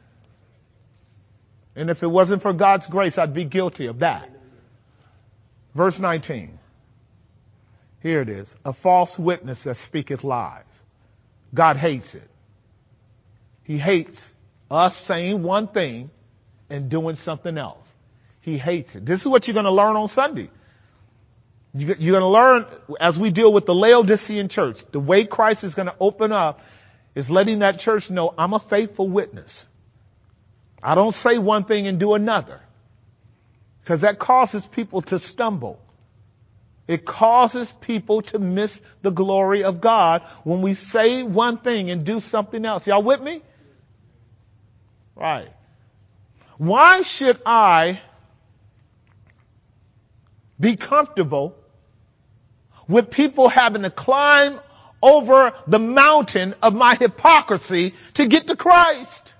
And if it wasn't for God's grace, I'd be guilty of that. Verse nineteen. Here it is. A false witness that speaketh lies. God hates it. He hates us saying one thing and doing something else. He hates it. This is what you're going to learn on Sunday. You're going to learn as we deal with the Laodicean church. The way Christ is going to open up is letting that church know, I'm a faithful witness. I don't say one thing and do another. Because that causes people to stumble. It causes people to miss the glory of God when we say one thing and do something else. Y'all with me? Right. Why should I be comfortable with people having to climb over the mountain of my hypocrisy to get to Christ?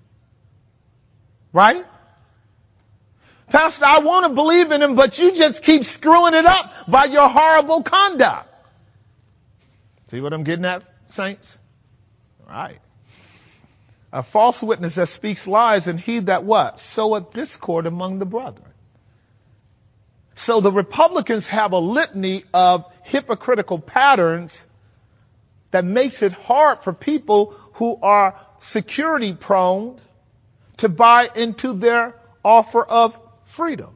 Right? Pastor, I want to believe in him, but you just keep screwing it up by your horrible conduct. See what I'm getting at, saints? All right. A false witness that speaks lies, and he that what? Soweth discord among the brethren. So the Republicans have a litany of hypocritical patterns that makes it hard for people who are security prone to buy into their offer of freedom.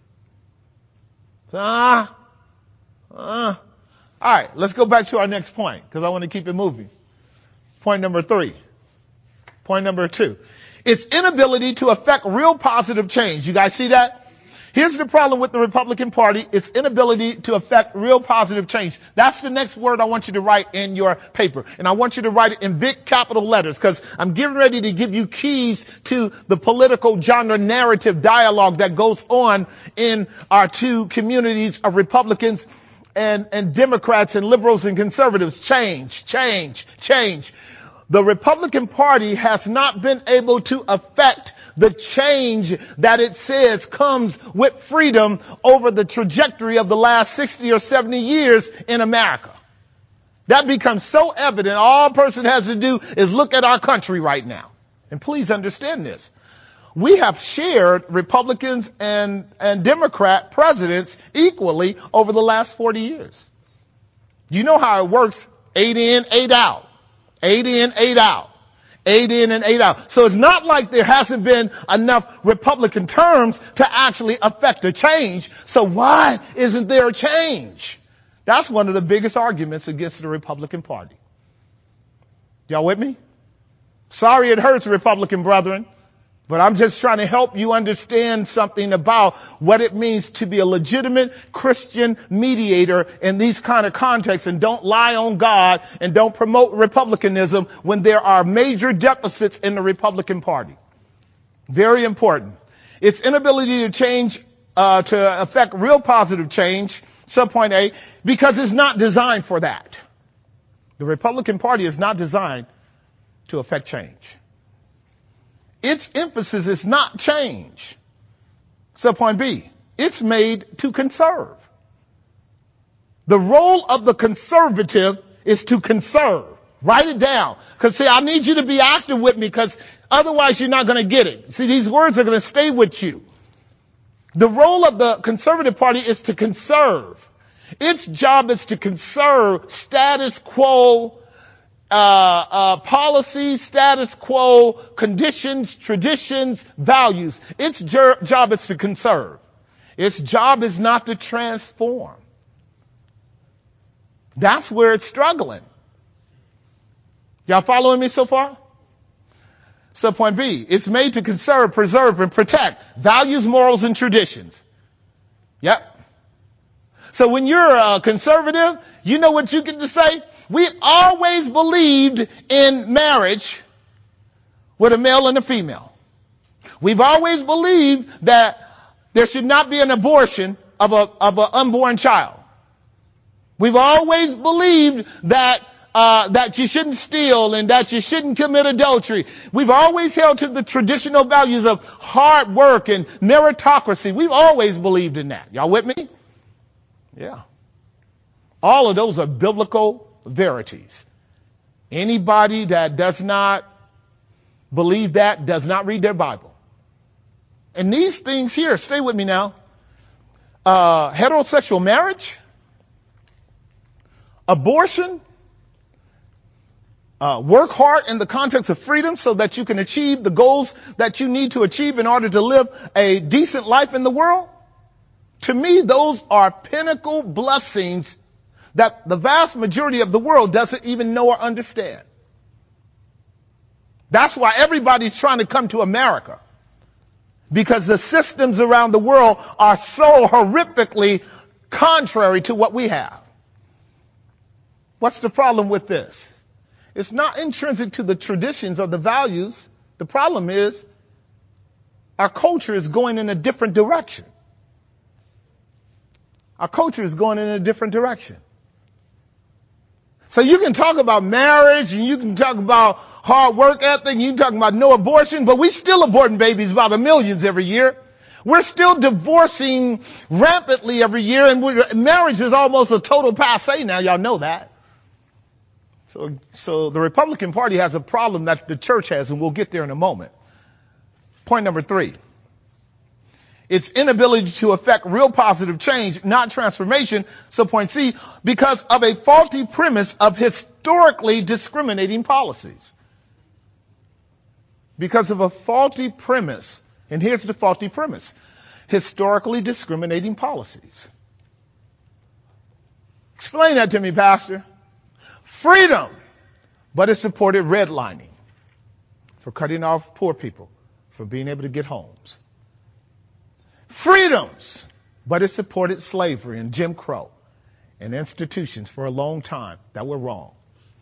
Ah, ah. All right, let's go back to our next point because I want to keep it moving. Point number three. Point number two. Its inability to affect real positive change. You guys see that? Here's the problem with the Republican Party. Its inability to affect real positive change. That's the next word I want you to write in your paper. And I want you to write it in big capital letters because I'm getting ready to give you keys to the political genre narrative dialogue that goes on in our two communities of Republicans and, and Democrats and liberals and conservatives. Change, change, change. The Republican Party has not been able to affect the change that it says comes with freedom over the trajectory of the last sixty or seventy years in America. That becomes so evident. All a person has to do is look at our country right now. And please understand this. We have shared Republicans and, and Democrat presidents equally over the last forty years. You know how it works. Eight in, eight out. Eight in, eight out. Eight in and eight out. So it's not like there hasn't been enough Republican terms to actually affect a change. So why isn't there a change? That's one of the biggest arguments against the Republican Party. Y'all with me? Sorry it hurts, Republican brethren. But I'm just trying to help you understand something about what it means to be a legitimate Christian mediator in these kind of contexts, and don't lie on God and don't promote republicanism when there are major deficits in the Republican Party. Very important. Its inability to change, uh, to affect real positive change, subpoint A, because it's not designed for that. The Republican Party is not designed to affect change. Its emphasis is not change. Subpoint B, it's made to conserve. The role of the conservative is to conserve. Write it down. Because see, I need you to be active with me because otherwise you're not going to get it. See, these words are going to stay with you. The role of the conservative party is to conserve. Its job is to conserve status quo Uh, uh, policy, status quo, conditions, traditions, values. Its jer- job is to conserve. Its job is not to transform. That's where it's struggling. Y'all following me so far? Subpoint B, it's made to conserve, preserve, and protect values, morals, and traditions. Yep. So when you're a conservative, you know what you get to say? We always believed in marriage with a male and a female. We've always believed that there should not be an abortion of a of an unborn child. We've always believed that uh that you shouldn't steal and that you shouldn't commit adultery. We've always held to the traditional values of hard work and meritocracy. We've always believed in that. Y'all with me? Yeah. All of those are biblical verities. Anybody that does not believe that does not read their Bible. And these things here, stay with me now. Uh, heterosexual marriage, abortion, uh, work hard in the context of freedom so that you can achieve the goals that you need to achieve in order to live a decent life in the world. To me, those are pinnacle blessings that the vast majority of the world doesn't even know or understand. That's why everybody's trying to come to America. Because the systems around the world are so horrifically contrary to what we have. What's the problem with this? It's not intrinsic to the traditions or the values. The problem is our culture is going in a different direction. Our culture is going in a different direction. So you can talk about marriage and you can talk about hard work ethic, you can talk about no abortion, but we still aborting babies by the millions every year. We're still divorcing rampantly every year, and we're, marriage is almost a total passe now. Y'all know that. So, so the Republican Party has a problem that the church has, and we'll get there in a moment. Point number three. Its inability to affect real positive change, not transformation. So point C, because of a faulty premise of historically discriminating policies. Because of a faulty premise. And here's the faulty premise. Historically discriminating policies. Explain that to me, Pastor. Freedom, but it supported redlining for cutting off poor people from being able to get homes. Freedoms, but it supported slavery and Jim Crow and institutions for a long time that were wrong.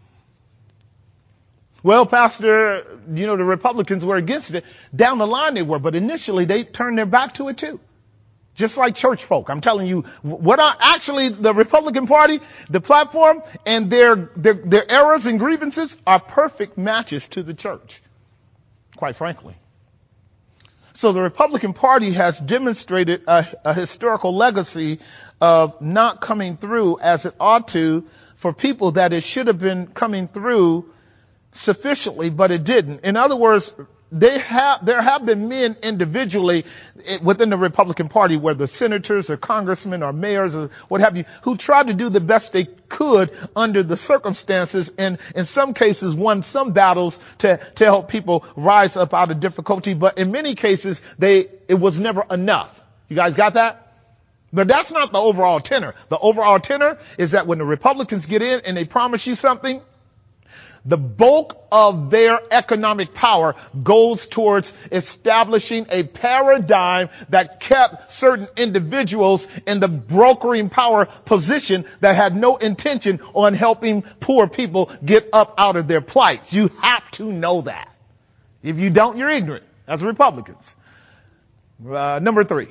Well, Pastor, you know, the Republicans were against it. Down the line they were, but initially they turned their back to it too. Just like church folk. I'm telling you, what are actually the Republican Party, the platform, and their, their, their errors and grievances are perfect matches to the church, quite frankly. So the Republican Party has demonstrated a, a historical legacy of not coming through as it ought to for people that it should have been coming through sufficiently, but it didn't. In other words, they have, there have been men individually within the Republican Party, whether senators or congressmen or mayors or what have you, who tried to do the best they could under the circumstances, and in some cases won some battles to, to help people rise up out of difficulty. But in many cases, they, it was never enough. You guys got that? But that's not the overall tenor. The overall tenor is that when the Republicans get in and they promise you something, the bulk of their economic power goes towards establishing a paradigm that kept certain individuals in the brokering power position that had no intention on helping poor people get up out of their plight. You have to know that. If you don't, you're ignorant as Republicans. Uh, number three.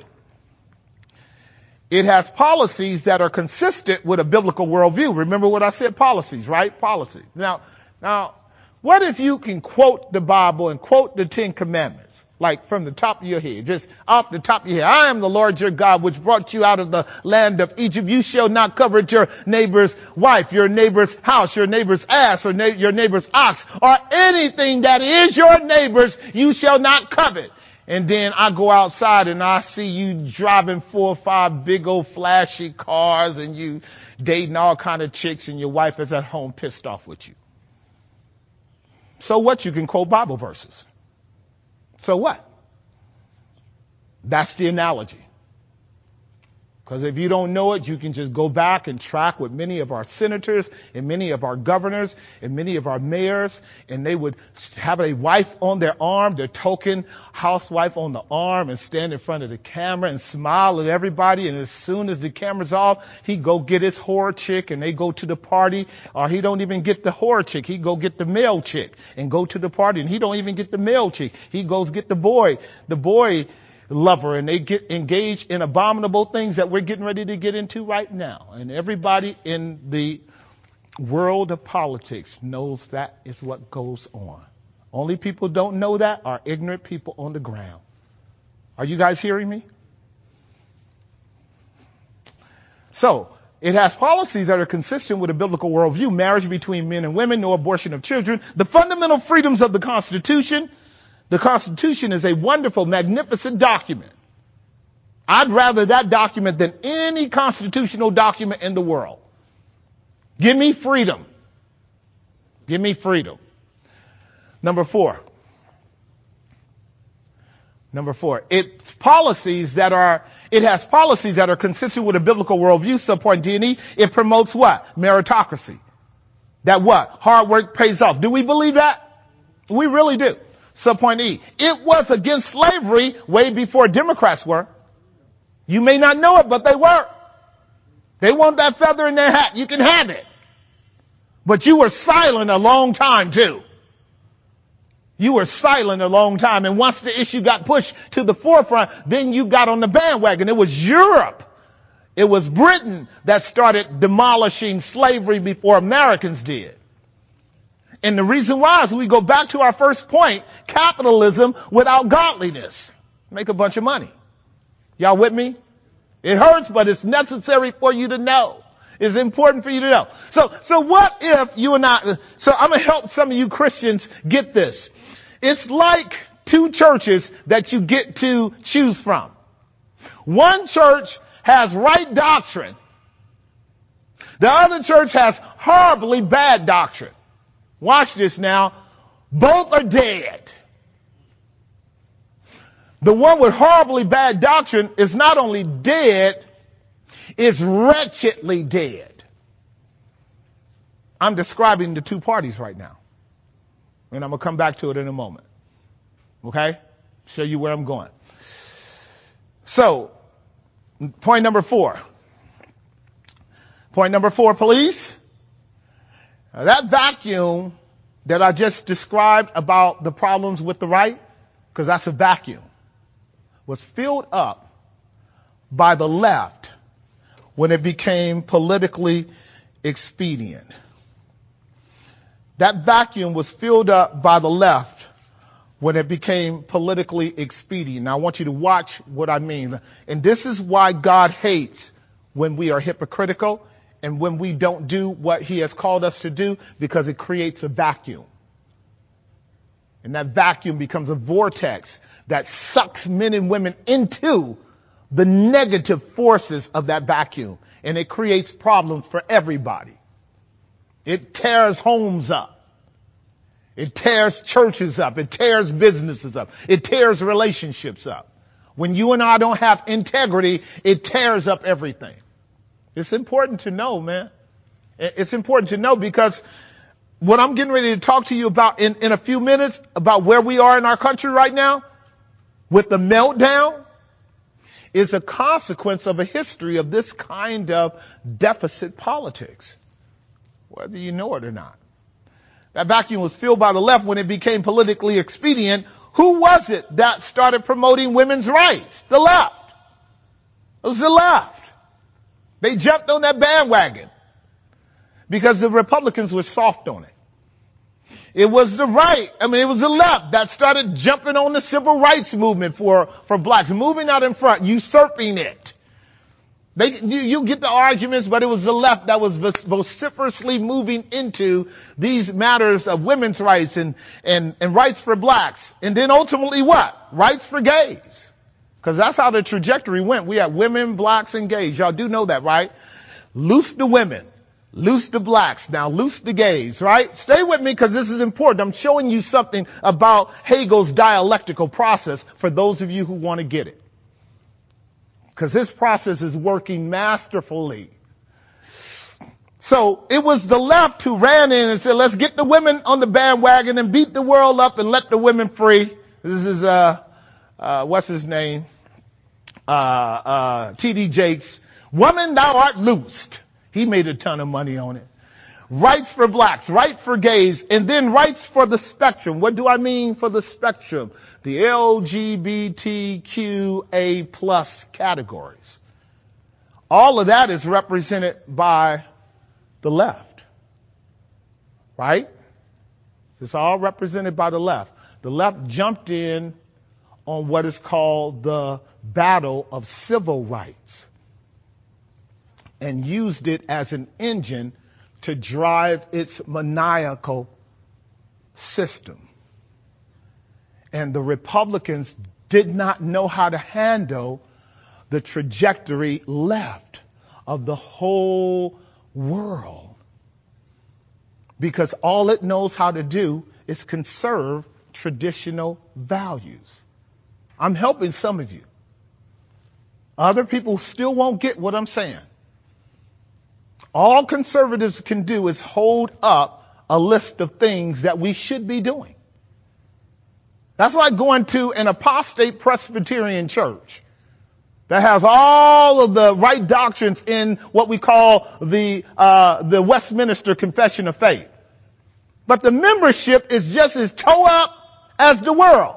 It has policies that are consistent with a biblical worldview. Remember what I said, policies, right? Policies. Now, Now, what if you can quote the Bible and quote the Ten Commandments, like from the top of your head, just off the top of your head? I am the Lord your God, which brought you out of the land of Egypt. You shall not covet your neighbor's wife, your neighbor's house, your neighbor's ass, or na- your neighbor's ox, or anything that is your neighbor's, you shall not covet. And then I go outside and I see you driving four or five big old flashy cars and you dating all kind of chicks and your wife is at home pissed off with you. So what? You can quote Bible verses. So what? That's the analogy. Because if you don't know it, you can just go back and track with many of our senators and many of our governors and many of our mayors, and they would have a wife on their arm, their token housewife on the arm, and stand in front of the camera and smile at everybody. And as soon as the camera's off, he go get his whore chick and they go to the party. Or he don't even get the whore chick. He go get the male chick and go to the party. And he don't even get the male chick. He goes get the boy, the boy lover, and they get engaged in abominable things that we're getting ready to get into right now. And everybody in the world of politics knows that is what goes on. Only people don't know that are ignorant people on the ground. Are you guys hearing me? So, it has policies that are consistent with a biblical worldview: marriage between men and women, no abortion of children, the fundamental freedoms of the Constitution. The Constitution is a wonderful, magnificent document. I'd rather that document than any constitutional document in the world. Give me freedom. Give me freedom. Number four. Number four. It's policies that are, it has policies that are consistent with a biblical worldview. Subpoint D and E. It promotes what? Meritocracy. That what? Hard work pays off. Do we believe that? We really do. Subpoint E. It was against slavery way before Democrats were. You may not know it, but they were. They want that feather in their hat. You can have it. But you were silent a long time too. You were silent a long time. And once the issue got pushed to the forefront, then you got on the bandwagon. It was Europe. It was Britain that started demolishing slavery before Americans did. And the reason why is we go back to our first point: capitalism without godliness. Make a bunch of money. Y'all with me? It hurts, but it's necessary for you to know. It's important for you to know. So, so what if you and I, so I'm going to help some of you Christians get this. It's like two churches that you get to choose from. One church has right doctrine. The other church has horribly bad doctrine. Watch this now. Both are dead. The one with horribly bad doctrine is not only dead, it's wretchedly dead. I'm describing the two parties right now. And I'm going to come back to it in a moment. Okay? Show you where I'm going. So, point number four. Point number four, please. Now, that vacuum that I just described about the problems with the right, because that's a vacuum, was filled up by the left when it became politically expedient. That vacuum was filled up by the left when it became politically expedient. Now I want you to watch what I mean. And this is why God hates when we are hypocritical and when we don't do what he has called us to do, because it creates a vacuum. And that vacuum becomes a vortex that sucks men and women into the negative forces of that vacuum. And it creates problems for everybody. It tears homes up. It tears churches up. It tears businesses up. It tears relationships up. When you and I don't have integrity, it tears up everything. It's important to know, man. It's important to know, because what I'm getting ready to talk to you about in, in a few minutes about where we are in our country right now with the meltdown is a consequence of a history of this kind of deficit politics, whether you know it or not. That vacuum was filled by the left when it became politically expedient. Who was it that started promoting women's rights? The left. It was the left. They jumped on that bandwagon because the Republicans were soft on it. It was the right, I mean, it was the left that started jumping on the civil rights movement for, for blacks, moving out in front, usurping it. They, you, you get the arguments, but it was the left that was vociferously moving into these matters of women's rights and, and, and rights for blacks. And then ultimately what? Rights for gays. Because that's how the trajectory went. We had women, blacks, and gays. Y'all do know that, right? Loose the women. Loose the blacks. Now loose the gays, right? Stay with me because this is important. I'm showing you something about Hegel's dialectical process for those of you who want to get it. because his process is working masterfully. So it was the left who ran in and said, let's get the women on the bandwagon and beat the world up and let the women free. This is, uh, uh, what's his name? Uh, uh, T D Jakes. Woman, thou art loosed. He made a ton of money on it. Rights for blacks, right for gays, and then rights for the spectrum. What do I mean for the spectrum? The L G B T Q A plus categories. All of that is represented by the left. Right? It's all represented by the left. The left jumped in on what is called the battle of civil rights and used it as an engine to drive its maniacal system. And the Republicans did not know how to handle the trajectory left of the whole world, because all it knows how to do is conserve traditional values. I'm helping some of you. Other people still won't get what I'm saying. All conservatives can do is hold up a list of things that we should be doing. That's like going to an apostate Presbyterian church that has all of the right doctrines in what we call the uh, the Westminster Confession of Faith. But the membership is just as toe up as the world.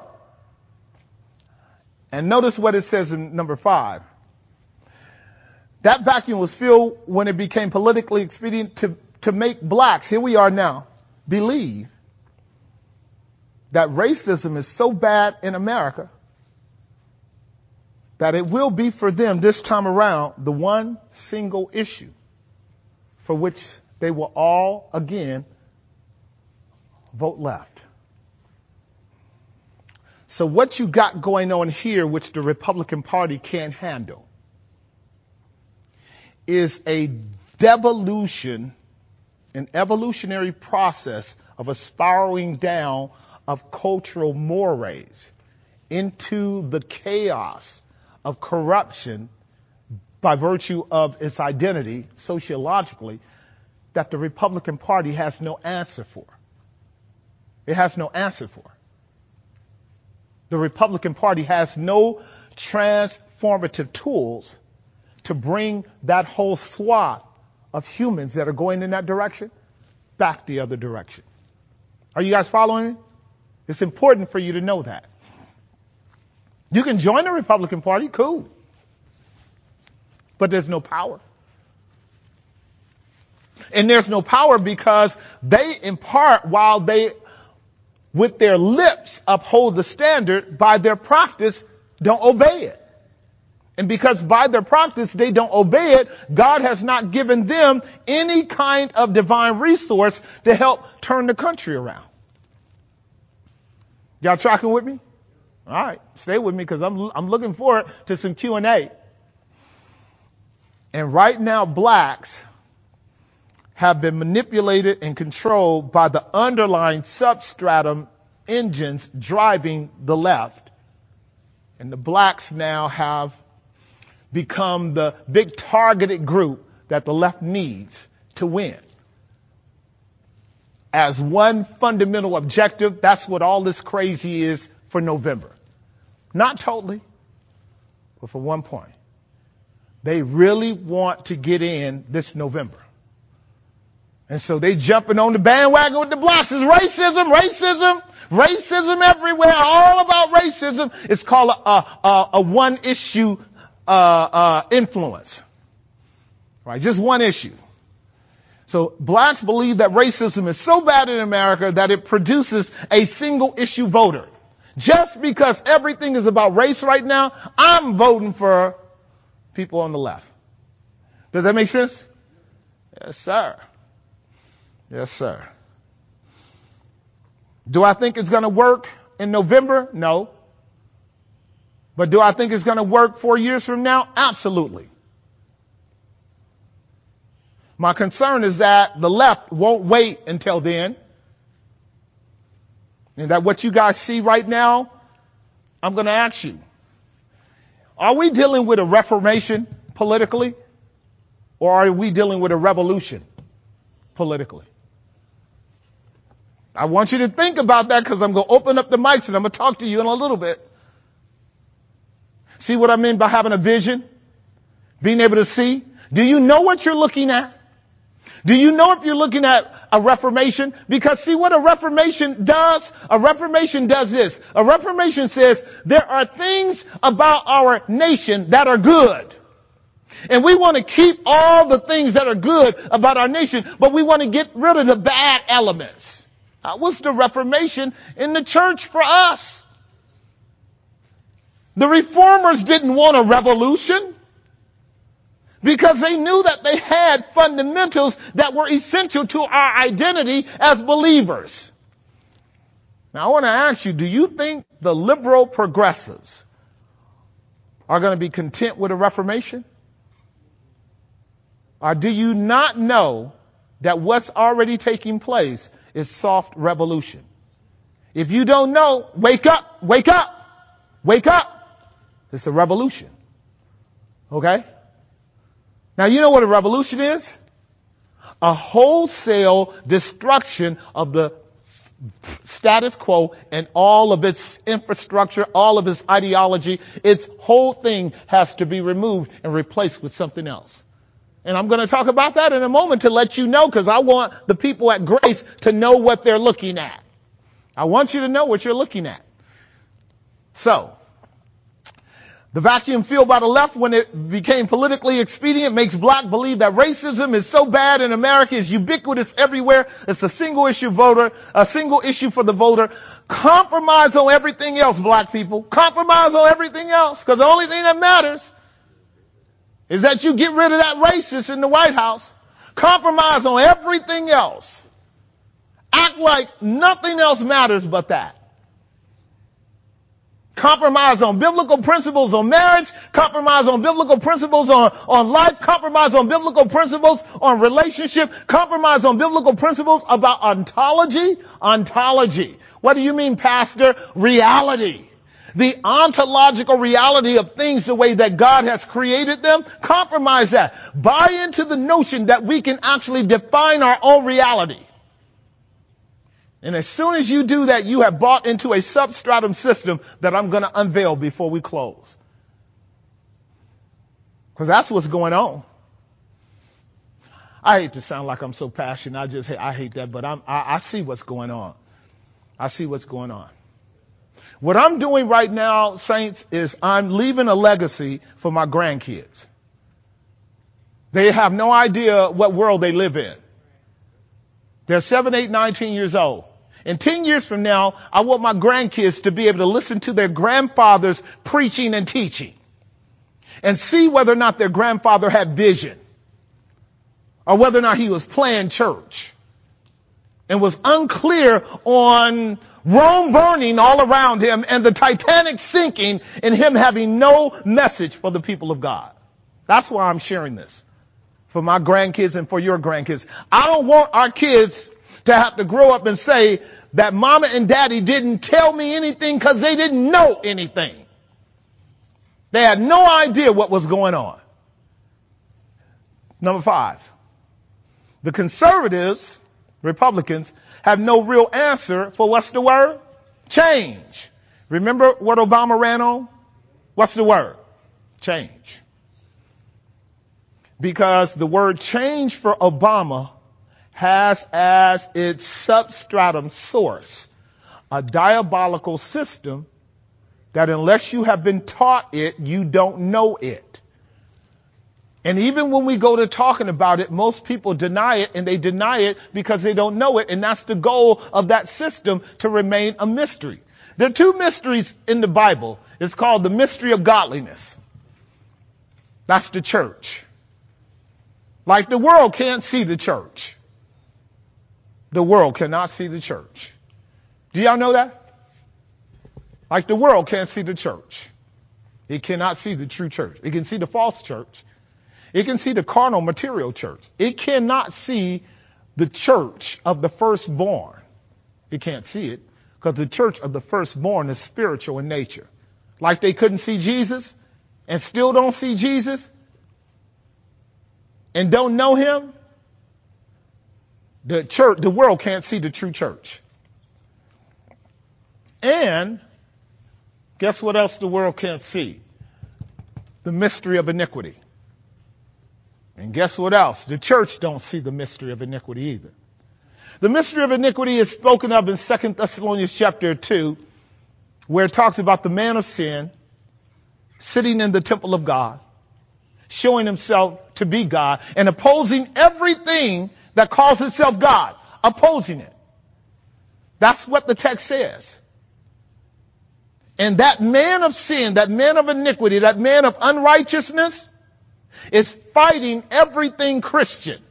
And notice what it says in number five. That vacuum was filled when it became politically expedient to, to make blacks, here we are now, believe that racism is so bad in America that it will be for them this time around the one single issue for which they will all again vote left. So what you got going on here, which the Republican Party can't handle, is a devolution, an evolutionary process of a spiraling down of cultural mores into the chaos of corruption by virtue of its identity sociologically that the Republican Party has no answer for. It has no answer for. The Republican Party has no transformative tools to bring that whole swath of humans that are going in that direction back the other direction. Are you guys following me? It's important for you to know that. You can join the Republican Party, cool. But there's no power. And there's no power because they impart, while they, with their lips, uphold the standard, by their practice, don't obey it. And because by their practice they don't obey it, God has not given them any kind of divine resource to help turn the country around. Y'all tracking with me? All right, stay with me because I'm I'm looking forward to some Q and A. And right now, blacks have been manipulated and controlled by the underlying substratum engines driving the left. And the blacks now have become the big targeted group that the left needs to win. As one fundamental objective, that's what all this crazy is for November. Not totally, but for one point. They really want to get in this November. And so they jumping on the bandwagon with the blacks. It's racism, racism, racism everywhere, all about racism. It's called a, a, a one issue uh, uh, influence. Right? Just one issue. So blacks believe that racism is so bad in America that it produces a single issue voter. Just because everything is about race right now, I'm voting for people on the left. Does that make sense? Yes, sir. Yes, sir. Do I think it's going to work in November? No. But do I think it's going to work four years from now? Absolutely. My concern is that the left won't wait until then. And that what you guys see right now, I'm going to ask you, Are we dealing with a reformation politically? Or are we dealing with a revolution politically? I want you to think about that because I'm going to open up the mics and I'm going to talk to you in a little bit. See what I mean by having a vision? Being able to see? Do you know what you're looking at? Do you know if you're looking at a reformation? Because see what a reformation does? A reformation does this. A reformation says there are things about our nation that are good. And we want to keep all the things that are good about our nation, but we want to get rid of the bad elements. That was the Reformation in the church for us. The reformers didn't want a revolution because they knew that they had fundamentals that were essential to our identity as believers. Now I want to ask you, do you think the liberal progressives are going to be content with a reformation? Or do you not know that what's already taking place is soft revolution? If you don't know, wake up, wake up, wake up. It's a revolution. Okay? Now you know what a revolution is? A wholesale destruction of the status quo and all of its infrastructure, all of its ideology. Its whole thing has to be removed and replaced with something else. And I'm going to talk about that in a moment to let you know, because I want the people at Grace to know what they're looking at. I want you to know what you're looking at. So, the vacuum filled by the left when it became politically expedient makes black believe that racism is so bad in America, is ubiquitous everywhere. It's a single issue voter, a single issue for the voter. Compromise on everything else, black people. Compromise on everything else, because the only thing that matters is that you get rid of that racist in the White House. Compromise on everything else. Act like nothing else matters but that. Compromise on biblical principles on marriage. Compromise on biblical principles on, on life. Compromise on biblical principles on relationship. Compromise on biblical principles about ontology. Ontology. What do you mean, Pastor? Reality. The ontological reality of things the way that God has created them. Compromise that. Buy into the notion that we can actually define our own reality. And as soon as you do that, you have bought into a substratum system that I'm going to unveil before we close. Because that's what's going on. I hate to sound like I'm so passionate. I just hate, I hate that, but I'm, I, I see what's going on. I see what's going on. What I'm doing right now, saints, is I'm leaving a legacy for my grandkids. They have no idea what world they live in. They're seven, eight, nineteen years old. And ten years from now, I want my grandkids to be able to listen to their grandfathers preaching and teaching and see whether or not their grandfather had vision or whether or not he was playing church and was unclear on Rome burning all around him and the Titanic sinking and him having no message for the people of God. That's why I'm sharing this for my grandkids and for your grandkids. I don't want our kids to have to grow up and say that mama and daddy didn't tell me anything because they didn't know anything. They had no idea what was going on. Number five, the conservatives, Republicans, have no real answer for what's the word? Change. Remember what Obama ran on? What's the word? Change. Because the word change for Obama has as its substratum source a diabolical system that unless you have been taught it, you don't know it. And even when we go to talking about it, most people deny it, and they deny it because they don't know it. And that's the goal of that system, to remain a mystery. There are two mysteries in the Bible. It's called the mystery of godliness. That's the church. Like the world can't see the church. The world cannot see the church. Do y'all know that? Like the world can't see the church. It cannot see the true church. It can see the false church. It can see the carnal material church. It cannot see the church of the firstborn. It can't see it because the church of the firstborn is spiritual in nature. Like they couldn't see Jesus, and still don't see Jesus and don't know him, the church, the world can't see the true church. And guess what else the world can't see? The mystery of iniquity. And guess what else? The church don't see the mystery of iniquity either. The mystery of iniquity is spoken of in Second Thessalonians chapter two, where it talks about the man of sin sitting in the temple of God, showing himself to be God and opposing everything that calls itself God, opposing it. That's what the text says. And that man of sin, that man of iniquity, that man of unrighteousness is fighting everything Christian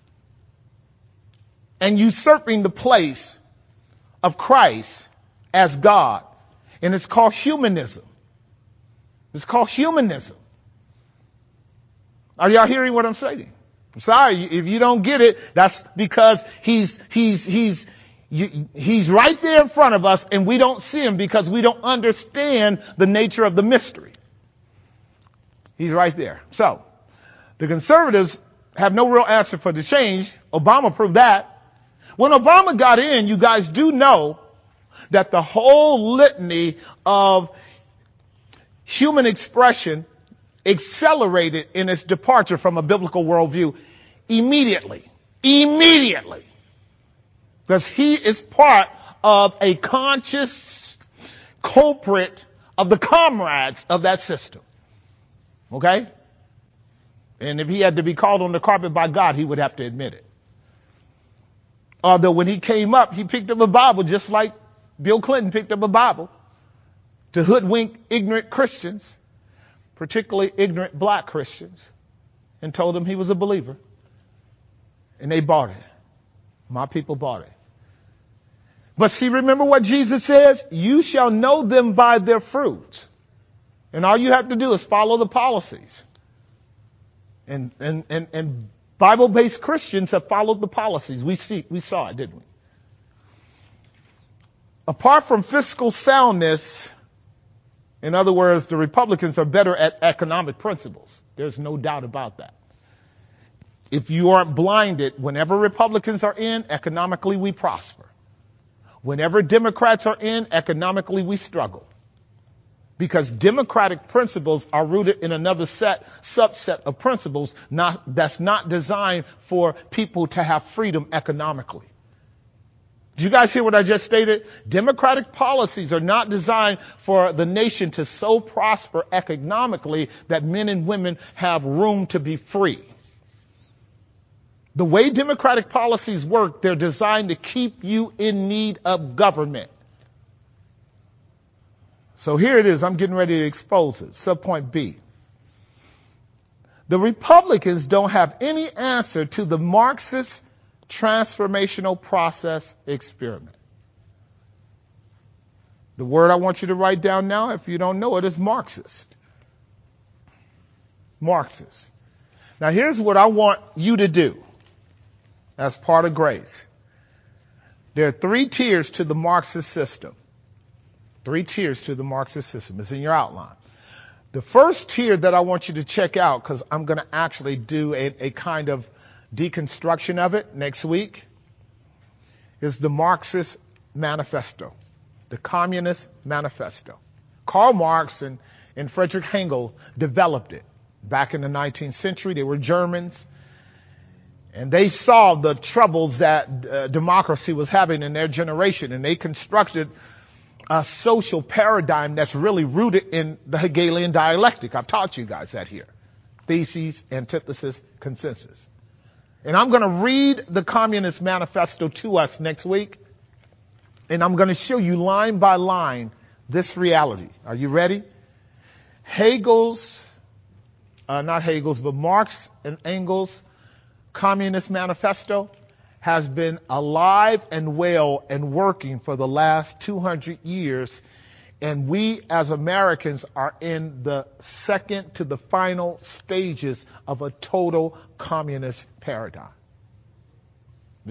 and usurping the place of Christ as God. And it's called humanism. It's called humanism. Are y'all hearing what I'm saying? I'm sorry if you don't get it. That's because he's he's he's he's right there in front of us, and we don't see him because we don't understand the nature of the mystery. He's right there. So the conservatives have no real answer for the change. Obama proved that. When Obama got in, you guys do know that the whole litany of human expression accelerated in its departure from a biblical worldview immediately. Immediately. Because he is part of a conscious culprit of the comrades of that system. Okay? And if he had to be called on the carpet by God, he would have to admit it. Although when he came up, he picked up a Bible just like Bill Clinton picked up a Bible to hoodwink ignorant Christians, particularly ignorant black Christians, and told them he was a believer. And they bought it. My people bought it. But see, remember what Jesus says? You shall know them by their fruits. And all you have to do is follow the policies. And, and, and, and Bible-based Christians have followed the policies. We see, we saw it, didn't we? Apart from fiscal soundness, in other words, the Republicans are better at economic principles. There's no doubt about that. If you aren't blinded, whenever Republicans are in, economically we prosper. Whenever Democrats are in, economically we struggle. Because democratic principles are rooted in another set, subset of principles not, that's not designed for people to have freedom economically. Did you guys hear what I just stated? Democratic policies are not designed for the nation to so prosper economically that men and women have room to be free. The way democratic policies work, they're designed to keep you in need of government. So here it is. I'm getting ready to expose it. Subpoint B. The Republicans don't have any answer to the Marxist transformational process experiment. The word I want you to write down now, if you don't know it, is Marxist. Marxist. Now here's what I want you to do as part of grace. There are three tiers to the Marxist system. Three tiers to the Marxist system. It's in your outline. The first tier that I want you to check out, because I'm going to actually do a, a kind of deconstruction of it next week, is the Marxist Manifesto, the Communist Manifesto. Karl Marx and, and Friedrich Engels developed it back in the nineteenth century. They were Germans, and they saw the troubles that uh, democracy was having in their generation, and they constructed a social paradigm that's really rooted in the Hegelian dialectic. I've taught you guys that here. Thesis, antithesis, consensus. And I'm going to read the Communist Manifesto to us next week. And I'm going to show you line by line this reality. Are you ready? Hegel's, uh, not Hegel's, but Marx and Engels' Communist Manifesto has been alive and well and working for the last two hundred years. And we as Americans are in the second to the final stages of a total communist paradigm. It's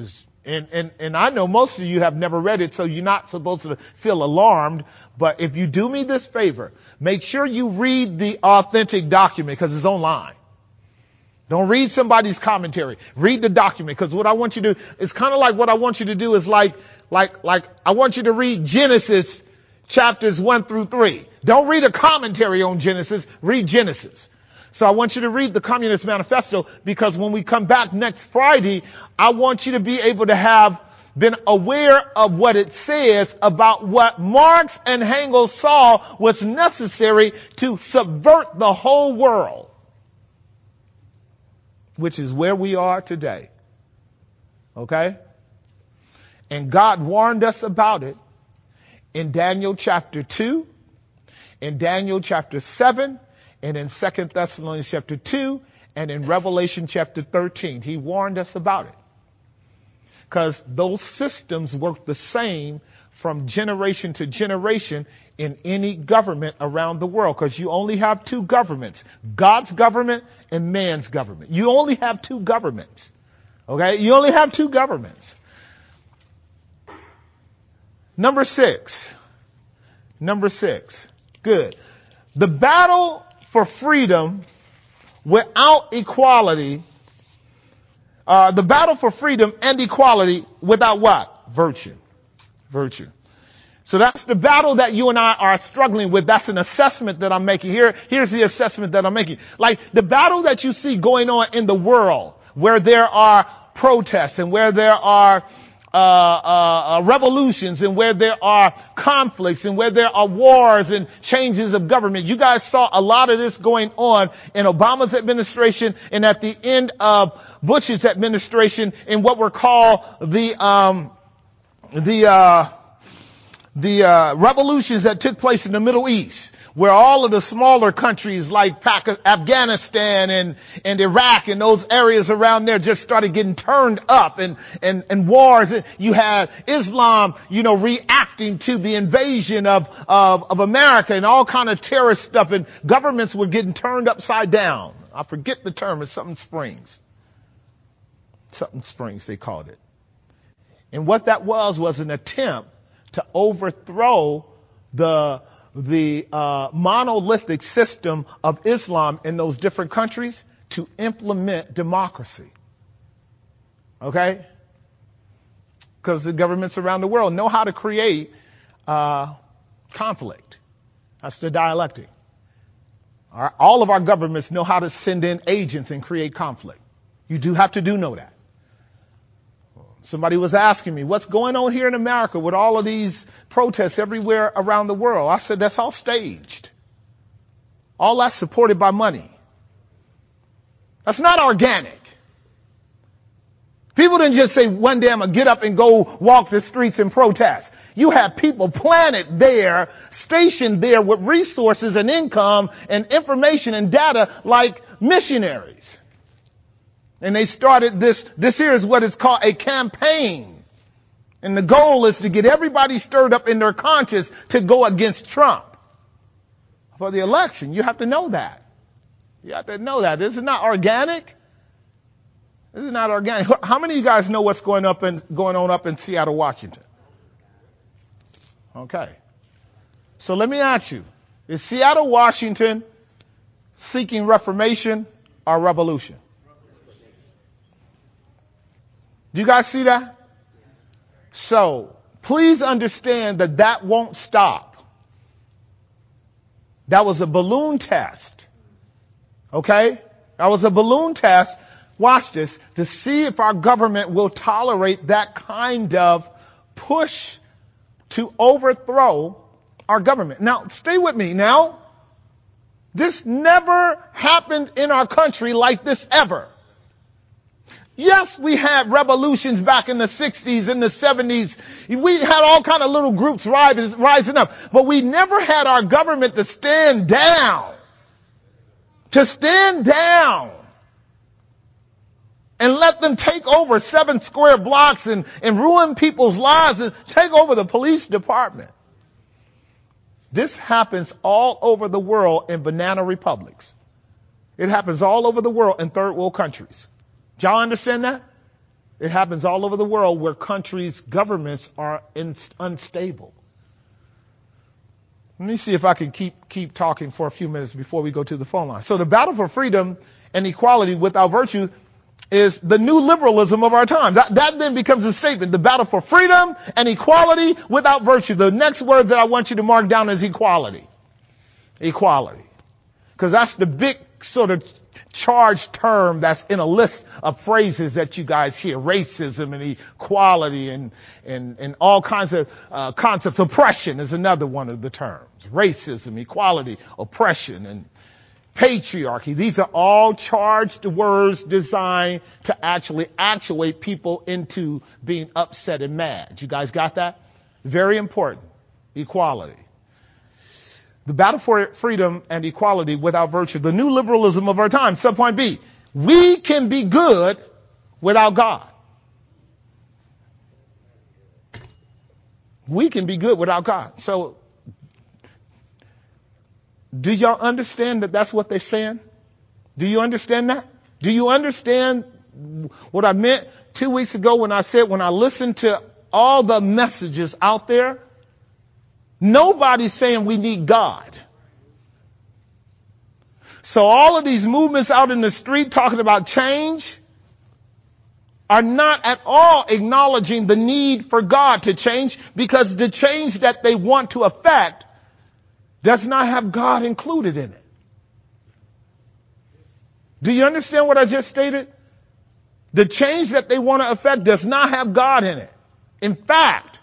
And, and, and I know most of you have never read it, so you're not supposed to feel alarmed. But if you do me this favor, make sure you read the authentic document because it's online. Don't read somebody's commentary. Read the document, because what I want you to do is kind of like what I want you to do is like, like, like I want you to read Genesis chapters one through three. Don't read a commentary on Genesis. Read Genesis. So I want you to read the Communist Manifesto, because when we come back next Friday, I want you to be able to have been aware of what it says about what Marx and Engels saw was necessary to subvert the whole world, which is where we are today. Okay? And God warned us about it in Daniel chapter two, in Daniel chapter seven, and in Second Thessalonians chapter two, and in Revelation chapter thirteen. He warned us about it. Because those systems work the same from generation to generation in any government around the world. Because you only have two governments, God's government and man's government. You only have two governments. Okay? You only have two governments. Number six. Number six. Good. The battle for freedom without equality, uh, the battle for freedom and equality without what? Virtue. Virtue. So that's the battle that you and I are struggling with. That's an assessment that I'm making here. Here's the assessment that I'm making. Like the battle that you see going on in the world, where there are protests and where there are Uh, uh, uh, revolutions and where there are conflicts and where there are wars and changes of government. You guys saw a lot of this going on in Obama's administration and at the end of Bush's administration in what were called the, um, the, uh, the, uh, revolutions that took place in the Middle East, where all of the smaller countries like Pakistan, Afghanistan and, and Iraq and those areas around there just started getting turned up and, and, and wars. You had Islam, you know, reacting to the invasion of, of, of America and all kind of terrorist stuff, and governments were getting turned upside down. I forget the term. It's something Springs. Something Springs, they called it. And what that was was an attempt to overthrow the the uh, monolithic system of Islam in those different countries to implement democracy. Okay? Because the governments around the world know how to create uh, conflict. That's the dialectic. All right? All of our governments know how to send in agents and create conflict. You do have to do know that. Somebody was asking me, what's going on here in America with all of these protests everywhere around the world? I said, that's all staged. All that's supported by money. That's not organic. People didn't just say one day I'm going to get up and go walk the streets and protest. You have people planted there, stationed there with resources and income and information and data like missionaries. And they started this, this here is what is called a campaign. And the goal is to get everybody stirred up in their conscience to go against Trump for the election. You have to know that. You have to know that. This is not organic. This is not organic. How many of you guys know what's going up in, going on up in Seattle, Washington? Okay. So let me ask you, is Seattle, Washington seeking reformation or revolution? Do you guys see that? So please understand that that won't stop. That was a balloon test. Okay? That was a balloon test. Watch this. To see if our government will tolerate that kind of push to overthrow our government. Now, stay with me now. This never happened in our country like this ever. Yes, we had revolutions back in the sixties and the seventies. We had all kind of little groups rising up. But we never had our government to stand down. To stand down. And let them take over seven square blocks and, and ruin people's lives and take over the police department. This happens all over the world in banana republics. It happens all over the world in third world countries. Do y'all understand that? It happens all over the world where countries' governments are in, unstable. Let me see if I can keep keep talking for a few minutes before we go to the phone line. So the battle for freedom and equality without virtue is the new liberalism of our time. That, that then becomes a statement. The battle for freedom and equality without virtue. The next word that I want you to mark down is equality. Equality. Because that's the big sort of charged term that's in a list of phrases that you guys hear. Racism and equality and, and, and all kinds of uh, concepts. Oppression is another one of the terms. Racism, equality, oppression, and patriarchy. These are all charged words designed to actually actuate people into being upset and mad. You guys got that? Very important. Equality. The battle for freedom and equality without virtue. The new liberalism of our time. Subpoint B. We can be good without God. We can be good without God. So, do y'all understand that that's what they're saying? Do you understand that? Do you understand what I meant two weeks ago when I said when I listened to all the messages out there, nobody's saying we need God. So all of these movements out in the street talking about change are not at all acknowledging the need for God to change, because the change that they want to affect does not have God included in it. Do you understand what I just stated? The change that they want to affect does not have God in it. In fact,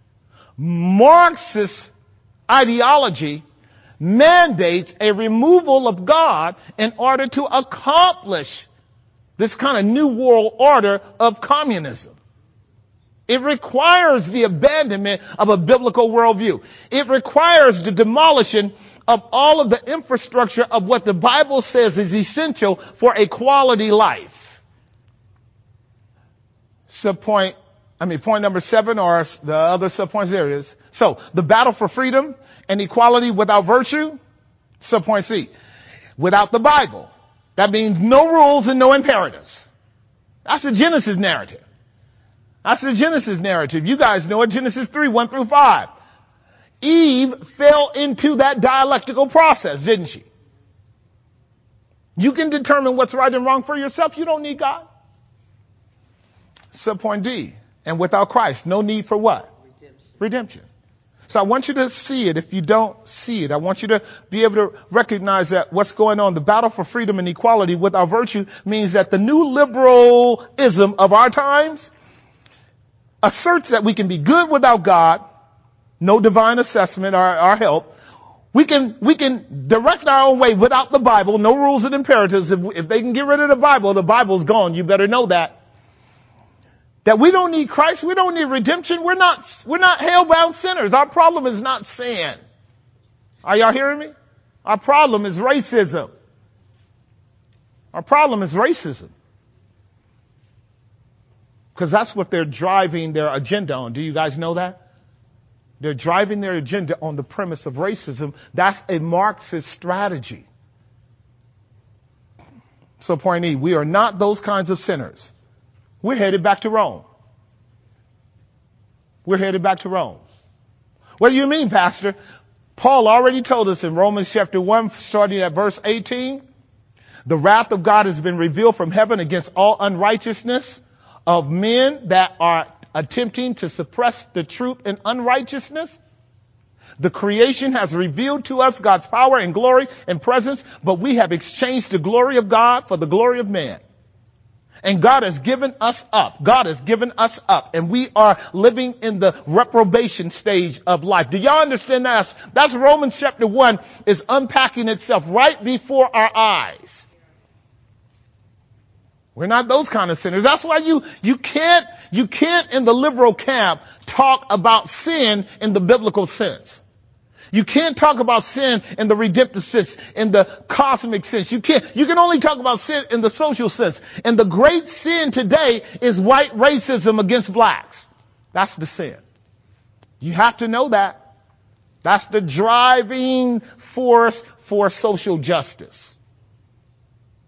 Marxist ideology mandates a removal of God in order to accomplish this kind of new world order of communism. It requires the abandonment of a biblical worldview. It requires the demolition of all of the infrastructure of what the Bible says is essential for a quality life. Subpoint, I mean, point number seven, or the other subpoints, there it is. So, the battle for freedom and equality without virtue. Subpoint C. Without the Bible. That means no rules and no imperatives. That's the Genesis narrative. That's the Genesis narrative. You guys know it. Genesis three, one through five. Eve fell into that dialectical process, didn't she? You can determine what's right and wrong for yourself. You don't need God. Subpoint D. And without Christ, no need for what? Redemption. Redemption. So I want you to see it if you don't see it. I want you to be able to recognize that what's going on. The battle for freedom and equality without virtue means that the new liberalism of our times asserts that we can be good without God, no divine assessment or, or help. We can, we can direct our own way without the Bible, no rules and imperatives. If, if they can get rid of the Bible, the Bible's gone. You better know that. That we don't need Christ. We don't need redemption. We're not, we're not hell-bound sinners. Our problem is not sin. Are y'all hearing me? Our problem is racism. Our problem is racism. Because that's what they're driving their agenda on. Do you guys know that? They're driving their agenda on the premise of racism. That's a Marxist strategy. So point E, we are not those kinds of sinners. We're headed back to Rome. We're headed back to Rome. What do you mean, Pastor? Paul already told us in Romans chapter one, starting at verse eighteen, the wrath of God has been revealed from heaven against all unrighteousness of men that are attempting to suppress the truth in unrighteousness. The creation has revealed to us God's power and glory and presence, but we have exchanged the glory of God for the glory of man. And God has given us up. God has given us up. And we are living in the reprobation stage of life. Do y'all understand that? That's Romans chapter one is unpacking itself right before our eyes. We're not those kind of sinners. That's why you, you can't, you can't in the liberal camp talk about sin in the biblical sense. You can't talk about sin in the redemptive sense, in the cosmic sense. You can't, you can only talk about sin in the social sense. And the great sin today is white racism against blacks. That's the sin. You have to know that. That's the driving force for social justice.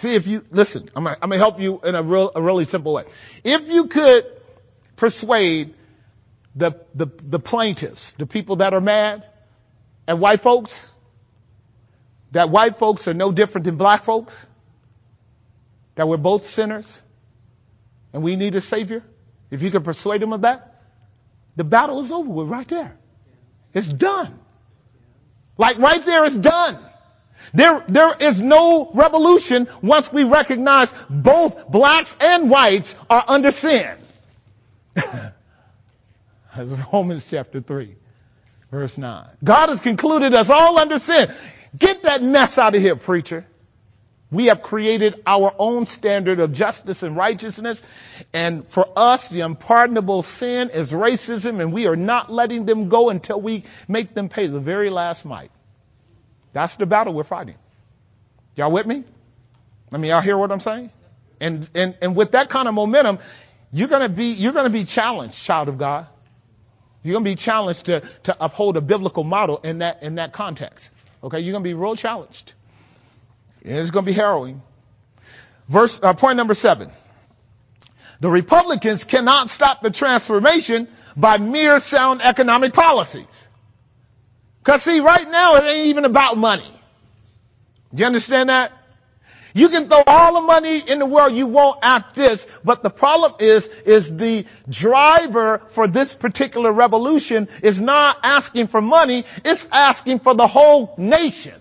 See, if you, listen, I'm going to help you in a real, a really simple way. If you could persuade the, the, the plaintiffs, the people that are mad at white folks, that white folks are no different than black folks, that we're both sinners and we need a savior, if you can persuade them of that, the battle is over with right there. It's done. Like right there, it's done. There, there is no revolution once we recognize both blacks and whites are under sin. That's Romans chapter three, verse nine. God has concluded us all under sin. Get that mess out of here, preacher. We have created our own standard of justice and righteousness. And for us, the unpardonable sin is racism, and we are not letting them go until we make them pay the very last mite. That's the battle we're fighting. Y'all with me? I mean, y'all hear what I'm saying? And, and, and with that kind of momentum, you're going to be, you're going to be challenged, child of God. You're going to be challenged to, to uphold a biblical model in that, in that context. Okay. You're going to be real challenged. And it's going to be harrowing. Verse, uh, point number seven. The Republicans cannot stop the transformation by mere sound economic policies. Because see, right now it ain't even about money. Do you understand that? You can throw all the money in the world you want at this, but the problem is, is the driver for this particular revolution is not asking for money, it's asking for the whole nation.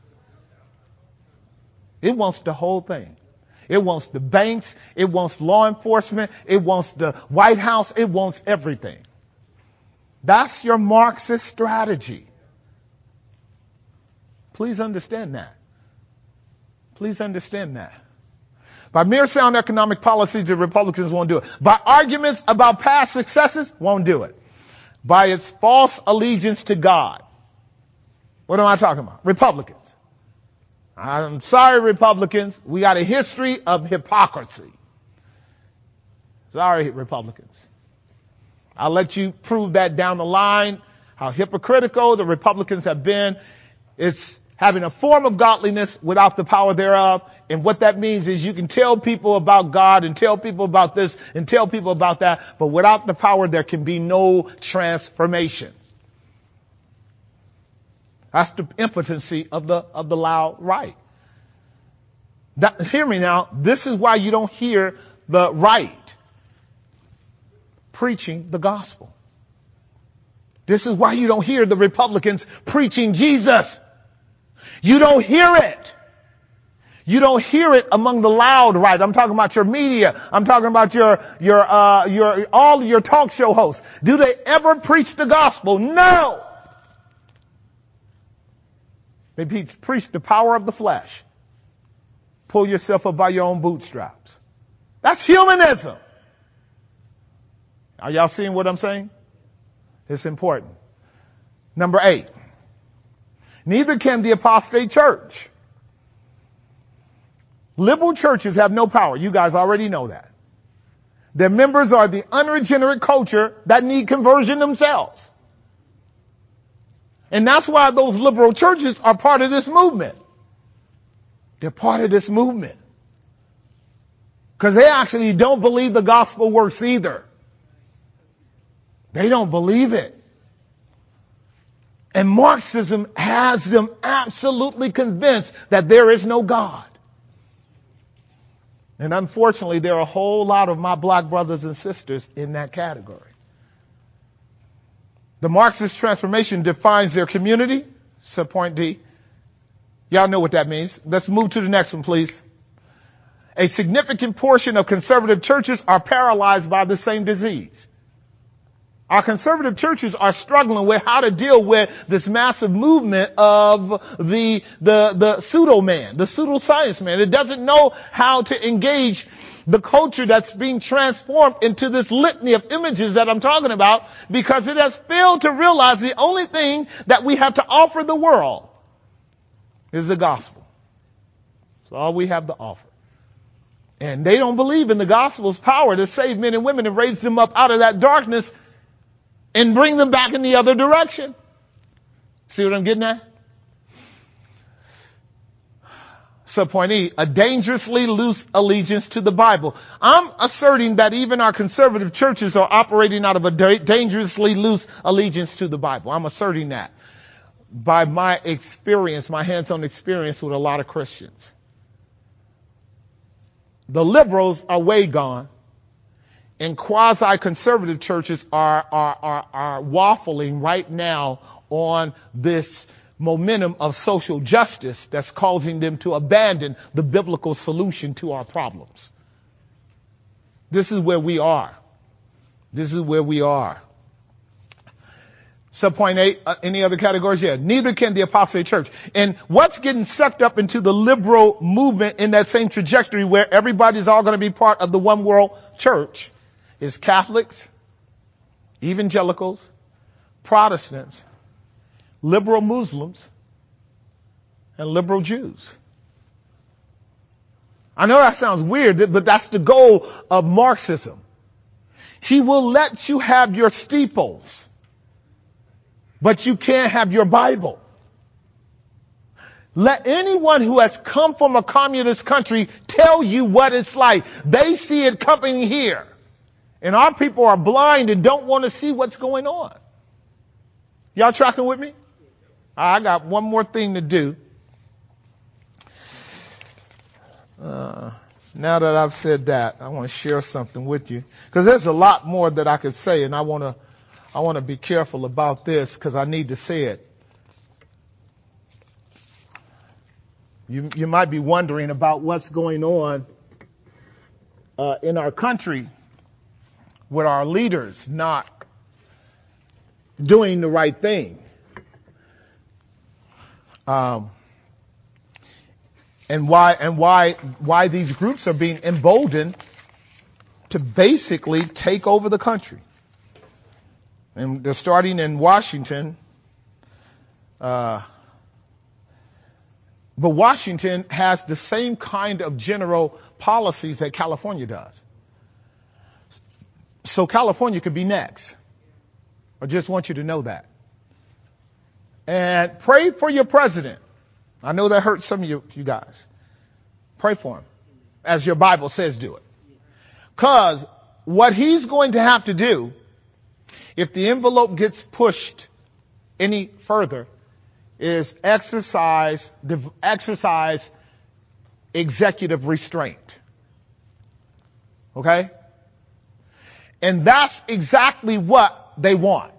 It wants the whole thing. It wants the banks, it wants law enforcement, it wants the White House, it wants everything. That's your Marxist strategy. Please understand that. Please understand that. By mere sound economic policies, the Republicans won't do it. By arguments about past successes, won't do it. By its false allegiance to God. What am I talking about? Republicans. I'm sorry, Republicans. We got a history of hypocrisy. Sorry, Republicans. I'll let you prove that down the line, how hypocritical the Republicans have been. It's having a form of godliness without the power thereof. And what that means is you can tell people about God and tell people about this and tell people about that, but without the power, there can be no transformation. That's the impotency of the, of the loud right. That, hear me now. This is why you don't hear the right preaching the gospel. This is why you don't hear the Republicans preaching Jesus. You don't hear it. You don't hear it among the loud right. I'm talking about your media. I'm talking about your, your, uh, your, all your talk show hosts. Do they ever preach the gospel? No. They preach the power of the flesh. Pull yourself up by your own bootstraps. That's humanism. Are y'all seeing what I'm saying? It's important. Number eight. Neither can the apostate church. Liberal churches have no power. You guys already know that. Their members are the unregenerate culture that need conversion themselves. And that's why those liberal churches are part of this movement. They're part of this movement. Because they actually don't believe the gospel works either. They don't believe it. And Marxism has them absolutely convinced that there is no God. And unfortunately, there are a whole lot of my black brothers and sisters in that category. The Marxist transformation defines their community. So point D. Y'all know what that means. Let's move to the next one, please. A significant portion of conservative churches are paralyzed by the same disease. Our conservative churches are struggling with how to deal with this massive movement of the, the, the pseudo man, the pseudoscience man. It doesn't know how to engage the culture that's being transformed into this litany of images that I'm talking about, because it has failed to realize the only thing that we have to offer the world is the gospel. It's all we have to offer. And they don't believe in the gospel's power to save men and women and raise them up out of that darkness and bring them back in the other direction. See what I'm getting at? Subpoint E, a dangerously loose allegiance to the Bible. I'm asserting that even our conservative churches are operating out of a da- dangerously loose allegiance to the Bible. I'm asserting that by my experience, my hands-on experience with a lot of Christians. The liberals are way gone, and quasi-conservative churches are, are, are, are waffling right now on this momentum of social justice that's causing them to abandon the biblical solution to our problems. This is where we are. This is where we are. Subpoint eight, uh, any other categories? Yeah. Neither can the apostate church. And what's getting sucked up into the liberal movement in that same trajectory where everybody's all going to be part of the one world church is Catholics, evangelicals, Protestants, liberal Muslims, and liberal Jews. I know that sounds weird, but that's the goal of Marxism. He will let you have your steeples, but you can't have your Bible. Let anyone who has come from a communist country tell you what it's like. They see it coming here. And our people are blind and don't want to see what's going on. Y'all tracking with me? I got one more thing to do. Uh, now that I've said that, I want to share something with you. Because there's a lot more that I could say, and I want to I want to be careful about this because I need to say it. You, you might be wondering about what's going on uh, in our country with our leaders not doing the right thing. Um, and why and why why these groups are being emboldened to basically take over the country. And they're starting in Washington. Uh, but Washington has the same kind of general policies that California does. So California could be next. I just want you to know that. And pray for your president. I know that hurts some of you, you guys. Pray for him, as your Bible says do it. Because what he's going to have to do, if the envelope gets pushed any further, is exercise, exercise executive restraint. Okay? And that's exactly what they want.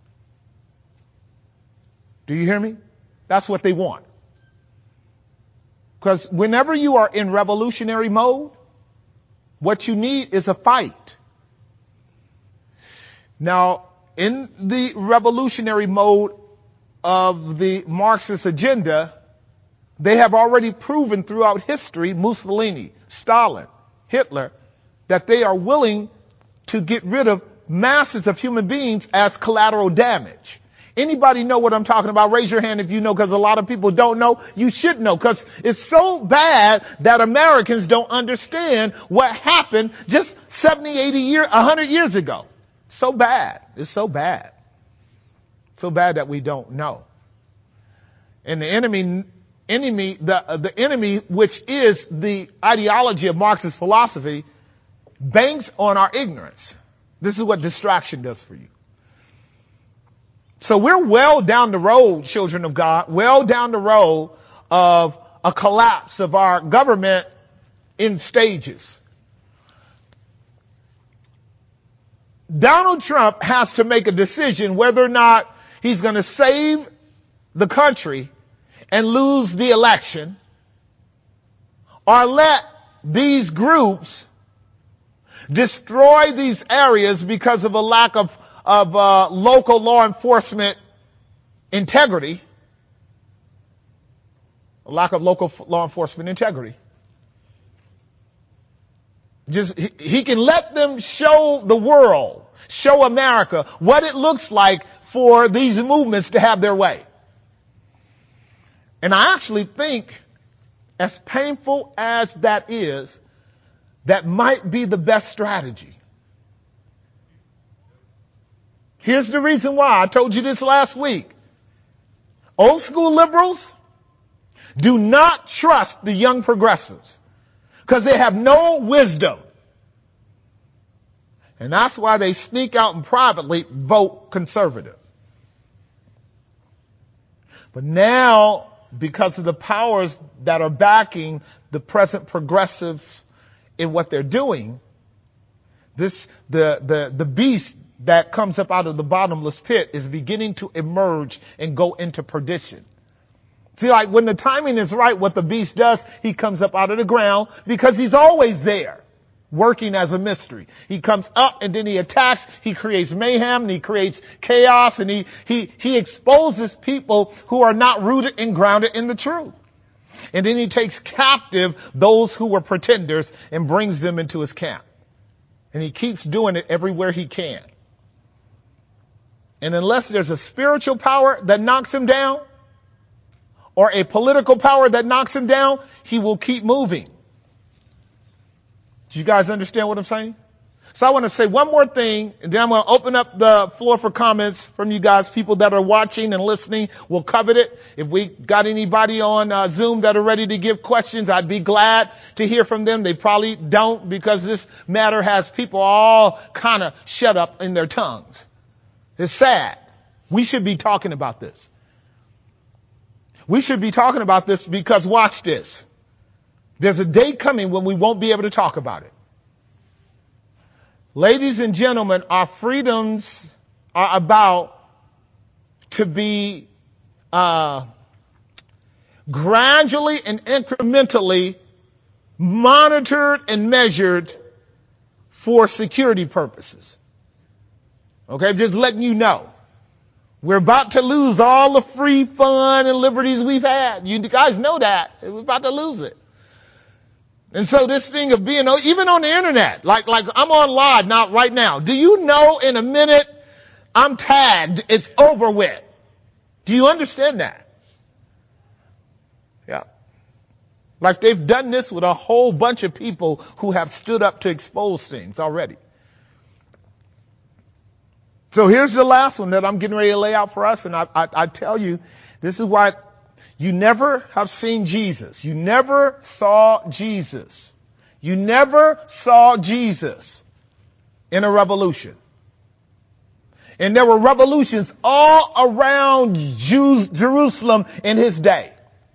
Do you hear me? That's what they want. Because whenever you are in revolutionary mode, what you need is a fight. Now, in the revolutionary mode of the Marxist agenda, they have already proven throughout history, Mussolini, Stalin, Hitler, that they are willing to get rid of masses of human beings as collateral damage. Anybody know what I'm talking about? Raise your hand if you know, because a lot of people don't know. You should know, because it's so bad that Americans don't understand what happened just seventy, eighty years, one hundred years ago. So bad. It's so bad. So bad that we don't know. And the enemy, enemy, the, the enemy, which is the ideology of Marxist philosophy, banks on our ignorance. This is what distraction does for you. So we're well down the road, children of God, well down the road of a collapse of our government in stages. Donald Trump has to make a decision whether or not he's going to save the country and lose the election, or let these groups destroy these areas because of a lack of of uh, local law enforcement integrity, a lack of local f- law enforcement integrity. Just he, he can let them show the world, show America what it looks like for these movements to have their way. And I actually think, as painful as that is, that might be the best strategy. Here's the reason why. I told you this last week. Old school liberals, Do not trust the young progressives because they have no wisdom. And that's why they sneak out and privately vote conservative. But now, because of the powers that are backing the present progressive in what they're doing, this the the the beast that comes up out of the bottomless pit is beginning to emerge and go into perdition. See, like when the timing is right, what the beast does, he comes up out of the ground because he's always there, working as a mystery. He comes up and then he attacks, he creates mayhem, and he creates chaos, and he, he, he exposes people who are not rooted and grounded in the truth. And then he takes captive those who were pretenders and brings them into his camp. And he keeps doing it everywhere he can. And unless there's a spiritual power that knocks him down, or a political power that knocks him down, he will keep moving. Do you guys understand what I'm saying? So I want to say one more thing, and then I'm going to open up the floor for comments from you guys, people that are watching and listening. We'll cover it. If we got anybody on uh, Zoom that are ready to give questions, I'd be glad to hear from them. They probably don't, because this matter has people all kind of shut up in their tongues. It's sad. We should be talking about this. We should be talking about this because watch this. There's a day coming when we won't be able to talk about it. Ladies and gentlemen, our freedoms are about to be uh, gradually and incrementally monitored and measured for security purposes. Okay, just letting you know. We're about to lose all the free fun and liberties we've had. You guys know that. We're about to lose it. And so this thing of being, even on the internet, like, like I'm on live now, right now. Do you know in a minute I'm tagged, it's over with? Do you understand that? Yeah. Like they've done this with a whole bunch of people who have stood up to expose things already. So here's the last one that I'm getting ready to lay out for us. And I, I, I tell you, this is why you never have seen Jesus. You never saw Jesus. You never saw Jesus in a revolution. And there were revolutions all around Jews, Jerusalem in his day.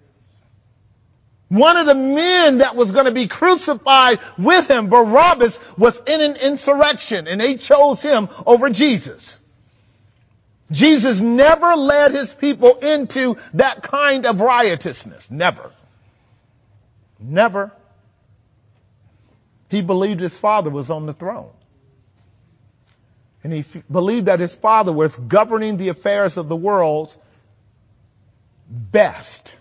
One of the men that was going to be crucified with him, Barabbas, was in an insurrection, and they chose him over Jesus. Jesus never led his people into that kind of riotousness. Never. Never. He believed his Father was on the throne. And he f- believed that his Father was governing the affairs of the world best.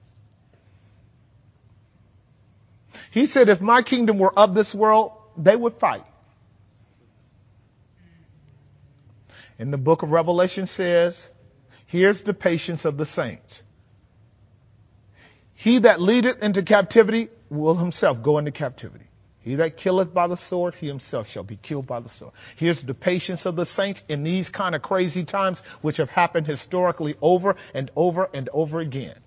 He said, if my kingdom were of this world, they would fight. And the book of Revelation says, here's the patience of the saints. He that leadeth into captivity will himself go into captivity. He that killeth by the sword, he himself shall be killed by the sword. Here's the patience of the saints in these kind of crazy times, which have happened historically over and over and over again.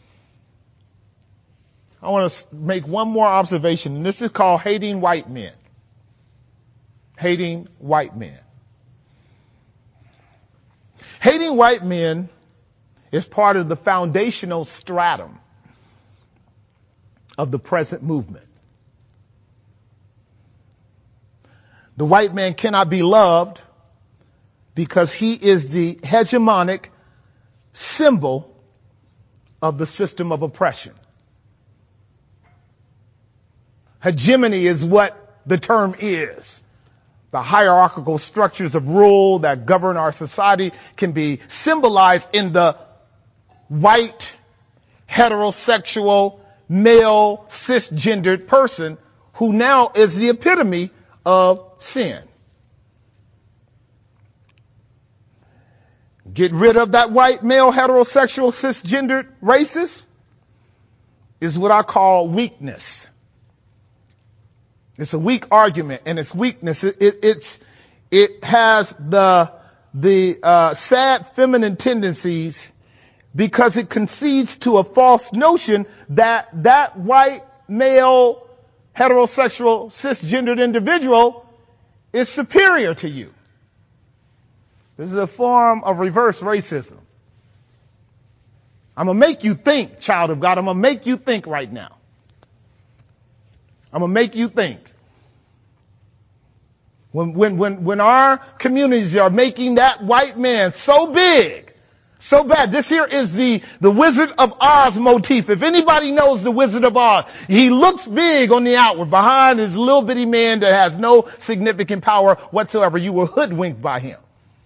I want to make one more observation, and this is called hating white men. Hating white men. Hating white men is part of the foundational stratum of the present movement. The white man cannot be loved because he is the hegemonic symbol of the system of oppression. Hegemony is what the term is. The hierarchical structures of rule that govern our society can be symbolized in the white, heterosexual, male, cisgendered person who now is the epitome of sin. Get rid of that white, male, heterosexual, cisgendered racist is what I call weakness. It's a weak argument, and its weakness, it, it, it's, it has the, the, uh, sad feminine tendencies because it concedes to a false notion that that white male heterosexual cisgendered individual is superior to you. This is a form of reverse racism. I'm going to make you think, child of God. I'm going to make you think right now. I'm going to make you think. When, when, when, when our communities are making that white man so big, so bad. This here is the, the Wizard of Oz motif. If anybody knows the Wizard of Oz, he looks big on the outward. Behind his little bitty man that has no significant power whatsoever. You were hoodwinked by him.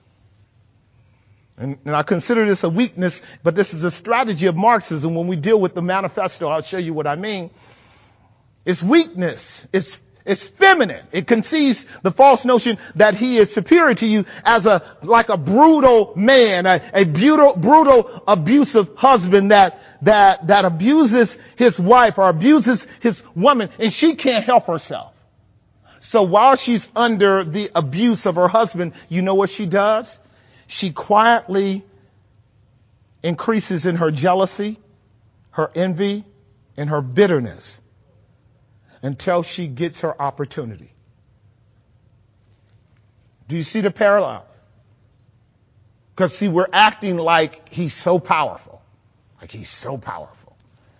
And, and I consider this a weakness, but this is a strategy of Marxism. When we deal with the manifesto, I'll show you what I mean. It's weakness. It's It's feminine. It concedes the false notion that he is superior to you as a, like a brutal man, a, a brutal, brutal, abusive husband that, that, that abuses his wife or abuses his woman, and she can't help herself. So while she's under the abuse of her husband, you know what she does? She quietly increases in her jealousy, her envy, and her bitterness, until she gets her opportunity. Do you see the parallel? Because see, we're acting like he's so powerful. Like he's so powerful.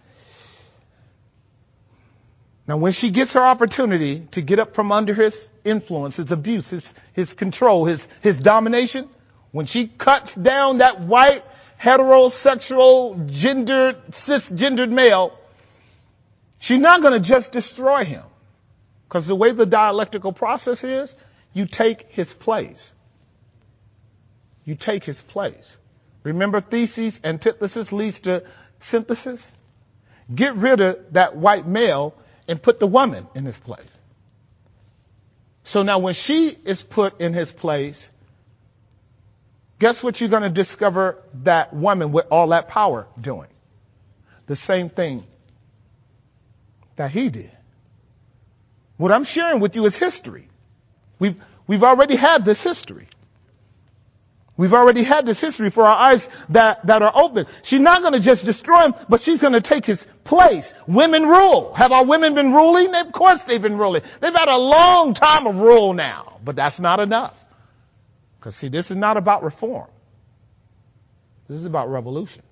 Now when she gets her opportunity to get up from under his influence, his abuse, his, his control, his, his domination, when she cuts down that white, heterosexual, gendered, cisgendered male, she's not going to just destroy him, because the way the dialectical process is, you take his place. You take his place. Remember, thesis, antithesis leads to synthesis. Get rid of that white male and put the woman in his place. So now when she is put in his place, guess what you're going to discover that woman with all that power doing? The same thing that he did. What I'm sharing with you is history. We've, we've already had this history. We've already had this history for our eyes that, that are open. She's not going to just destroy him, but she's going to take his place. Women rule. Have our women been ruling? Of course they've been ruling. They've had a long time of rule now, but that's not enough. Because see, this is not about reform. This is about revolution.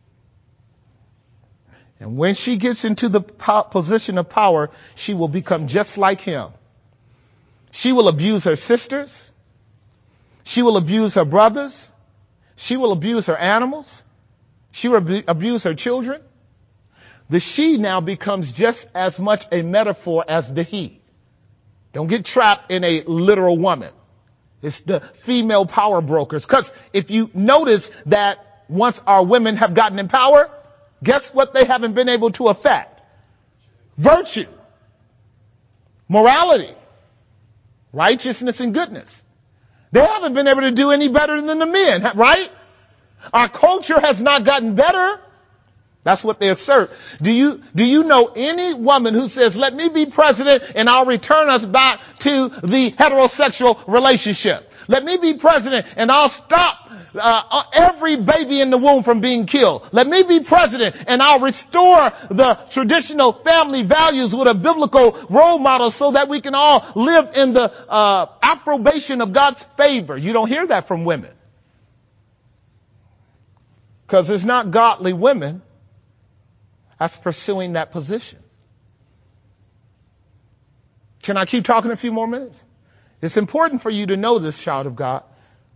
And when she gets into the po- position of power, she will become just like him. She will abuse her sisters. She will abuse her brothers. She will abuse her animals. She will ab- abuse her children. The she now becomes just as much a metaphor as the he. Don't get trapped in a literal woman. It's the female power brokers. Because if you notice that once our women have gotten in power, guess what they haven't been able to affect? Virtue, morality, righteousness, and goodness. They haven't been able to do any better than the men, right? Our culture has not gotten better. That's what they assert. Do you, do you know any woman who says, let me be president and I'll return us back to the heterosexual relationship? Let me be president and I'll stop uh, every baby in the womb from being killed. Let me be president and I'll restore the traditional family values with a biblical role model so that we can all live in the uh, approbation of God's favor. You don't hear that from women. Because it's not godly women that's pursuing that position. Can I keep talking a few more minutes? It's important for you to know this, child of God.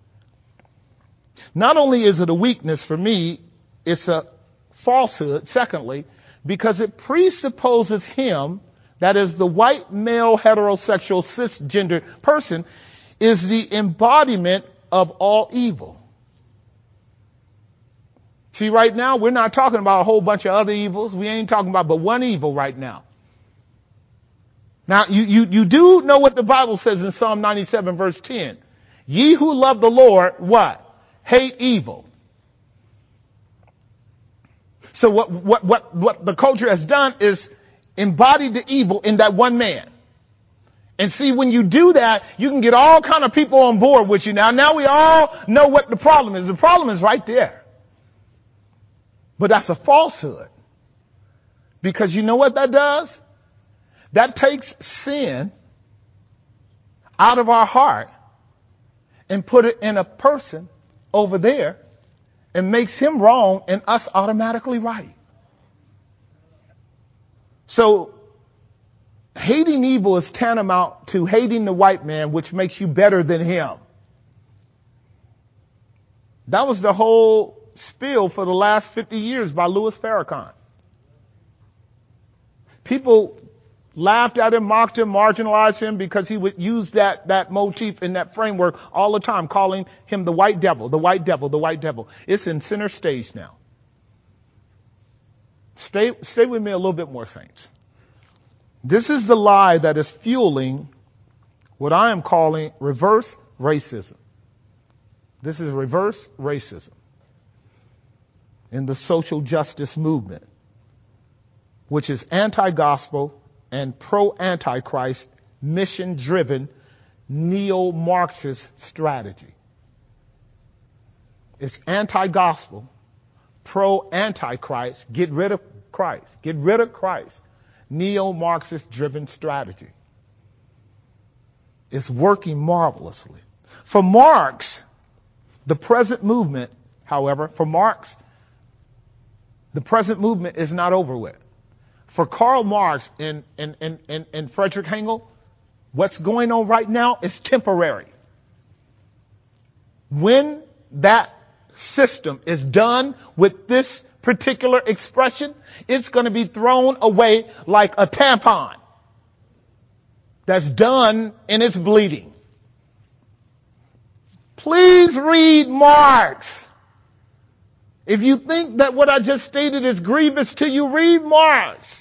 Not only is it a weakness for me, it's a falsehood, secondly, because it presupposes him, that is the white male heterosexual cisgender person, is the embodiment of all evil. See, right now, we're not talking about a whole bunch of other evils. We ain't talking about but one evil right now. Now, you, you, you do know what the Bible says in Psalm ninety-seven, verse ten. Ye who love the Lord, what? Hate evil. So what, what, what, what the culture has done is embodied the evil in that one man. And see, when you do that, you can get all kind of people on board with you. Now, now we all know what the problem is. The problem is right there. But that's a falsehood. Because you know what that does? That takes sin out of our heart and put it in a person over there and makes him wrong and us automatically right. So hating evil is tantamount to hating the white man, which makes you better than him. That was the whole spiel for the last fifty years by Louis Farrakhan. People laughed at him, mocked him, marginalized him because he would use that, that motif in that framework all the time, calling him the white devil, the white devil, the white devil. It's in center stage now. Stay, stay with me a little bit more, saints. This is the lie that is fueling what I am calling reverse racism. This is reverse racism in the social justice movement, which is anti-gospel and pro-antichrist, mission-driven, neo-Marxist strategy. It's anti-gospel, pro-antichrist, get rid of Christ, get rid of Christ, neo-Marxist driven strategy. It's working marvelously. For Marx, the present movement, however, for Marx, the present movement is not over with. For Karl Marx and, and, and, and, and Frederick Engel, what's going on right now is temporary. When that system is done with this particular expression, it's going to be thrown away like a tampon that's done and it's bleeding. Please read Marx. If you think that what I just stated is grievous to you, read Marx.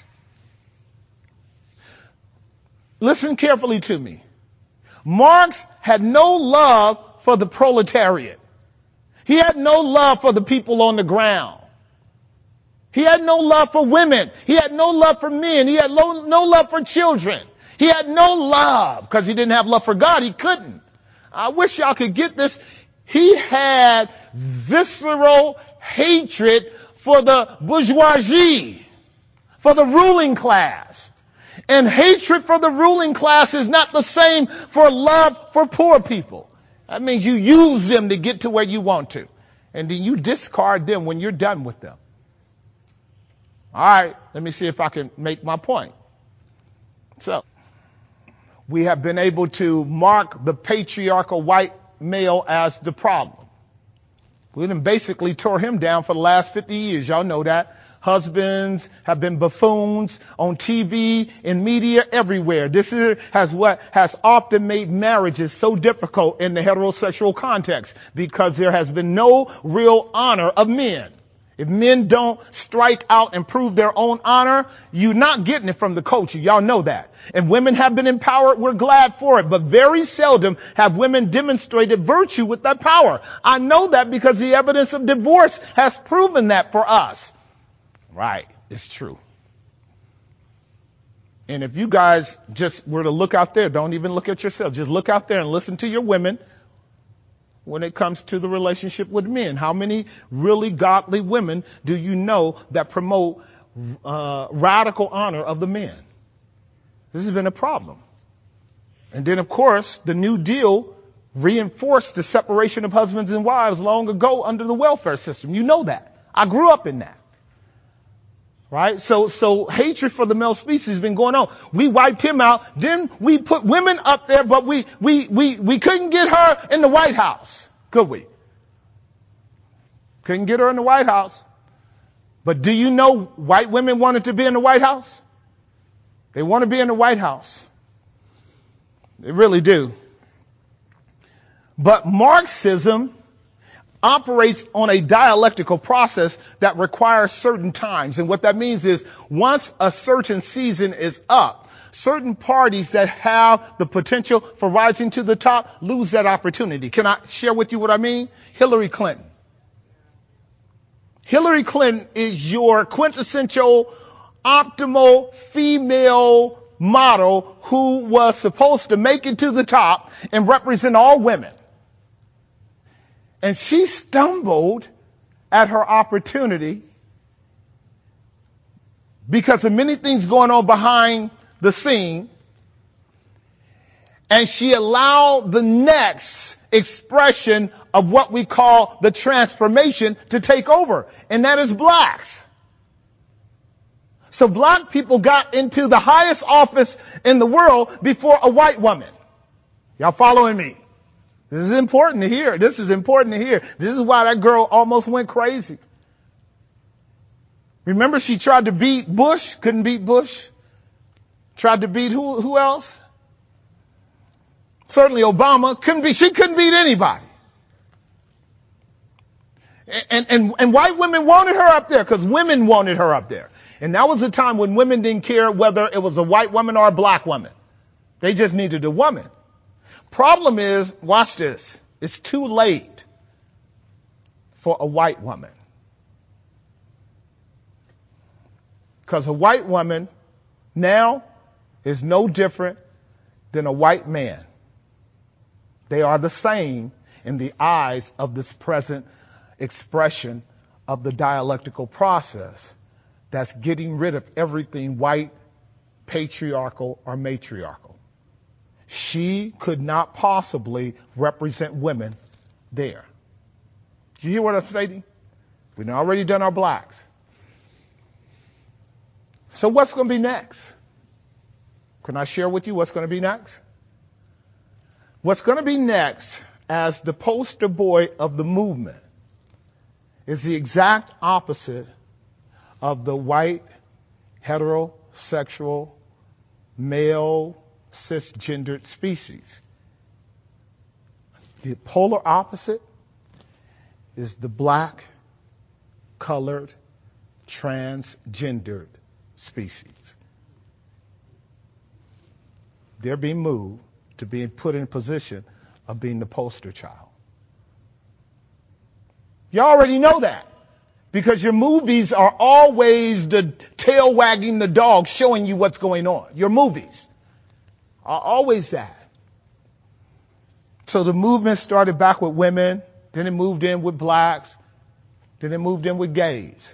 Listen carefully to me. Marx had no love for the proletariat. He had no love for the people on the ground. He had no love for women. He had no love for men. He had no, no love for children. He had no love because he didn't have love for God. He couldn't. I wish y'all could get this. He had visceral hatred for the bourgeoisie, for the ruling class. And hatred for the ruling class is not the same for love for poor people. That means you use them to get to where you want to. And then you discard them when you're done with them. All right, let me see if I can make my point. So, we have been able to mark the patriarchal white male as the problem. We done basically tore him down for the last fifty years. Y'all know that. Husbands have been buffoons on T V, in media, everywhere. This is, has what has often made marriages so difficult in the heterosexual context because there has been no real honor of men. If men don't strike out and prove their own honor, you're not getting it from the culture. Y'all know that. And women have been empowered. We're glad for it. But very seldom have women demonstrated virtue with that power. I know that because the evidence of divorce has proven that for us. Right. It's true. And if you guys just were to look out there, don't even look at yourself. Just look out there and listen to your women. When it comes to the relationship with men, how many really godly women do you know that promote uh, radical honor of the men? This has been a problem. And then, of course, the New Deal reinforced the separation of husbands and wives long ago under the welfare system. You know that. I grew up in that. Right? So, so hatred for the male species has been going on. We wiped him out. Then we put women up there, but we, we, we, we couldn't get her in the White House. Could we? Couldn't get her in the White House. But do you know white women wanted to be in the White House? They want to be in the White House. They really do. But Marxism operates on a dialectical process that requires certain times. And what that means is once a certain season is up, certain parties that have the potential for rising to the top lose that opportunity. Can I share with you what I mean? Hillary Clinton. Hillary Clinton is your quintessential, optimal female model who was supposed to make it to the top and represent all women. And she stumbled at her opportunity because of many things going on behind the scene. And she allowed the next expression of what we call the transformation to take over. And that is blacks. So black people got into the highest office in the world before a white woman. Y'all following me? This is important to hear. This is important to hear. This is why that girl almost went crazy. Remember, she tried to beat Bush, couldn't beat Bush. Tried to beat who, who else? Certainly Obama couldn't beat, she couldn't beat anybody. And, and, and white women wanted her up there because women wanted her up there. And that was a time when women didn't care whether it was a white woman or a black woman. They just needed a woman. Problem is, watch this, it's too late for a white woman. Because a white woman now is no different than a white man. They are the same in the eyes of this present expression of the dialectical process that's getting rid of everything white, patriarchal, or matriarchal. She could not possibly represent women there. Do you hear what I'm stating? We've already done our blacks. So what's going to be next? Can I share with you what's going to be next? What's going to be next as the poster boy of the movement is the exact opposite of the white, heterosexual, male, cisgendered species. The polar opposite is the black, colored, transgendered species. They're being moved to being put in a position of being the poster child. You already know that because your movies are always the tail wagging the dog showing you what's going on. Your movies are always that. So the movement started back with women, then it moved in with blacks, then it moved in with gays.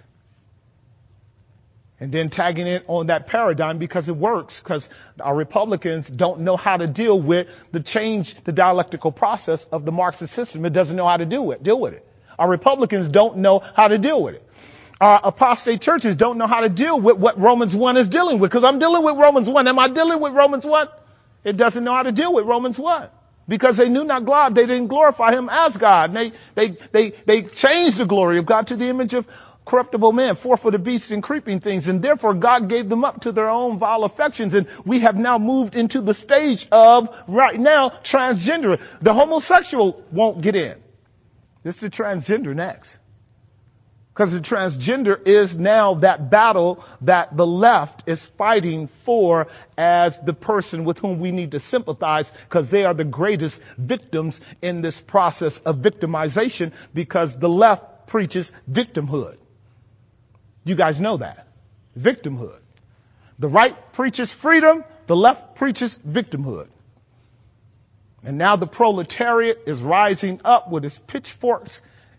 And then tagging it on that paradigm because it works, because our Republicans don't know how to deal with the change, the dialectical process of the Marxist system. It doesn't know how to deal with, deal with it. Our Republicans don't know how to deal with it. Our apostate churches don't know how to deal with what Romans one is dealing with, because I'm dealing with Romans one. Am I dealing with Romans one? It doesn't know how to deal with Romans one. Because they knew not God, they didn't glorify him as God. And they, they, they, they changed the glory of God to the image of corruptible man, four-footed beasts and creeping things. And therefore God gave them up to their own vile affections. And we have now moved into the stage of, right now, transgender. The homosexual won't get in. It's the transgender next. Because the transgender is now that battle that the left is fighting for as the person with whom we need to sympathize, because they are the greatest victims in this process of victimization, because the left preaches victimhood. You guys know that. Victimhood. The right preaches freedom, the left preaches victimhood. And now the proletariat is rising up with its pitchforks,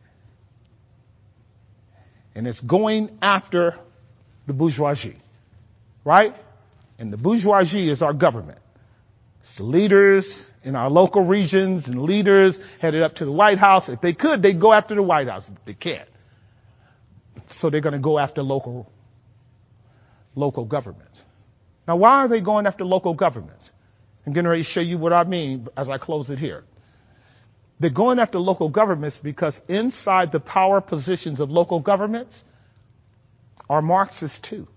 and it's going after the bourgeoisie, right? And the bourgeoisie is our government. It's the leaders in our local regions and leaders headed up to the White House. If they could, they'd go after the White House. But they can't. So they're going to go after local, local governments. Now, why are they going after local governments? I'm getting ready to show you what I mean as I close it here. They're going after local governments because inside the power positions of local governments are Marxists too,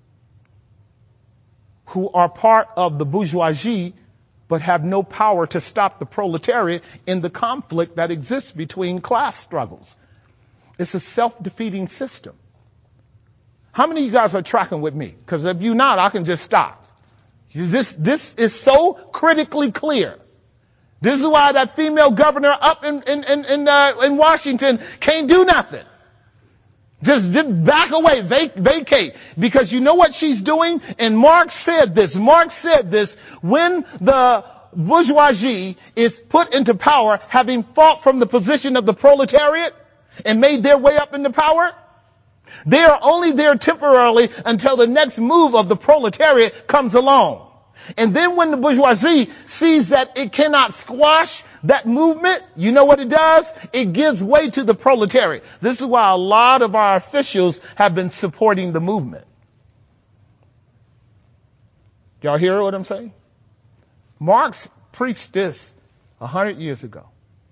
who are part of the bourgeoisie but have no power to stop the proletariat in the conflict that exists between class struggles. It's a self-defeating system. How many of you guys are tracking with me? Because if you're not, I can just stop. This, this is so critically clear. This is why that female governor up in in in in, uh, in Washington can't do nothing. Just, just back away, vac- vacate, because you know what she's doing. And Marx said this. Marx said this: when the bourgeoisie is put into power, having fought from the position of the proletariat and made their way up into power, They are only there temporarily until the next move of the proletariat comes along. And then when the bourgeoisie sees that it cannot squash that movement, you know what it does? It gives way to the proletariat. This is why a lot of our officials have been supporting the movement. Y'all hear what I'm saying? Marx preached this a hundred years ago.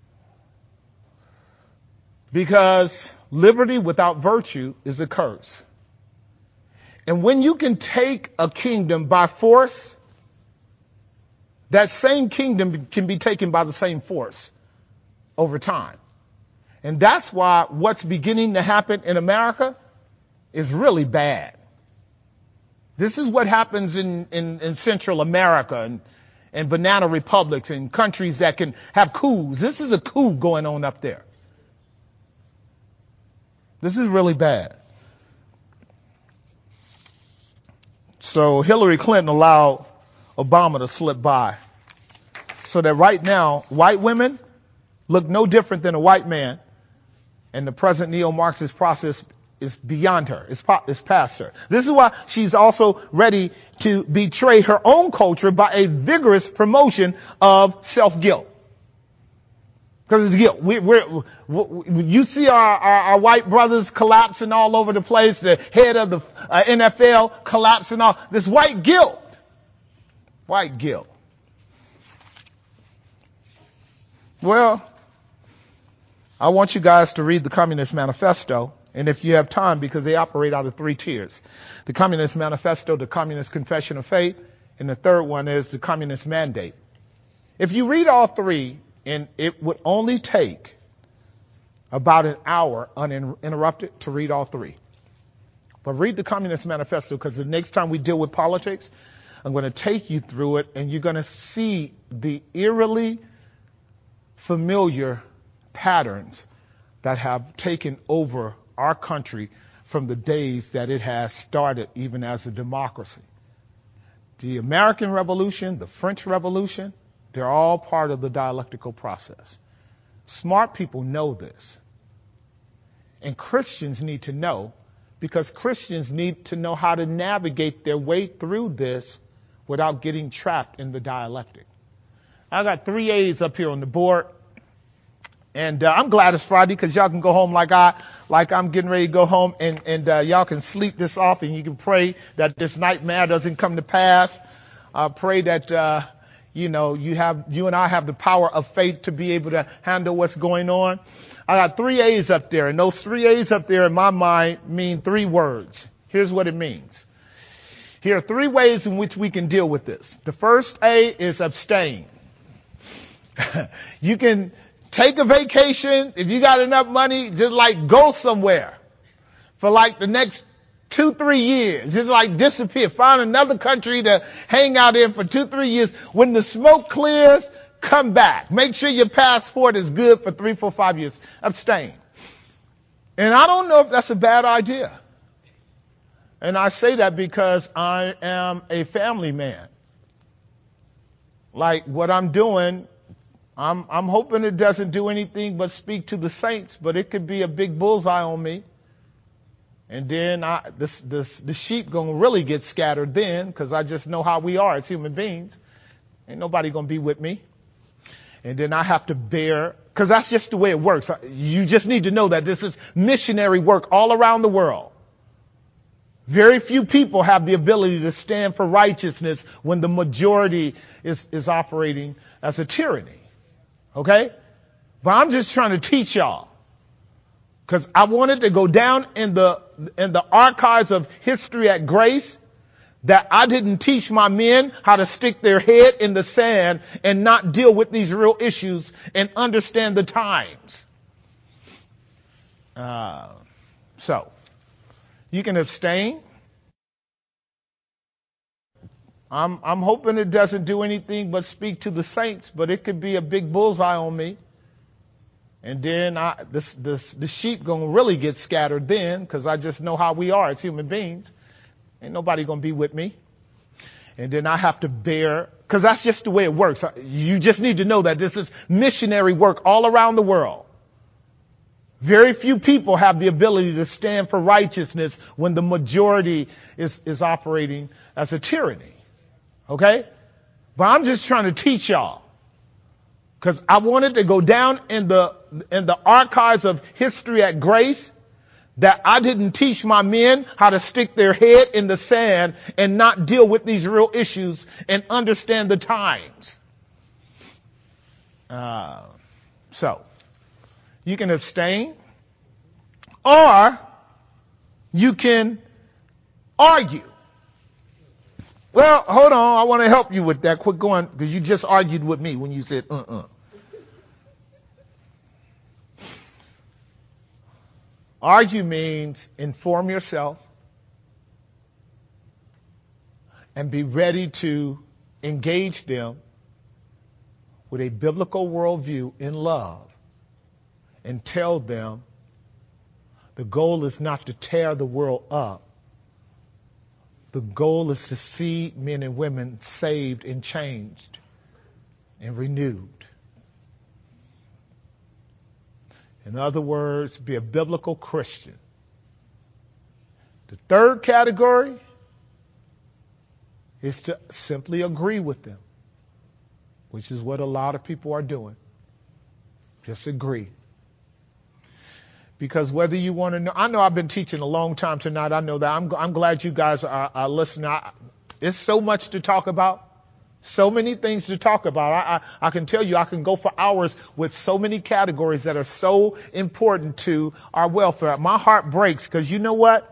Because liberty without virtue is a curse. And when you can take a kingdom by force, that same kingdom can be taken by the same force over time. And that's why what's beginning to happen in America is really bad. This is what happens in, in, in Central America and, and banana republics and countries that can have coups. This is a coup going on up there. This is really bad. So Hillary Clinton allowed Obama to slip by. So that right now, white women look no different than a white man. And the present neo-Marxist process is beyond her. It's, po- it's past her. This is why she's also ready to betray her own culture by a vigorous promotion of self-guilt. Because it's guilt. We, we're, we, you see our, our, our white brothers collapsing all over the place. The head of the uh, N F L collapsing all. This white guilt. White guilt. Well, I want you guys to read the Communist Manifesto. And if you have time, because they operate out of three tiers. The Communist Manifesto, the Communist Confession of Faith, and the third one is the Communist Mandate. If you read all three, and it would only take about an hour uninterrupted to read all three. But read the Communist Manifesto, because the next time we deal with politics, I'm going to take you through it, and you're going to see the eerily familiar patterns that have taken over our country from the days that it has started even as a democracy. The American Revolution, the French Revolution, they're all part of the dialectical process. Smart people know this. And Christians need to know, because Christians need to know how to navigate their way through this without getting trapped in the dialectic. I got three A's up here on the board. And uh, I'm glad it's Friday, because y'all can go home like I, like I'm getting ready to go home, and and uh, y'all can sleep this off, and you can pray that this nightmare doesn't come to pass. Uh, pray that uh, you know you have you and I have the power of faith to be able to handle what's going on. I got three A's up there, and those three A's up there in my mind mean three words. Here's what it means. Here are three ways in which we can deal with this. The first A is abstain. You can take a vacation. If you got enough money, just like go somewhere for like the next two, three years. Just like disappear. Find another country to hang out in for two, three years. When the smoke clears, come back. Make sure your passport is good for three, four, five years. Abstain. And I don't know if that's a bad idea. And I say that because I am a family man. Like what I'm doing, I'm, I'm hoping it doesn't do anything but speak to the saints, but it could be a big bullseye on me. And then I, this, this, the sheep gonna really get scattered then, because I just know how we are as human beings. Ain't nobody gonna be with me. And then I have to bear, because that's just the way it works. You just need to know that this is missionary work all around the world. Very few people have the ability to stand for righteousness when the majority is, is operating as a tyranny. Okay? But I'm just trying to teach y'all. Because I wanted to go down in the, in the archives of history at Grace, that I didn't teach my men how to stick their head in the sand and not deal with these real issues and understand the times. Uh, so, you can abstain. I'm, I'm hoping it doesn't do anything but speak to the saints, but it could be a big bullseye on me. And then I, this, this, the sheep gonna really get scattered then, because I just know how we are as human beings. Ain't nobody gonna be with me. And then I have to bear, because that's just the way it works. You just need to know that this is missionary work all around the world. Very few people have the ability to stand for righteousness when the majority is, is operating as a tyranny. Okay? But I'm just trying to teach y'all. Because I wanted to go down in the, in the archives of history at Grace that I didn't teach my men how to stick their head in the sand and not deal with these real issues and understand the times. Uh, so, you can abstain or you can argue. Well, hold on. I want to help you with that. Quit going, because you just argued with me when you said, uh-uh. Argue means inform yourself and be ready to engage them with a biblical worldview in love and tell them the goal is not to tear the world up. The goal is to see men and women saved and changed and renewed. In other words, be a biblical Christian. The third category is to simply agree with them, which is what a lot of people are doing. Just agree. Because whether you want to know, I know I've been teaching a long time tonight. I know that. I'm, I'm glad you guys are, are listening. I, it's so much to talk about. So many things to talk about. I, I, I can tell you I can go for hours with so many categories that are so important to our welfare. My heart breaks because you know what?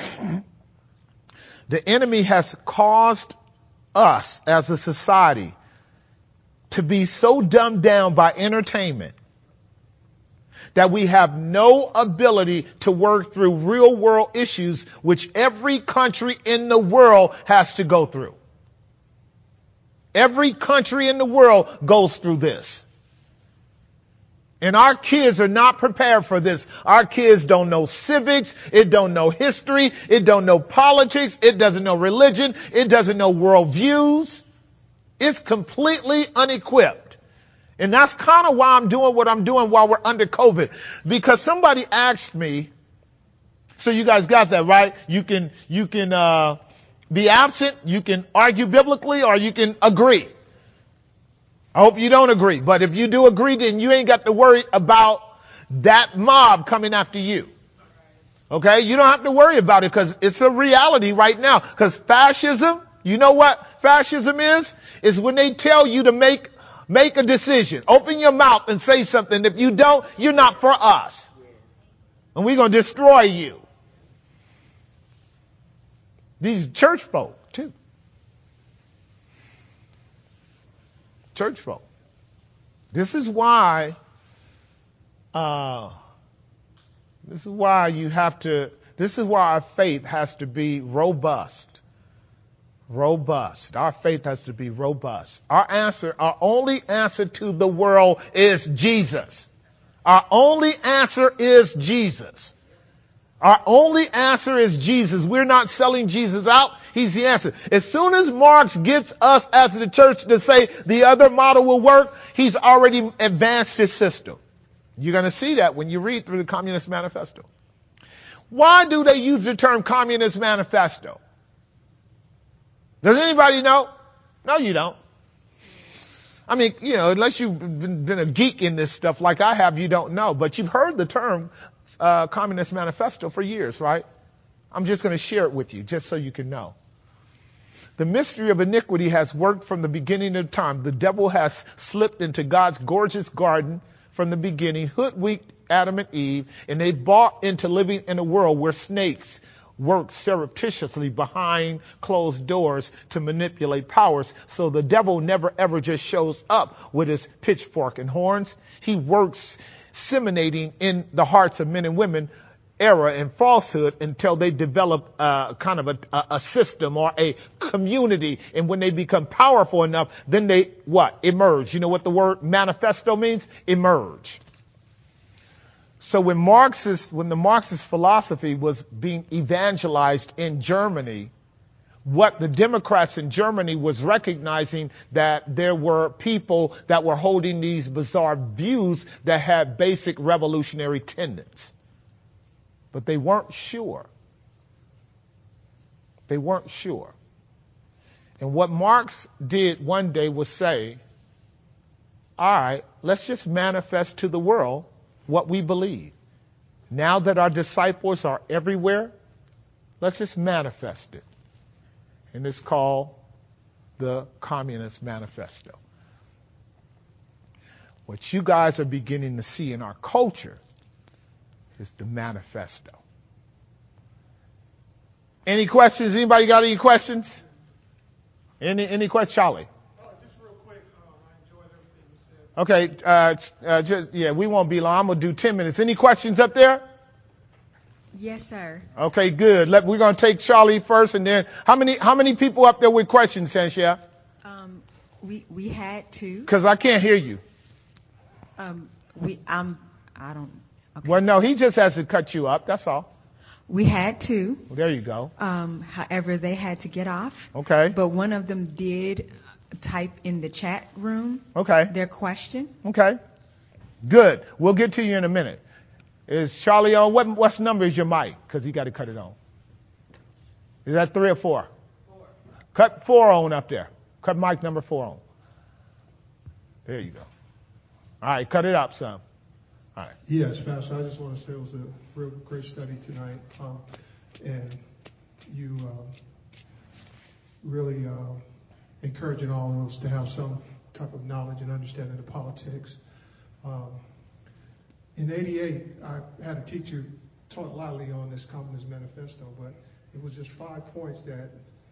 The enemy has caused us as a society to be so dumbed down by entertainment that we have no ability to work through real world issues which every country in the world has to go through. Every country in the world goes through this. And our kids are not prepared for this. Our kids don't know civics. It don't know history. It don't know politics. It doesn't know religion. It doesn't know worldviews. It's completely unequipped. And that's kind of why I'm doing what I'm doing while we're under COVID. Because somebody asked me, so you guys got that, right? You can, you can, uh, be absent, you can argue biblically, or you can agree. I hope you don't agree. But if you do agree, then you ain't got to worry about that mob coming after you. Okay? You don't have to worry about it because it's a reality right now. Because fascism, you know what fascism is? Is when they tell you to make, make a decision. Open your mouth and say something. If you don't, you're not for us. And we're going to destroy you. These church folk, too. Church folk. This is why, uh, this is why you have to, this is why our faith has to be robust. Robust. Our faith has to be robust. Our answer, our only answer to the world is Jesus. Our only answer is Jesus. Our only answer is Jesus. We're not selling Jesus out. He's the answer. As soon as Marx gets us as the church to say the other model will work, he's already advanced his system. You're going to see that when you read through the Communist Manifesto. Why do they use the term Communist Manifesto? Does anybody know? No, you don't. I mean, you know, unless you've been, been a geek in this stuff like I have, you don't know. But you've heard the term Uh, Communist Manifesto for years, right? I'm just going to share it with you just so you can know. The mystery of iniquity has worked from the beginning of time. The devil has slipped into God's gorgeous garden from the beginning, hoodwinked Adam and Eve, and they bought into living in a world where snakes work surreptitiously behind closed doors to manipulate powers. So the devil never ever just shows up with his pitchfork and horns. He works disseminating in the hearts of men and women error and falsehood until they develop uh, kind of a, a system or a community. And when they become powerful enough, then they what? Emerge. You know what the word manifesto means? Emerge. So when Marxist, when the Marxist philosophy was being evangelized in Germany, what the Democrats in Germany was recognizing, that there were people that were holding these bizarre views that had basic revolutionary tenets. But they weren't sure. They weren't sure. And what Marx did one day was say, all right, let's just manifest to the world what we believe. Now that our disciples are everywhere, let's just manifest it. And it's called the Communist Manifesto. What you guys are beginning to see in our culture is the manifesto. Any questions? Anybody got any questions? Any any questions, Charlie? Oh, just real quick. Um, I enjoyed everything you said. Okay, uh, uh, just, yeah, we won't be long. I'm gonna do ten minutes. Any questions up there? Yes, sir. Okay, good. Let, we're going to take Charlie first, and then how many how many people up there with questions, Sanshia? Um, we we had two. Because I can't hear you. Um, we um I don't. Okay. Well, no, he just has to cut you up. That's all. We had two. Well, there you go. Um, however, they had to get off. Okay. But one of them did type in the chat room. Okay. Their question. Okay. Good. We'll get to you in a minute. Is Charlie on? What what number is your mic? Because he got to cut it on. Is that three or four? Four. Cut four on up there. Cut mic number four on. There you go. All right, cut it up some. All right. Yes, Pastor, I just want to say it was a real great study tonight. Um, and you uh, really uh, encouraging all of us to have some type of knowledge and understanding of politics. Um, In eighty-eight, I had a teacher taught lightly on this Communist Manifesto, but it was just five points that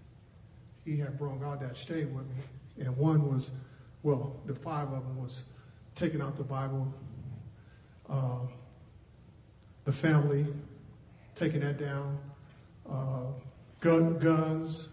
he had brought out that stayed with me. And one was, well, the five of them was taking out the Bible, uh, the family, taking that down, uh, gun, guns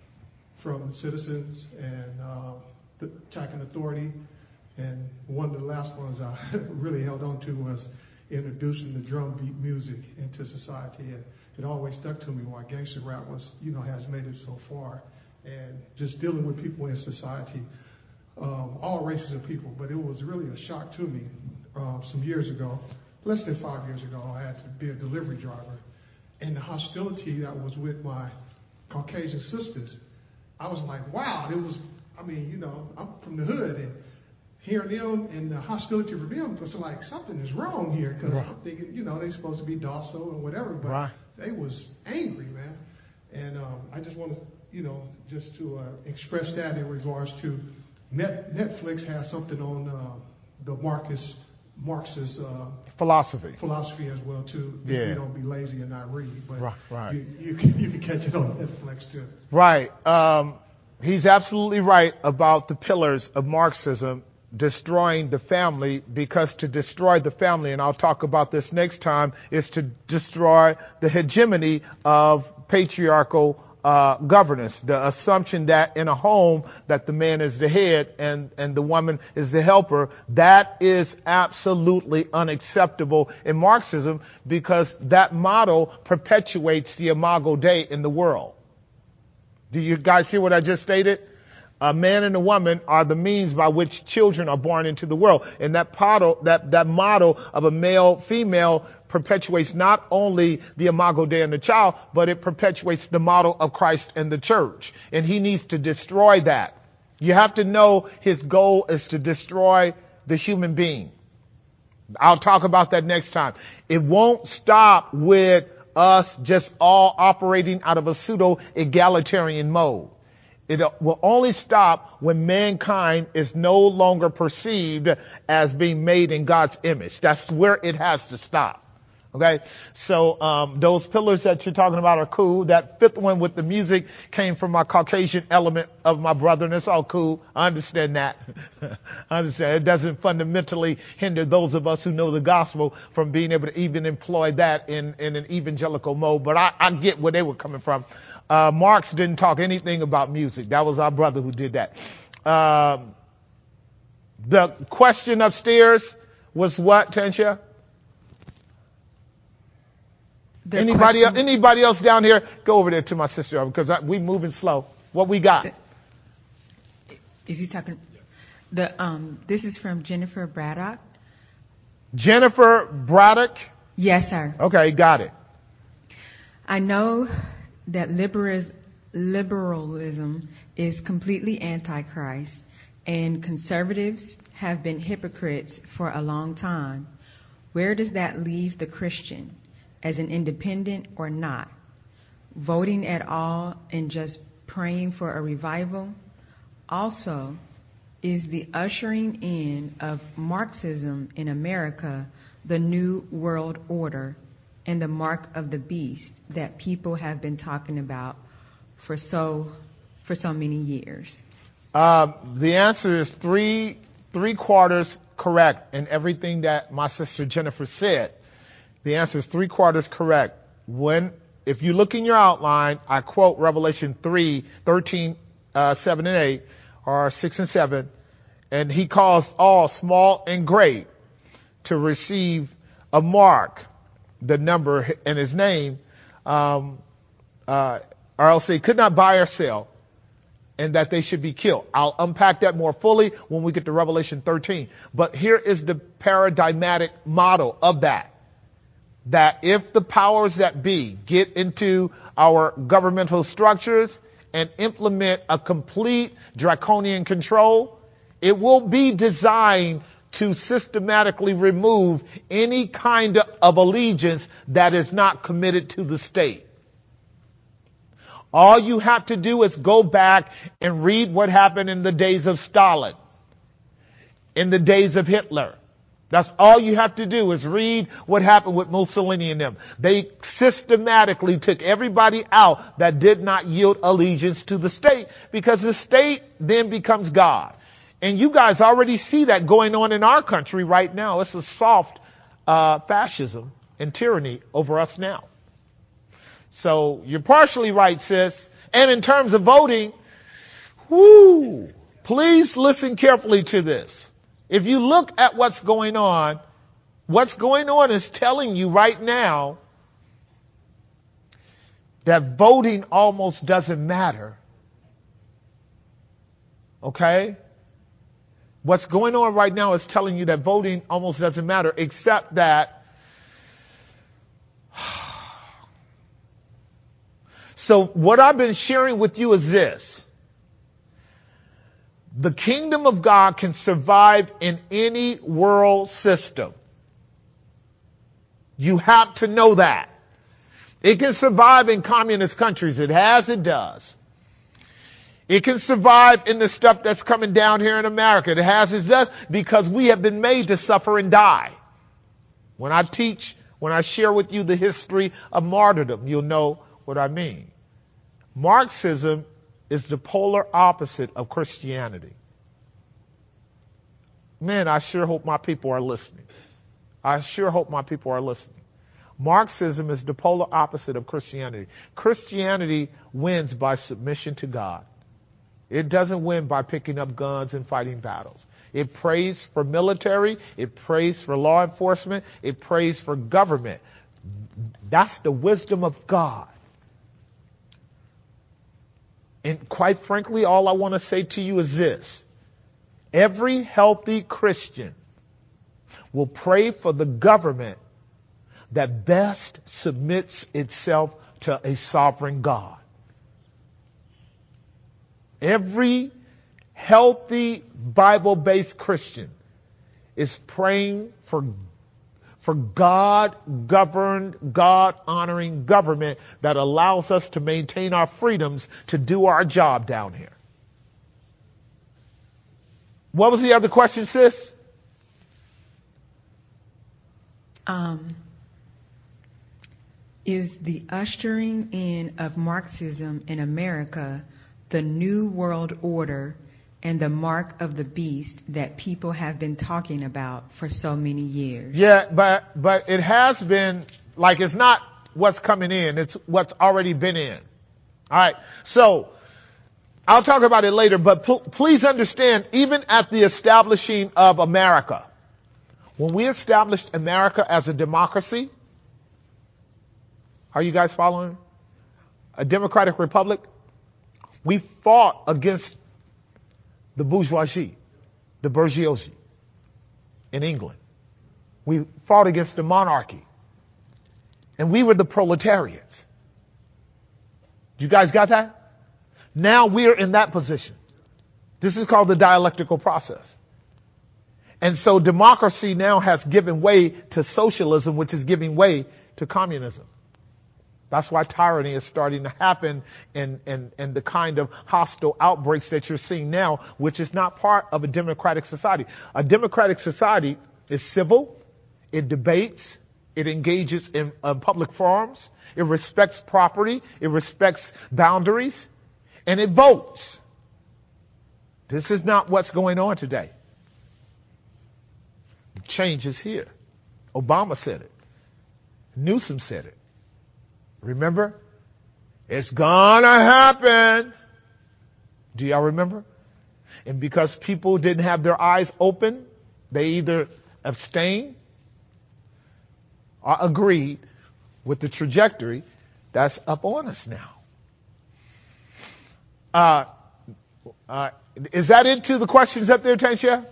from citizens, and uh, the attacking authority. And one of the last ones I really held on to was introducing the drum beat music into society. And it always stuck to me why gangster rap was, you know, has made it so far. And just dealing with people in society, um, all races of people. But it was really a shock to me. Um, some years ago, less than five years ago, I had to be a delivery driver. And the hostility that was with my Caucasian sisters, I was like, wow, it was, I mean, you know, I'm from the hood, and hearing them and the hostility for them was like something is wrong here, because right. I'm thinking, you know, they're supposed to be docile and whatever, but right. they was angry, man. And um, I just want to, you know, just to uh, express that in regards to Net, Netflix has something on uh, the Marcus Marxist uh, philosophy philosophy as well too. Yeah. You don't be lazy and not read, but right, right. You, you can you can catch it on Netflix too. Right. Um, he's absolutely right about the pillars of Marxism. Destroying the family, because to destroy the family, and I'll talk about this next time, is to destroy the hegemony of patriarchal uh, governance. The assumption that in a home that the man is the head and, and the woman is the helper, that is absolutely unacceptable in Marxism, because that model perpetuates the Imago Dei in the world. Do you guys hear what I just stated? A man and a woman are the means by which children are born into the world. And that model, that, that model of a male, female perpetuates not only the Imago Dei in the child, but it perpetuates the model of Christ and the church. And he needs to destroy that. You have to know his goal is to destroy the human being. I'll talk about that next time. It won't stop with us just all operating out of a pseudo-egalitarian mode. It will only stop when mankind is no longer perceived as being made in God's image. That's where it has to stop. Okay? So, um, those pillars that you're talking about are cool. That fifth one with the music came from my Caucasian element of my brother, and it's all cool. I understand that. I understand. It doesn't fundamentally hinder those of us who know the gospel from being able to even employ that in, in an evangelical mode. But I, I get where they were coming from. Uh, Marx didn't talk anything about music. That was our brother who did that. Um, the question upstairs was what, Tansha? The Anybody else, question- anybody else down here? Go over there to my sister because I, we moving slow. What we got? Is he talking? The um, this is from Jennifer Braddock. Jennifer Braddock. Yes, sir. Okay, got it. I know that liberis, liberalism is completely antichrist, and conservatives have been hypocrites for a long time. Where does that leave the Christian, as an independent or not? Voting at all and just praying for a revival? Also, is the ushering in of Marxism in America the new world order and the mark of the beast that people have been talking about for so for so many years? Um, the answer is three three quarters correct in everything that my sister Jennifer said. The answer is three quarters correct. When, if you look in your outline, I quote Revelation three, thirteen, uh, seven and eight, or six and seven, and he calls all, small and great, to receive a mark, the number and his name, um, uh, or else they could not buy or sell, and that they should be killed. I'll unpack that more fully when we get to Revelation thirteen. But here is the paradigmatic model of that. That if the powers that be get into our governmental structures and implement a complete draconian control, it will be designed to systematically remove any kind of allegiance that is not committed to the state. All you have to do is go back and read what happened in the days of Stalin, in the days of Hitler. That's all you have to do is read what happened with Mussolini and them. They systematically took everybody out that did not yield allegiance to the state, because the state then becomes God. And you guys already see that going on in our country right now. It's a soft uh, fascism and tyranny over us now. So you're partially right, sis. And in terms of voting, whoo, please listen carefully to this. If you look at what's going on, what's going on is telling you right now that voting almost doesn't matter. Okay? What's going on right now is telling you that voting almost doesn't matter, except that. So what I've been sharing with you is this. The kingdom of God can survive in any world system. You have to know that. It can survive in communist countries. It has, it does. It can survive in the stuff that's coming down here in America. It has, it does, because we have been made to suffer and die. When I teach, when I share with you the history of martyrdom, you'll know what I mean. Marxism is the polar opposite of Christianity. Man, I sure hope my people are listening. I sure hope my people are listening. Marxism is the polar opposite of Christianity. Christianity wins by submission to God. It doesn't win by picking up guns and fighting battles. It prays for military. It prays for law enforcement. It prays for government. That's the wisdom of God. And quite frankly, all I want to say to you is this. Every healthy Christian will pray for the government that best submits itself to a sovereign God. Every healthy Bible-based Christian is praying for for God-governed, God-honoring government that allows us to maintain our freedoms to do our job down here. What was the other question, sis? Um, is the ushering in of Marxism in America the new world order and the mark of the beast that people have been talking about for so many years? Yeah, but but it has been, like, it's not what's coming in, it's what's already been in. All right, so I'll talk about it later, but pl- please understand, even at the establishing of America, when we established America as a democracy, Are you guys following? A democratic republic. We fought against the bourgeoisie, the bourgeoisie in England. We fought against the monarchy. And we were the proletariats. You guys got that? Now we're in that position. This is called the dialectical process. And so democracy now has given way to socialism, which is giving way to communism. That's why tyranny is starting to happen and, and, and the kind of hostile outbreaks that you're seeing now, which is not part of a democratic society. A democratic society is civil, it debates, it engages in uh, public forums, it respects property, it respects boundaries, and it votes. This is not what's going on today. The change is here. Obama said it. Newsom said it. Remember? It's gonna happen. Do y'all remember? And because people didn't have their eyes open, they either abstained or agreed with the trajectory that's up on us now. Uh, uh, is that into the questions up there, Tancia?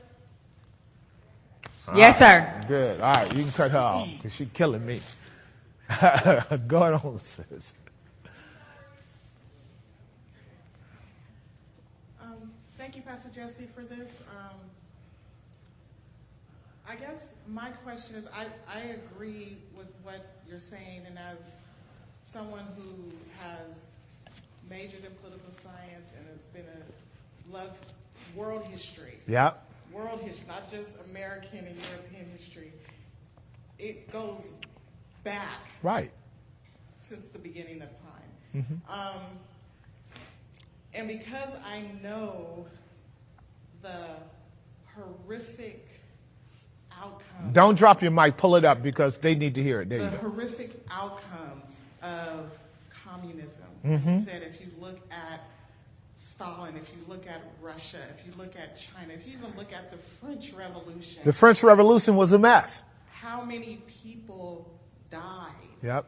Yes, right. sir. Good. All right, you can cut her off because she's killing me. Go on, sis. Um, thank you, Pastor Jesse, for this. Um, I guess my question is, I, I agree with what you're saying, and as someone who has majored in political science and has been a love world history. Yeah. World history, not just American and European history. It goes back. Right. Since the beginning of time. Mm-hmm. Um, and because I know the horrific outcomes. Don't drop your mic. Pull it up because they need to hear it. There the you go. horrific outcomes of communism. Mm-hmm. You said if you look at Stalin, if you look at Russia, if you look at China, if you even look at the French Revolution. The French Revolution was a mess. How many people died? Yep.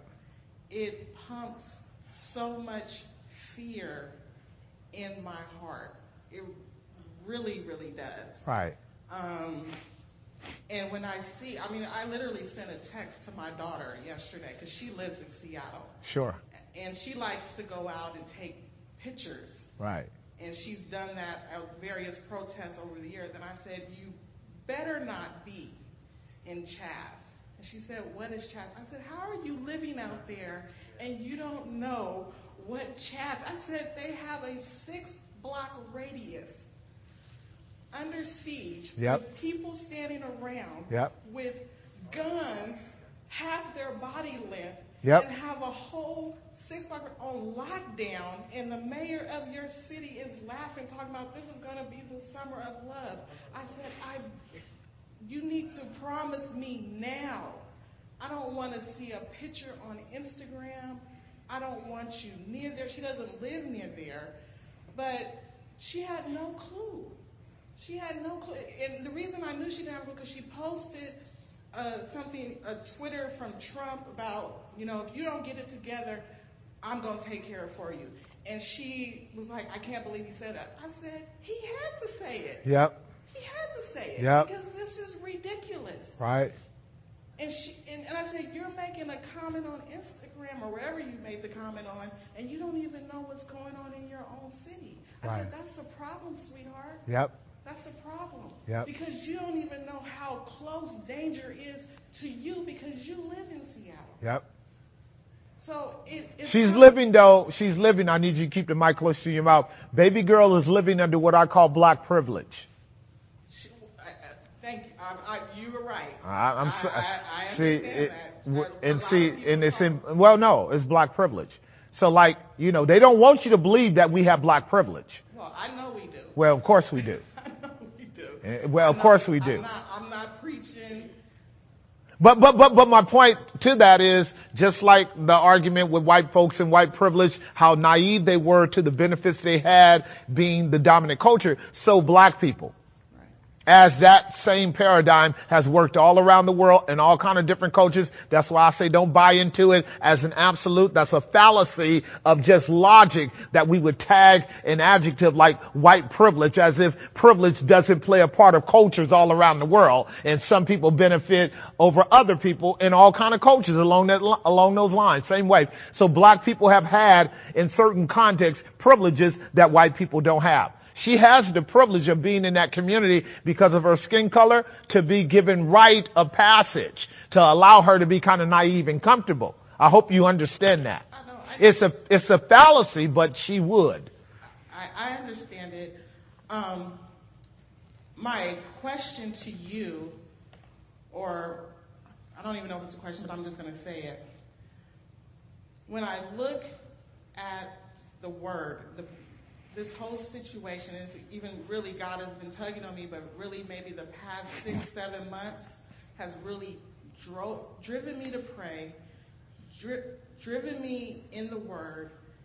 It pumps so much fear in my heart. It really, really does. Right. Um, and when I see, I mean, I literally sent a text to my daughter yesterday because she lives in Seattle. Sure. And she likes to go out and take pictures. Right. And she's done that at various protests over the years. And I said, you better not be in Chaz. And she said, what is Chaz? I said, how are you living out there and you don't know what Chaz? I said, they have a six block radius under siege yep. with people standing around yep. with guns half their body length yep. and have a whole six block on lockdown, and the mayor of your city is laughing, talking about this is going to be the summer of love. I said, I you need to promise me now. I don't want to see a picture on Instagram. I don't want you near there. She doesn't live near there. But she had no clue. She had no clue. And the reason I knew she didn't have a clue because she posted uh, something, a Twitter from Trump about, you know, if you don't get it together, I'm going to take care of it for you. And she was like, I can't believe he said that. I said, he had to say it. Yep. He had to say it yep. because this is ridiculous. Right. And she and, and I said, you're making a comment on Instagram or wherever you made the comment on, and you don't even know what's going on in your own city. I right. said, that's a problem, sweetheart. Yep. That's a problem. Yep. Because you don't even know how close danger is to you because you live in Seattle. Yep. So it, it's She's not, living, though. She's living. I need you to keep the mic close to your mouth. Baby girl is living under what I call black privilege. She, I, I, thank you. I, I, you were right. I, I'm so, I, I, I see, understand it, that. w- A and lot see, of people and it's talk- in. Well, no, it's black privilege. So, like, you know, they don't want you to believe that we have black privilege. Well, I know we do. Well, of course we do. I know we do. Uh, Well, of know, course we do. I'm not, I'm not preaching. But, but, but, but my point to that is just like the argument with white folks and white privilege, how naive they were to the benefits they had being the dominant culture, so black people. Right. as that same paradigm has worked all around the world in all kind of different cultures. That's why I say don't buy into it as an absolute. That's a fallacy of just logic that we would tag an adjective like white privilege as if privilege doesn't play a part of cultures all around the world. And some people benefit over other people in all kind of cultures along that, along those lines. Same way. So black people have had in certain contexts privileges that white people don't have. She has the privilege of being in that community because of her skin color to be given rite of passage to allow her to be kind of naive and comfortable. I hope you understand that. I know, I it's a it's a fallacy, but she would. I, I understand it. Um, my question to you, or I don't even know if it's a question, but I'm just going to say it. When I look at the word, the this whole situation is even really God has been tugging on me, but really maybe the past six, seven months has really dro- driven me to pray, dri- driven me in the word.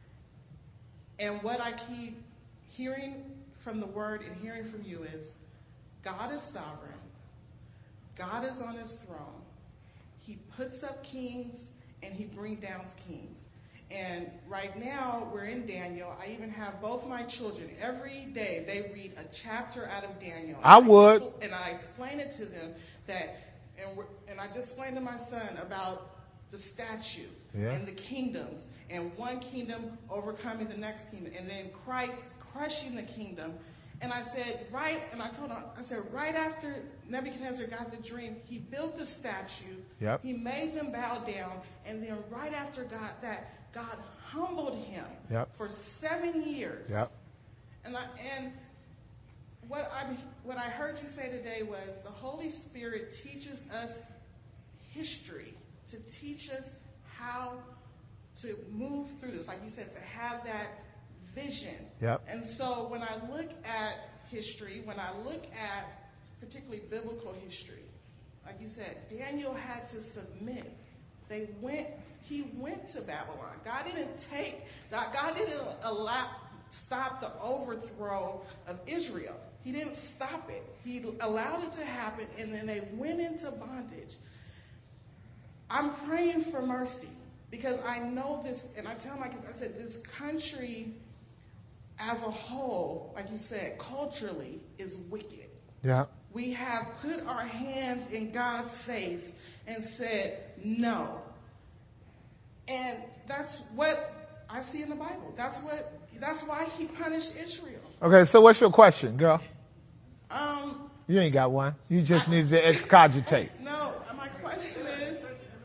And what I keep hearing from the word and hearing from you is God is sovereign. God is on his throne. He puts up kings and he brings down kings. And right now, we're in Daniel. I even have both my children. Every day, they read a chapter out of Daniel. I would. I, and I explain it to them that, and, we're, and I just explained to my son about the statue yeah. and the kingdoms, and one kingdom overcoming the next kingdom, and then Christ crushing the kingdom. And I said, right, and I told him, I said, right after Nebuchadnezzar got the dream, he built the statue. Yep. He made them bow down. And then right after God, that, God humbled him yep. for seven years. Yep. And I, and what I what I heard you say today was the Holy Spirit teaches us history to teach us how to move through this. Like you said, to have that vision. Yep. And so when I look at history, when I look at particularly biblical history, like you said, Daniel had to submit. They went, he went to Babylon. God didn't take, God, God didn't allow, stop the overthrow of Israel. He didn't stop it. He allowed it to happen, and then they went into bondage. I'm praying for mercy because I know this, and I tell my kids, I said, this country as a whole, like you said, culturally is wicked. Yeah. We have put our hands in God's face and said no. And that's what I see in the Bible. That's what. That's why he punished Israel. Okay, so what's your question, girl? Um. You ain't got one. You just need to excogitate. No, my question is.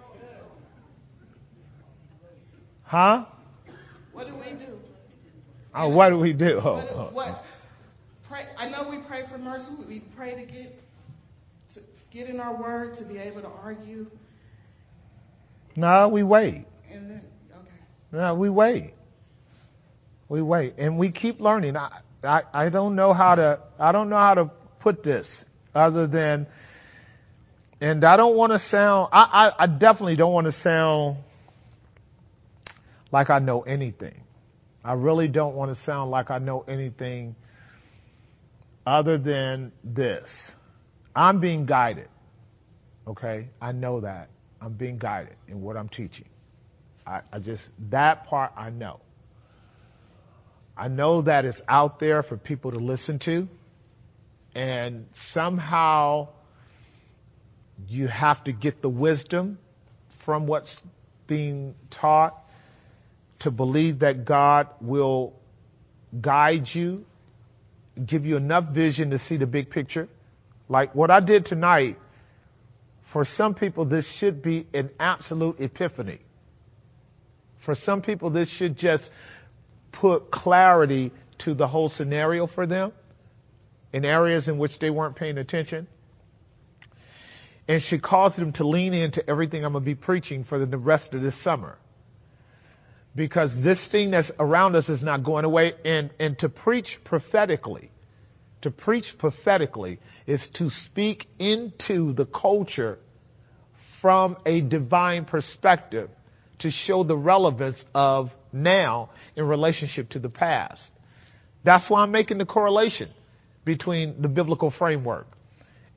Huh? What do we do? Oh, what do we do? Oh, what, oh. what? Pray. I know we pray for mercy. We pray to get to get in our word to be able to argue. No, we wait. And then, okay. No, we wait. We wait, and we keep learning. I, I, I don't know how to. I don't know how to put this other than. And I don't want to sound. I, I, I definitely don't want to sound like I know anything. I really don't want to sound like I know anything other than this. I'm being guided. Okay? I know that. I'm being guided in what I'm teaching. I, I just, that part I know. I know that it's out there for people to listen to. And somehow you have to get the wisdom from what's being taught to believe that God will guide you, give you enough vision to see the big picture. Like what I did tonight, for some people this should be an absolute epiphany. For some people this should just put clarity to the whole scenario for them in areas in which they weren't paying attention. And should cause them to lean into everything I'm going to be preaching for the rest of this summer. Because this thing that's around us is not going away. And, and to preach prophetically, to preach prophetically is to speak into the culture from a divine perspective to show the relevance of now in relationship to the past. That's why I'm making the correlation between the biblical framework.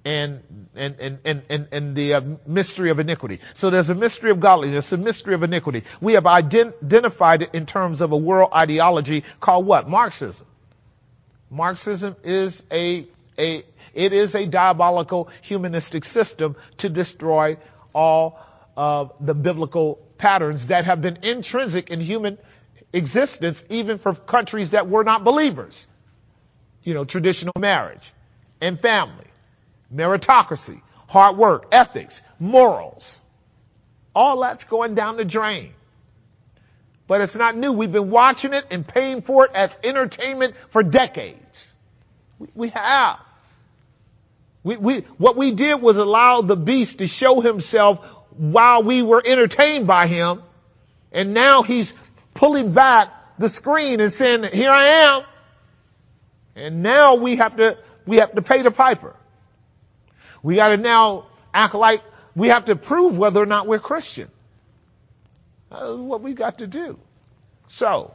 and and and and and, and the uh, mystery of iniquity. So there's a mystery of godliness, a mystery of iniquity. We have ident- identified it in terms of a world ideology called what? Marxism. Marxism is a a it is a diabolical humanistic system to destroy all of the biblical patterns that have been intrinsic in human existence, even for countries that were not believers. You know, traditional marriage and family, meritocracy, hard work, ethics, morals. All that's going down the drain. But it's not new. We've been watching it and paying for it as entertainment for decades. We, we have. We, we, what we did was allow the beast to show himself while we were entertained by him. And now he's pulling back the screen and saying, here I am. And now we have to, we have to pay the piper. We got to now act like we have to prove whether or not we're Christian. That's what we got to do. So,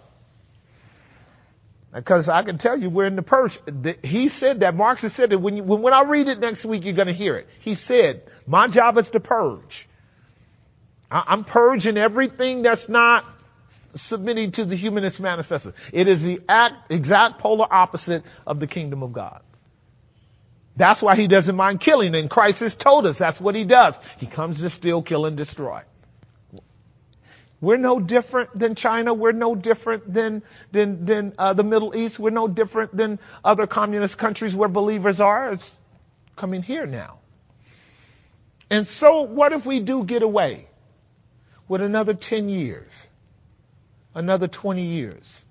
because I can tell you we're in the purge. He said that, Marx has said that when, you, when I read it next week, you're going to hear it. He said, my job is to purge. I, I'm purging everything that's not submitting to the humanist manifesto. It is the act, exact polar opposite of the kingdom of God. That's why he doesn't mind killing. And Christ has told us that's what he does. He comes to steal, kill, and destroy. We're no different than China. We're no different than than than uh, the Middle East. We're no different than other communist countries where believers are. It's coming here now. And so what if we do get away with another ten years? Another twenty years.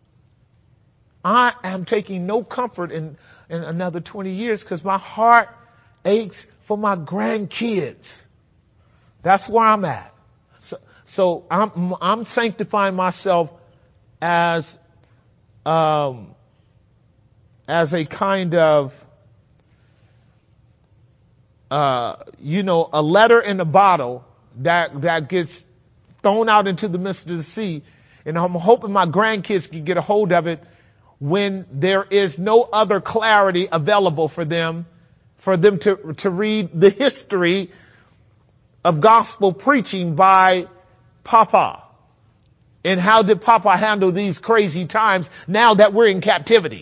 I am taking no comfort in, in another twenty years because my heart aches for my grandkids. That's where I'm at. So, so I'm, I'm sanctifying myself as, um, as a kind of, uh, you know, a letter in a bottle that, that gets thrown out into the midst of the sea. And I'm hoping my grandkids can get a hold of it when there is no other clarity available for them, for them to, to read the history of gospel preaching by Papa. And how did Papa handle these crazy times now that we're in captivity?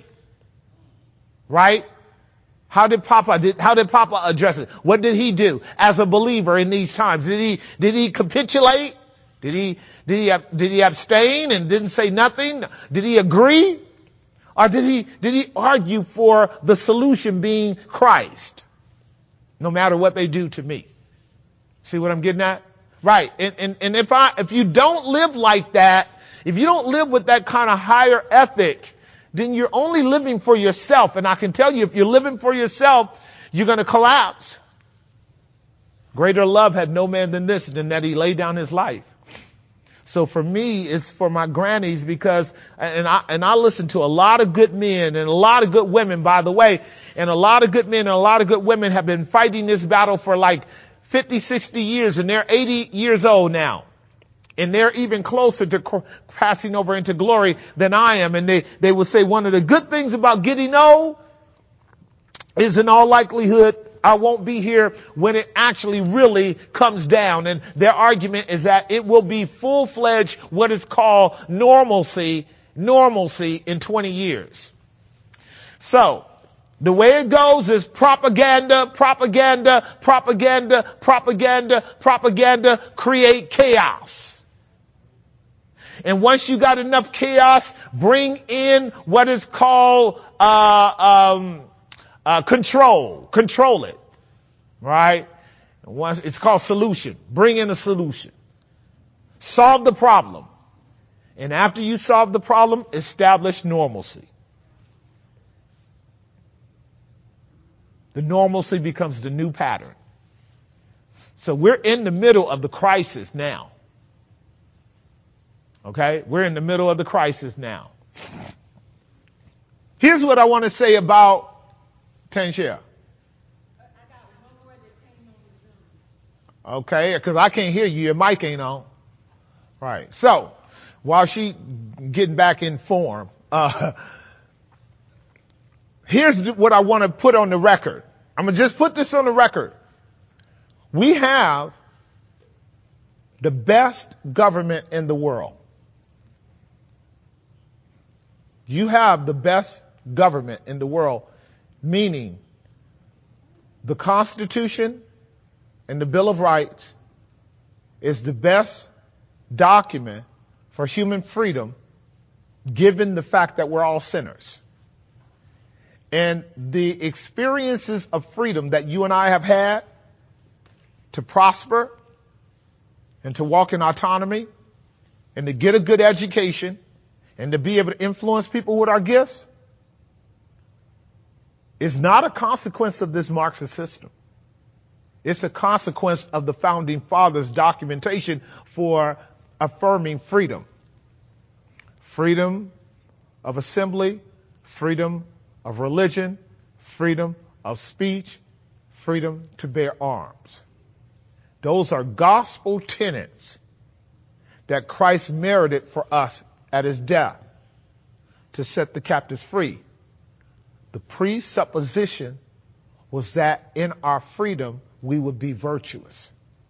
Right? How did Papa, did, how did Papa address it? What did he do as a believer in these times? Did he, did he capitulate? Did he, did he, did he abstain and didn't say nothing? Did he agree? Or did he, did he argue for the solution being Christ? No matter what they do to me. See what I'm getting at? Right. And, and, and if I, if you don't live like that, if you don't live with that kind of higher ethic, then you're only living for yourself. And I can tell you, if you're living for yourself, you're going to collapse. Greater love had no man than this, than that he laid down his life. So for me, it's for my grannies because, and I, and I listen to a lot of good men and a lot of good women, by the way, and a lot of good men and a lot of good women have been fighting this battle for like fifty, sixty years, and they're eighty years old now. And they're even closer to passing over into glory than I am. And they, they will say one of the good things about getting old is in all likelihood, I won't be here when it actually really comes down. And their argument is that it will be full-fledged, what is called normalcy, normalcy in twenty years. So, the way it goes is propaganda, propaganda, propaganda, propaganda, propaganda, create chaos. And once you got enough chaos, bring in what is called uh um uh control. Control it. Right? And once it's called solution. Bring in a solution. Solve the problem. And after you solve the problem, establish normalcy. The normalcy becomes the new pattern. So we're in the middle of the crisis now. Okay? We're in the middle of the crisis now. Here's what I want to say about Tanshia. Okay, because I can't hear you. Your mic ain't on. Right. So, while she getting back in form, uh, here's what I want to put on the record. I'm going to just put this on the record. We have the best government in the world. You have the best government in the world, meaning the Constitution and the Bill of Rights is the best document for human freedom, given the fact that we're all sinners. And the experiences of freedom that you and I have had to prosper and to walk in autonomy and to get a good education and to be able to influence people with our gifts is not a consequence of this Marxist system. It's a consequence of the founding fathers' documentation for affirming freedom. Freedom of assembly, freedom of religion, freedom of speech, freedom to bear arms. Those are gospel tenets that Christ merited for us at his death to set the captives free. The presupposition was that in our freedom we would be virtuous.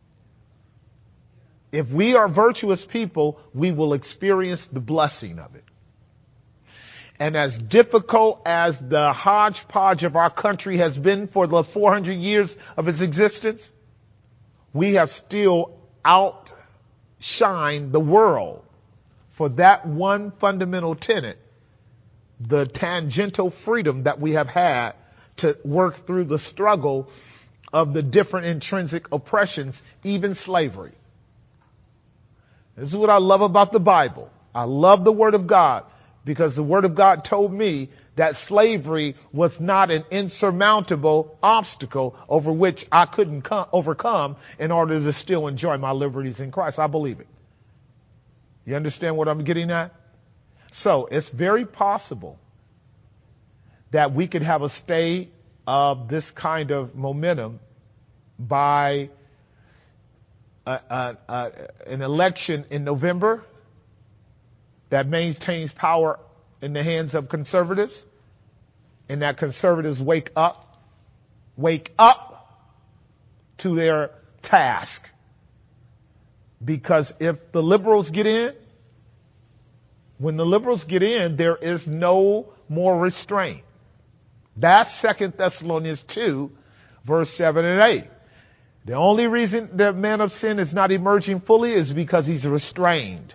If we are virtuous people, we will experience the blessing of it. And as difficult as the hodgepodge of our country has been for the four hundred years of its existence, we have still outshined the world for that one fundamental tenet, the tangential freedom that we have had to work through the struggle of the different intrinsic oppressions, even slavery. This is what I love about the Bible. I love the Word of God because the Word of God told me that slavery was not an insurmountable obstacle over which I couldn't come, overcome in order to still enjoy my liberties in Christ. I believe it. You understand what I'm getting at? So it's very possible that we could have a stay of this kind of momentum by a, a, a, an election in November that maintains power in the hands of conservatives, and that conservatives wake up, wake up to their task. Because if the liberals get in, when the liberals get in, there is no more restraint. That's Second Thessalonians two, verse seven and eight. The only reason the man of sin is not emerging fully is because he's restrained.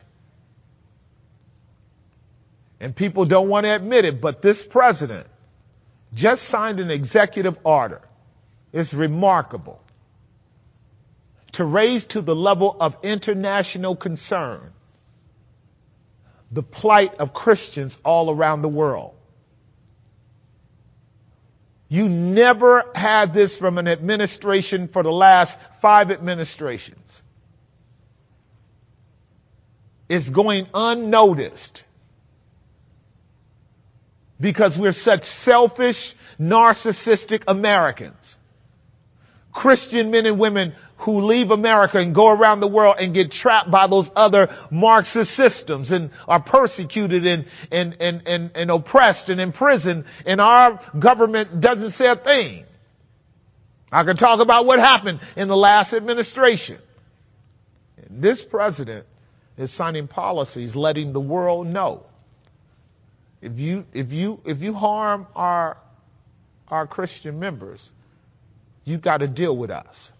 And people don't want to admit it, but this president just signed an executive order. It's remarkable. To raise to the level of international concern the plight of Christians all around the world. You never had this from an administration for the last five administrations. It's going unnoticed because we're such selfish, narcissistic Americans. Christian men and women who leave America and go around the world and get trapped by those other Marxist systems and are persecuted and, and, and, and, and oppressed and imprisoned, and our government doesn't say a thing. I can talk about what happened in the last administration. And this president is signing policies letting the world know if you if you if you harm our our Christian members, you got to deal with us.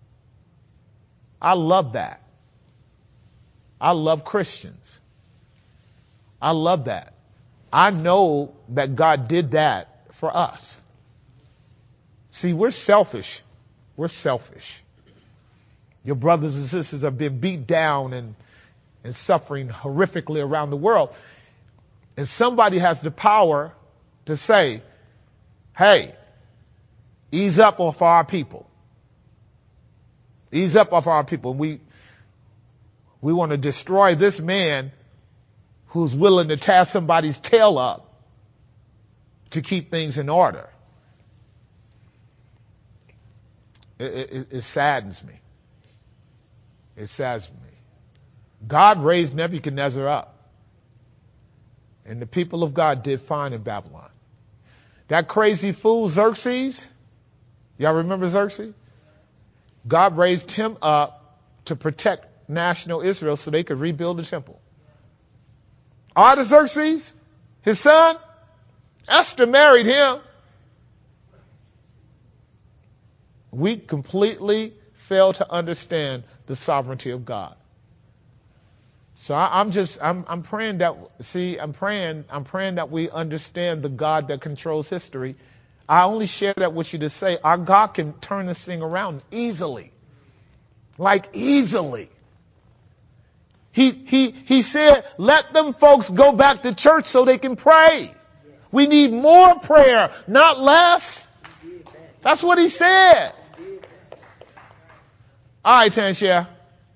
I love that. I love Christians. I love that. I know that God did that for us. See, we're selfish. We're selfish. Your brothers and sisters have been beat down and, and suffering horrifically around the world. And somebody has the power to say, hey, ease up off our people. Ease up off our people. We, we want to destroy this man who's willing to tear somebody's tail up to keep things in order. It, it, it saddens me. It saddens me. God raised Nebuchadnezzar up. And the people of God did fine in Babylon. That crazy fool Xerxes, Y'all remember Xerxes? God raised him up to protect national Israel so they could rebuild the temple. Artaxerxes, his son, Esther married him. We completely fail to understand the sovereignty of God. So I, I'm just, I'm, I'm praying that, see, I'm praying, I'm praying that we understand the God that controls history. I only share that with you to say our God can turn this thing around easily. Like easily. He, he, he said, let them folks go back to church so they can pray. We need more prayer, not less. That's what he said. All right, Tanshia.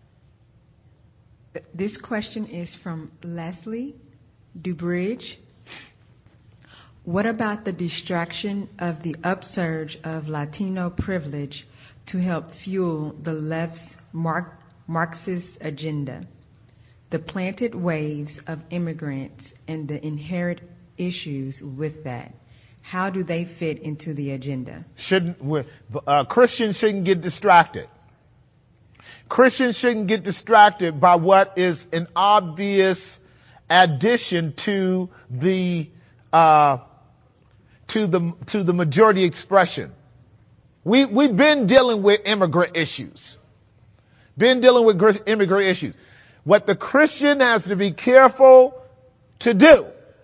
This question is from Leslie Dubridge. What about the distraction of the upsurge of Latino privilege to help fuel the left's Mark, Marxist agenda? The planted waves of immigrants and the inherent issues with that. How do they fit into the agenda? Shouldn't uh, Christians shouldn't get distracted. Christians shouldn't get distracted by what is an obvious addition to the uh, to the to the majority expression. We we've been dealing with immigrant issues. Been dealing with immigrant issues. What the Christian has to be careful to do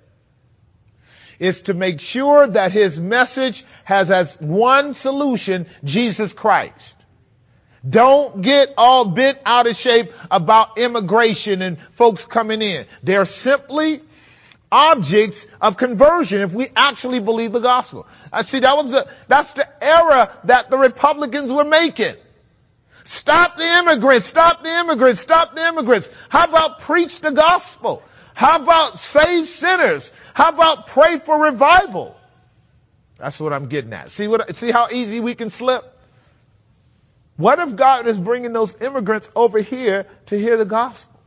is to make sure that his message has as one solution, Jesus Christ. Don't get all bent out of shape about immigration and folks coming in. They're simply objects of conversion if we actually believe the gospel. I see that was the, that's the error that the Republicans were making. Stop the immigrants, stop the immigrants, stop the immigrants. How about preach the gospel? How about save sinners? How about pray for revival? That's what I'm getting at. See what, see how easy we can slip? What if God is bringing those immigrants over here to hear the gospel?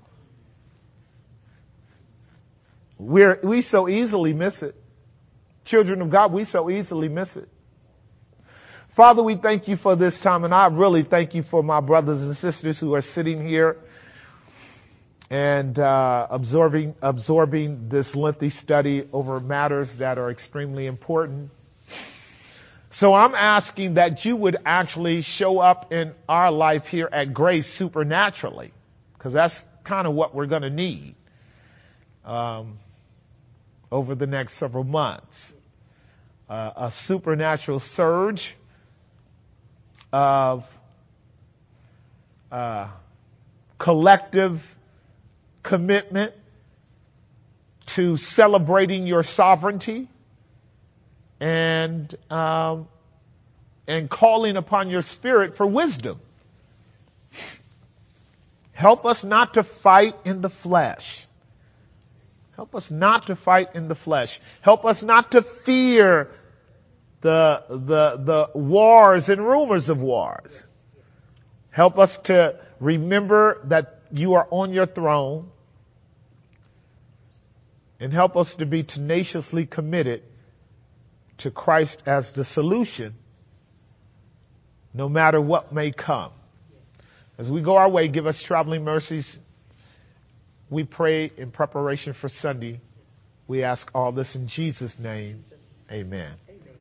We're, we so easily miss it. Children of God, we so easily miss it. Father, we thank you for this time, and I really thank you for my brothers and sisters who are sitting here and uh, absorbing absorbing this lengthy study over matters that are extremely important. So I'm asking that you would actually show up in our life here at Grace supernaturally, because that's kind of what we're going to need um, over the next several months. Uh, a supernatural surge of uh, collective commitment to celebrating your sovereignty and um, and calling upon your spirit for wisdom. Help us not to fight in the flesh. Help us not to fight in the flesh. Help us not to fear the the the wars and rumors of wars. Help us to remember that you are on your throne, and help us to be tenaciously committed to Christ as the solution, no matter what may come. As we go our way, give us traveling mercies. We pray in preparation for Sunday. We ask all this in Jesus' name. Amen.